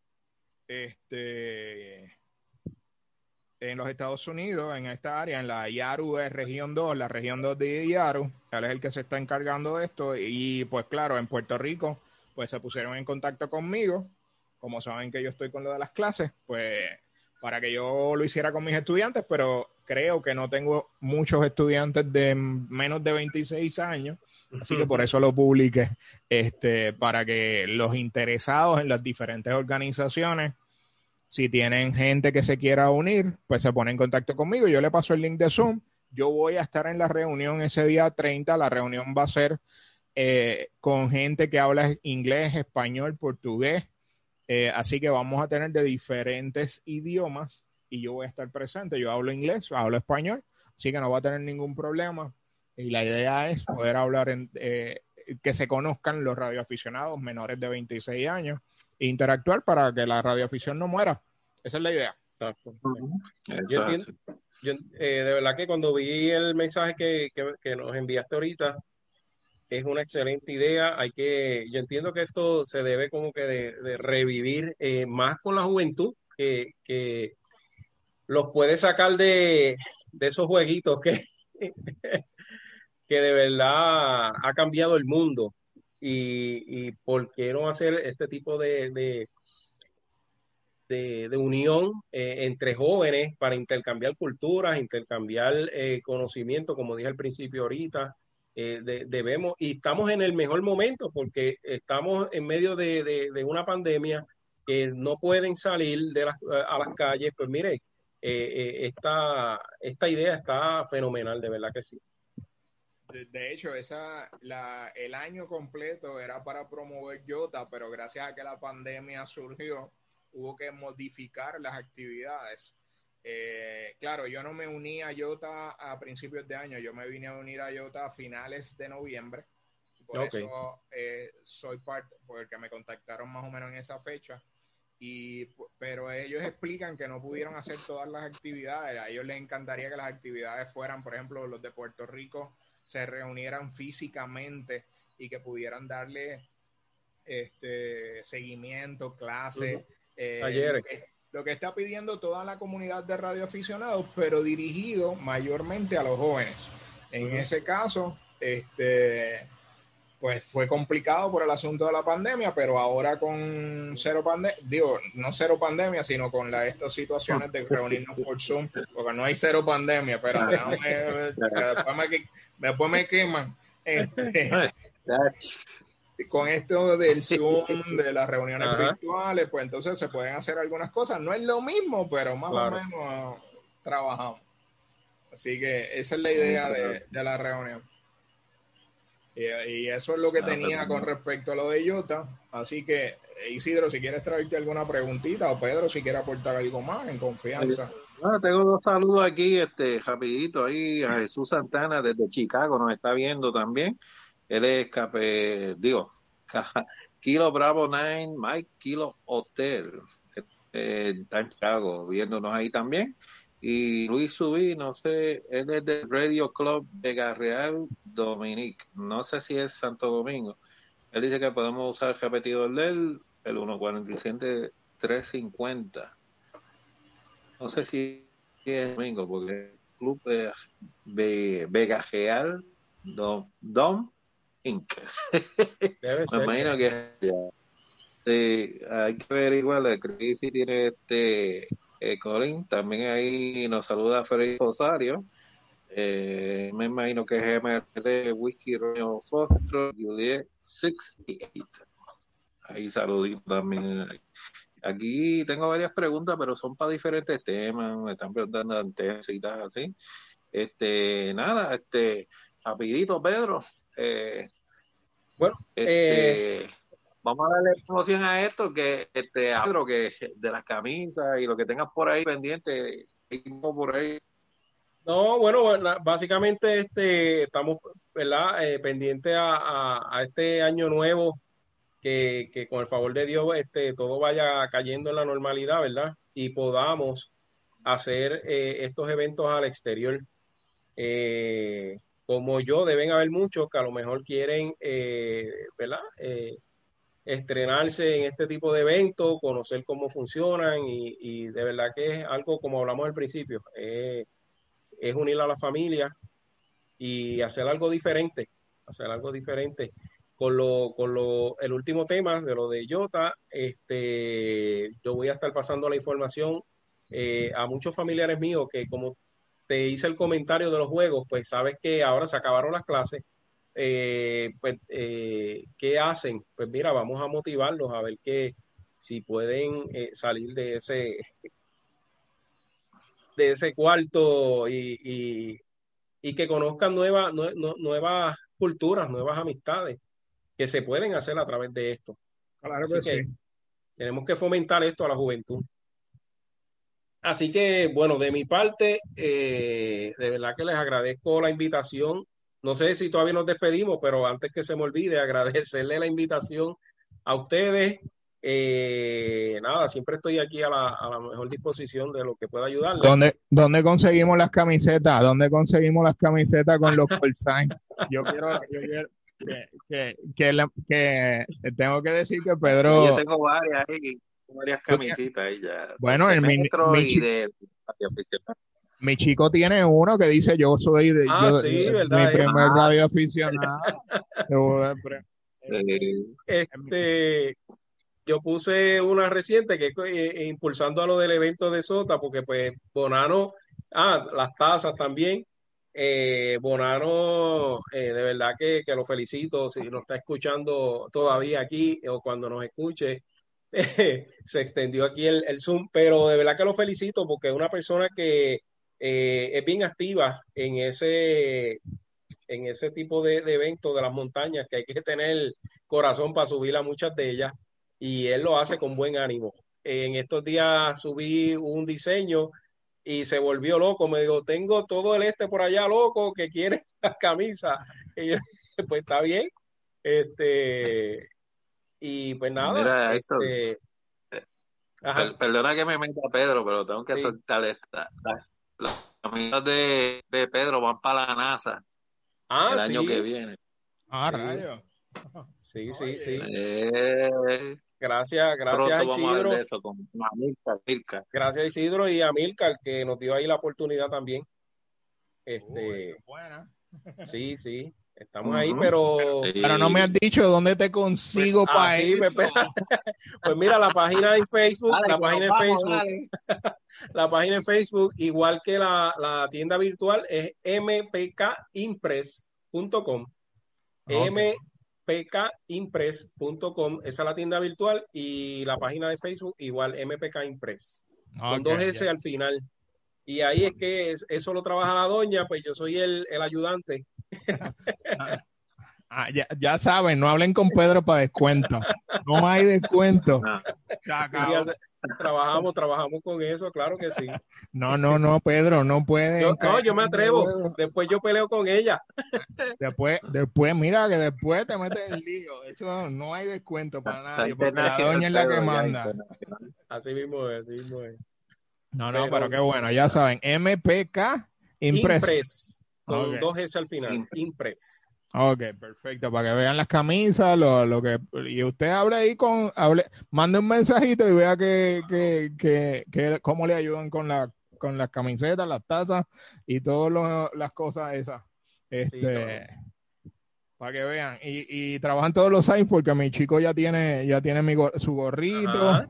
en los Estados Unidos, en esta área, en la Yaru región 2, la región 2 de Yaru. Él es el que se está encargando de esto. Y pues claro, en Puerto Rico, pues se pusieron en contacto conmigo. Como saben que yo estoy con lo de las clases, pues para que yo lo hiciera con mis estudiantes, pero creo que no tengo muchos estudiantes de menos de 26 años, así que por eso lo publiqué, para que los interesados en las diferentes organizaciones, si tienen gente que se quiera unir, pues se pone en contacto conmigo. Yo le paso el link de Zoom. Yo voy a estar en la reunión ese día 30. La reunión va a ser con gente que habla inglés, español, portugués. Así que vamos a tener de diferentes idiomas y yo voy a estar presente. Yo hablo inglés, hablo español, así que no va a tener ningún problema. Y la idea es poder hablar, que se conozcan los radioaficionados menores de 26 años e interactuar para que la radioafición no muera. Esa es la idea. Exacto. Yo entiendo, de verdad que cuando vi el mensaje que nos enviaste ahorita, es una excelente idea. Yo entiendo que esto se debe como que de revivir más con la juventud, que los puede sacar de esos jueguitos que de verdad ha cambiado el mundo. Y por qué no hacer este tipo de unión entre jóvenes para intercambiar culturas, intercambiar conocimiento, como dije al principio ahorita. Debemos, y estamos en el mejor momento porque estamos en medio de una pandemia que no pueden salir a las calles. Pues mire, esta idea está fenomenal, de verdad que sí. De hecho, el año completo era para promover Yota, pero gracias a que la pandemia surgió, hubo que modificar las actividades. Claro, yo no me uní a Yota a principios de año, yo me vine a unir a Yota a finales de noviembre. Por eso soy parte, porque me contactaron más o menos en esa fecha. Pero ellos explican que no pudieron hacer todas las actividades. A ellos les encantaría que las actividades fueran, por ejemplo, los de Puerto Rico se reunieran físicamente y que pudieran darle seguimiento, clases, lo que está pidiendo toda la comunidad de radioaficionados, pero dirigido mayormente a los jóvenes. En ese caso, pues fue complicado por el asunto de la pandemia, pero ahora con no cero pandemia, sino con estas situaciones de reunirnos por Zoom, porque no hay cero pandemia, pero después me queman. Con esto del Zoom, de las reuniones virtuales, pues entonces se pueden hacer algunas cosas. No es lo mismo, pero más o menos trabajamos. Así que esa es la idea de la reunión. Y eso es lo que tenía con respecto a lo de Yota. Así que, Isidro, si quieres traerte alguna preguntita, o Pedro, si quiere aportar algo más, en confianza. Tengo dos saludos aquí, rapidito, ahí a Jesús Santana desde Chicago, nos está viendo también. Él es Kilo Bravo 9, Mike Kilo Hotel, está en Chicago, viéndonos ahí también. Y Luis Subí, no sé, él es del Radio Club Vega Real Dominique, no sé si es Santo Domingo. Él dice que podemos usar el repetidor de él, el 147-350. No sé si es Domingo, porque el Club de Vega Real Dom Inc. Me imagino que hay que averiguar, creo que sí tiene Colin, también ahí nos saluda Freddy Rosario, me imagino que es MRT Whisky Romeo Foster, Juliet 68. Ahí saludito también. Aquí tengo varias preguntas, pero son para diferentes temas, me están preguntando antes y tal, así. Nada, rapidito, Pedro. Bueno, vamos a darle promoción a esto, que Pedro, que de las camisas y lo que tengas por ahí pendiente, por ahí. No, bueno, básicamente estamos ¿verdad? Pendiente a este año nuevo, que con el favor de Dios todo vaya cayendo en la normalidad, ¿verdad? Y podamos hacer estos eventos al exterior. Como yo, deben haber muchos que a lo mejor quieren, ¿verdad? Estrenarse en este tipo de eventos, conocer cómo funcionan y de verdad que es algo como hablamos al principio, es unir a la familia y hacer algo diferente. El último tema de lo de Jota, yo voy a estar pasando la información a muchos familiares míos que como te hice el comentario de los juegos, pues sabes que ahora se acabaron las clases. ¿Qué hacen? Pues mira, vamos a motivarlos a ver que si pueden salir de ese cuarto y que conozcan nuevas culturas, nuevas amistades que se pueden hacer a través de esto. Claro Así que que sí. tenemos que fomentar esto a la juventud. Así que, bueno, de mi parte, de verdad que les agradezco la invitación. No sé si todavía nos despedimos, pero antes que se me olvide, agradecerle la invitación a ustedes. Nada, siempre estoy aquí a la mejor disposición de lo que pueda ayudarles. ¿Dónde conseguimos las camisetas? ¿Dónde conseguimos las camisetas con los call signs? Yo quiero que tengo que decir que Yo Pedro, tengo varias camisitas ahí ya, bueno, de metro y de radio aficionado. mi chico tiene uno que dice Sí, mi ¿verdad? primer radio aficionado. Este, yo puse una reciente que impulsando a lo del evento de Sota, porque pues Bonano, las tazas también. Bonano, de verdad que lo felicito si nos está escuchando todavía aquí o cuando nos escuche. Se extendió aquí el Zoom, pero de verdad que lo felicito porque es una persona que es bien activa en ese tipo de eventos de las montañas, que hay que tener corazón para subir a muchas de ellas, y él lo hace con buen ánimo. En estos días subí un diseño y se volvió loco, me dijo, tengo todo el por allá loco que quiere las camisas. Y yo, pues está bien. Y pues nada, Mira, Héctor, ajá. perdona que me meta Pedro, pero tengo que Sí. soltar esta. Las camisas de Pedro van para la NASA el año que Sí, viene. sí, Rayo. sí, sí, Oye, sí. Eh, Gracias a pronto vamos a hablar Isidro, de eso con Milka. gracias a Isidro y a Milcar que nos dio ahí la oportunidad también. esa Este, es buena. sí, sí, estamos ahí, Ujú. Pero no me has Sí. dicho dónde te pues consigo para así me eso. pues mira la página en Facebook, Dale, que nos vamos, dale. la página en Facebook, igual que la tienda virtual es mpkimpress.com. Okay. mpkimpress.com, esa es la tienda virtual y la página de Facebook igual MPK Impress, con dos Okay, S al final. Y ahí es que eso lo trabaja la doña, pues yo soy el ayudante. ya saben, no hablen con Pedro para descuento. No hay descuento. No. Sí, Cacao. trabajamos con eso, claro que sí. No, Pedro, no pueden caer Yo me en el atrevo, juego. después yo peleo con ella. Mira que después te metes en lío. Eso no hay descuento para Está nadie, porque la doña internacional, es la que Pedro, ya manda. internacional. Así mismo es, así mismo es. No, Pero pero qué bueno, ya saben, MPK Impress. Impress, con Ok. dos S al final, Impress. Ok, perfecto, para que vean las camisas, y usted mande un mensajito y vea cómo le ayudan con las camisetas, las tazas y todas las cosas esas. Sí, claro. Para que vean. Y trabajan todos los sites porque mi chico ya tiene su gorrito, Ajá.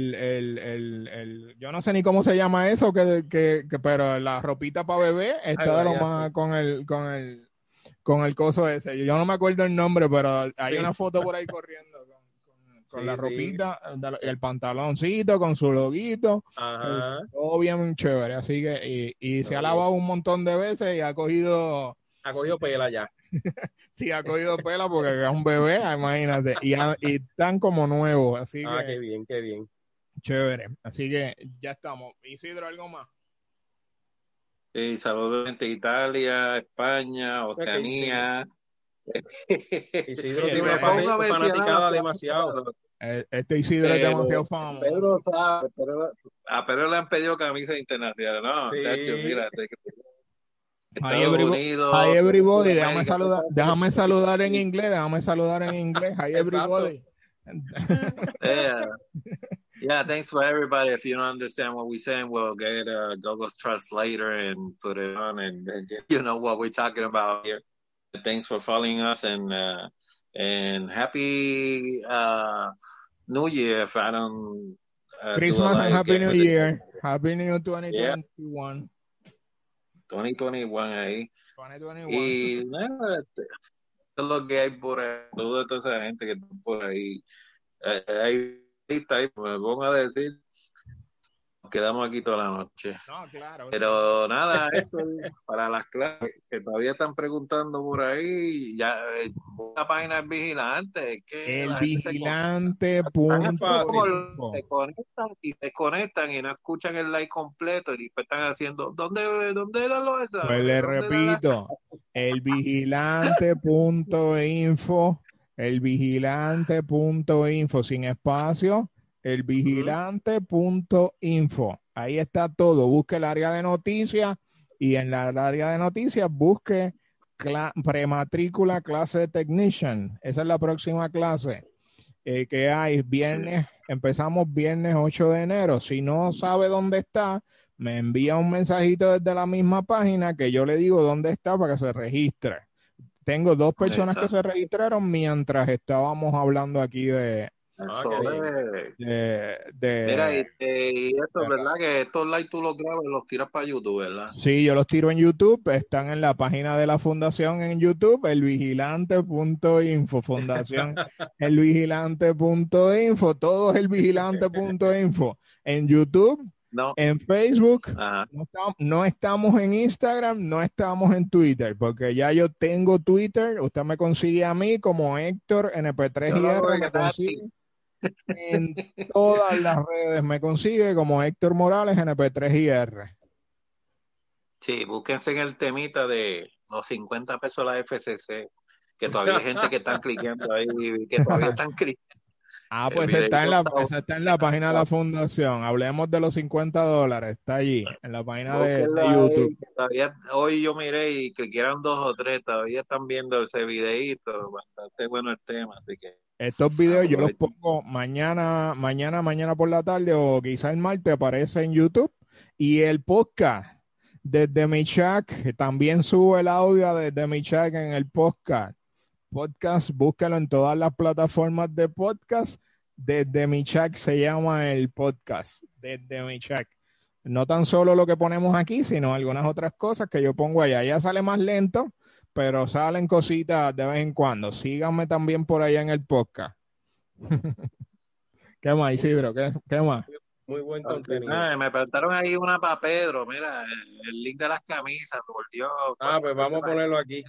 yo no sé ni cómo se llama eso, pero la ropita para bebé Ay, está de lo vaya, sí. más con el coso ese. Yo no me acuerdo el nombre, pero hay Sí, una foto por ahí corriendo con la sí, sí. ropita, el pantaloncito, con su loguito, Ajá. todo bien chévere. Así que, y se ha Oye, lavado un montón de veces y ha cogido, ha cogido pela ya. sí, ha cogido pela porque es un bebé, imagínate, y están como nuevos, así Qué que bien, qué bien. chévere. Así que ya estamos. Isidro, ¿algo más? Y saludos gente de Italia, España, Oceanía. Isidro Oye, tiene una fanaticada demasiado. Este Isidro es demasiado famoso. Pedro sabe, a Pedro le han pedido camisa internacional, ¿no? Sí. Chacho, mira, Hi Estados Unidos, everybody, Sudamérica, déjame saludar en inglés, Hi everybody. Yeah, thanks for everybody. If you don't understand what we're saying, we'll get a Google Translator and put it on, and you know what we're talking about here. Thanks for following us, and happy New Year. If I don't Christmas and Happy New Year. Happy New 2021. 2021 ahí. 2021. Y nada, esto es lo que hay por ahí. Toda esa gente que está por ahí. Ahí me pongo a decir, nos quedamos aquí toda la noche. No, claro. Pero nada, eso es para las clases que todavía están preguntando por ahí. Ya, la página del vigilante. Que el la gente vigilante. Se conectan y desconectan y no escuchan el live completo y después están haciendo, ¿dónde eran los exámenes? Pues le repito, el vigilante.info. Elvigilante.info sin espacio, elvigilante.info. Ahí está todo. Busque el área de noticias y en la área de noticias busque prematrícula clase de technician. Esa es la próxima clase que hay viernes. Empezamos viernes 8 de enero. Si no sabe dónde está, me envía un mensajito desde la misma página que yo le digo dónde está para que se registre. Tengo 2 personas que se registraron mientras estábamos hablando aquí de Mira, y esto, ¿verdad? Que estos live tú los grabas y los tiras para YouTube, ¿verdad? Sí, yo los tiro en YouTube, están en la página de la fundación en YouTube, elvigilante.info, fundación elvigilante.info, todo es elvigilante.info, en YouTube. No. En Facebook, no estamos en Instagram, no estamos en Twitter, porque ya yo tengo Twitter. Usted me consigue a mí como Héctor NP3IR, me consigue en todas las redes, me consigue como Héctor Morales NP3IR. Sí, búsquense en el temita de los 50 pesos la FCC, que todavía hay gente que están cliqueando ahí, que todavía están cliqueando. Pues está en la página de la fundación. Hablemos de los $50. Está allí, en la página de YouTube. Todavía, hoy yo miré y cliquearon 2 o 3. Todavía están viendo ese videíto. Bastante bueno el tema. Así que estos videos yo los pongo mañana por la tarde o quizá el martes, aparece en YouTube. Y el podcast desde mi chat, también subo el audio desde mi chat en el podcast. Búscalo en todas las plataformas de podcast. Desde mi chat se llama el podcast. Desde mi chat. No tan solo lo que ponemos aquí, sino algunas otras cosas que yo pongo allá. Ya sale más lento, pero salen cositas de vez en cuando. Síganme también por allá en el podcast. ¿Qué más, Isidro? ¿Qué más? Muy buen contenido. Me prestaron ahí una para Pedro. Mira, el link de las camisas, por Dios. Pues vamos a ponerlo aquí.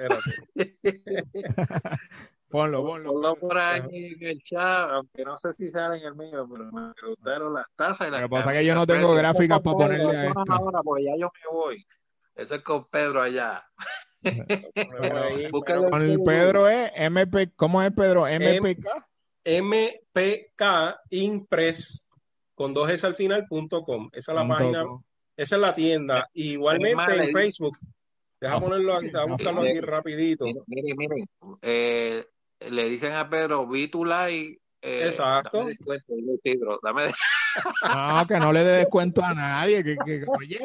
Ponlo por aquí en el chat, aunque no sé si sale en el mío, pero me gustaron las tazas y las Lo que pasa es que yo no tengo gráficas para ponerle a esto. Ahora, porque ya yo me voy. Eso es con Pedro allá. Con el Pedro es MP, ¿cómo es Pedro? MPK. MPK Impress con 2S al final.com. Esa es la página, esa es la tienda. Igualmente en Facebook. Deja ponerlo aquí, deja buscarlo aquí rapidito. Miren. Le dicen a Pedro, vi tu like. Exacto. Dame No, que no le dé descuento a nadie. Oye.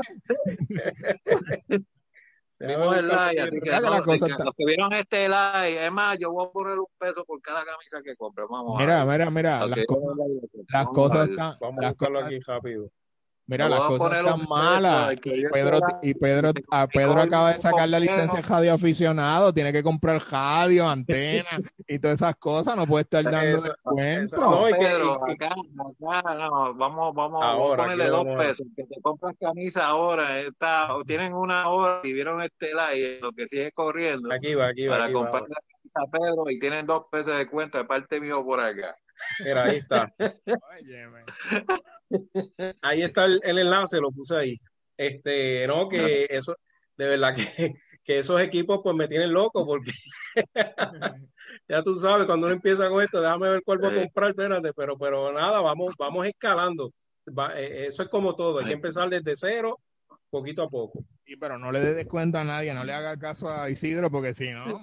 Vimos el like, así que los que vieron este like, es más, yo voy a poner $1 por cada camisa que compre. Vamos mira, las cosas están. Vamos a buscarlo aquí rápido. Mira, las cosas están malas. Y Pedro acaba de sacar la licencia de radio aficionado. Tiene que comprar radio, antena y todas esas cosas. No puede estar dando descuento. No, Pedro, acá no, vamos a ponerle $2. Que te compras camisa ahora. Tienen 1 hora y vieron este live, lo que sigue corriendo. Aquí va. Para comprar la camisa a Pedro y tienen $2 de cuenta de parte mío por acá. Mira, ahí está. Ahí está el enlace, lo puse ahí. No, que eso, de verdad que esos equipos pues me tienen loco porque ya tú sabes, cuando uno empieza con esto, déjame ver cuál voy a comprar, espérate, pero nada, vamos escalando. Eso es como todo, hay que empezar desde cero, poquito a poco. Sí, pero no le dé descuento a nadie, no le haga caso a Isidro, porque si no...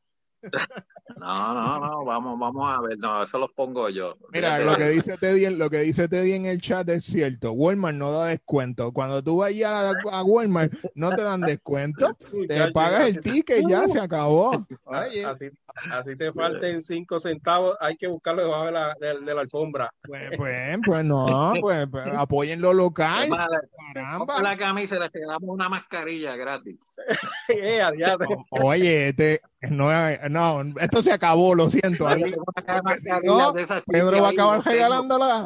No, vamos a ver, no, eso los pongo yo. Mira, lo que dice Teddy en el chat es cierto. Walmart no da descuento. Cuando tú vayas a Walmart, no te dan descuento. Te pagas el ticket, ya se acabó. Oye. Así te falten 5 centavos, hay que buscarlo debajo de la alfombra. Pues no, pues apoyen lo local. Caramba. La camisa le damos una mascarilla gratis. Oye, no, esto se acabó, lo siento. No, Pedro va a acabar regalándola.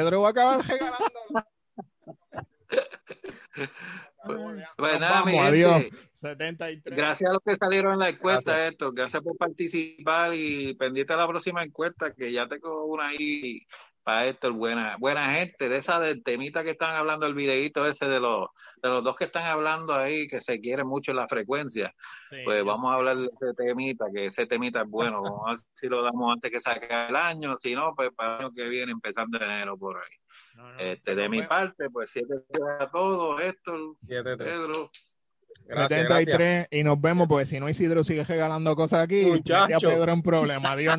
Pues nada, vamos, adiós. 73. Gracias a los que salieron en la encuesta, gracias por participar y pendiente a la próxima encuesta, que ya tengo una ahí para Héctor, buena gente, de esa del temita que están hablando, el videíto ese de los dos que están hablando ahí, que se quieren mucho en la frecuencia. Sí, pues vamos a hablar de ese temita, que ese temita es bueno. Vamos a ver si lo damos antes que saque el año, si no, pues para el año que viene, empezando enero por ahí. De mi parte, pues 7 a todos, Héctor, Pedro. Gracias, 73 gracias. Y nos vemos, porque si no Isidro sigue regalando cosas aquí, ya Pedro en problema. Adiós.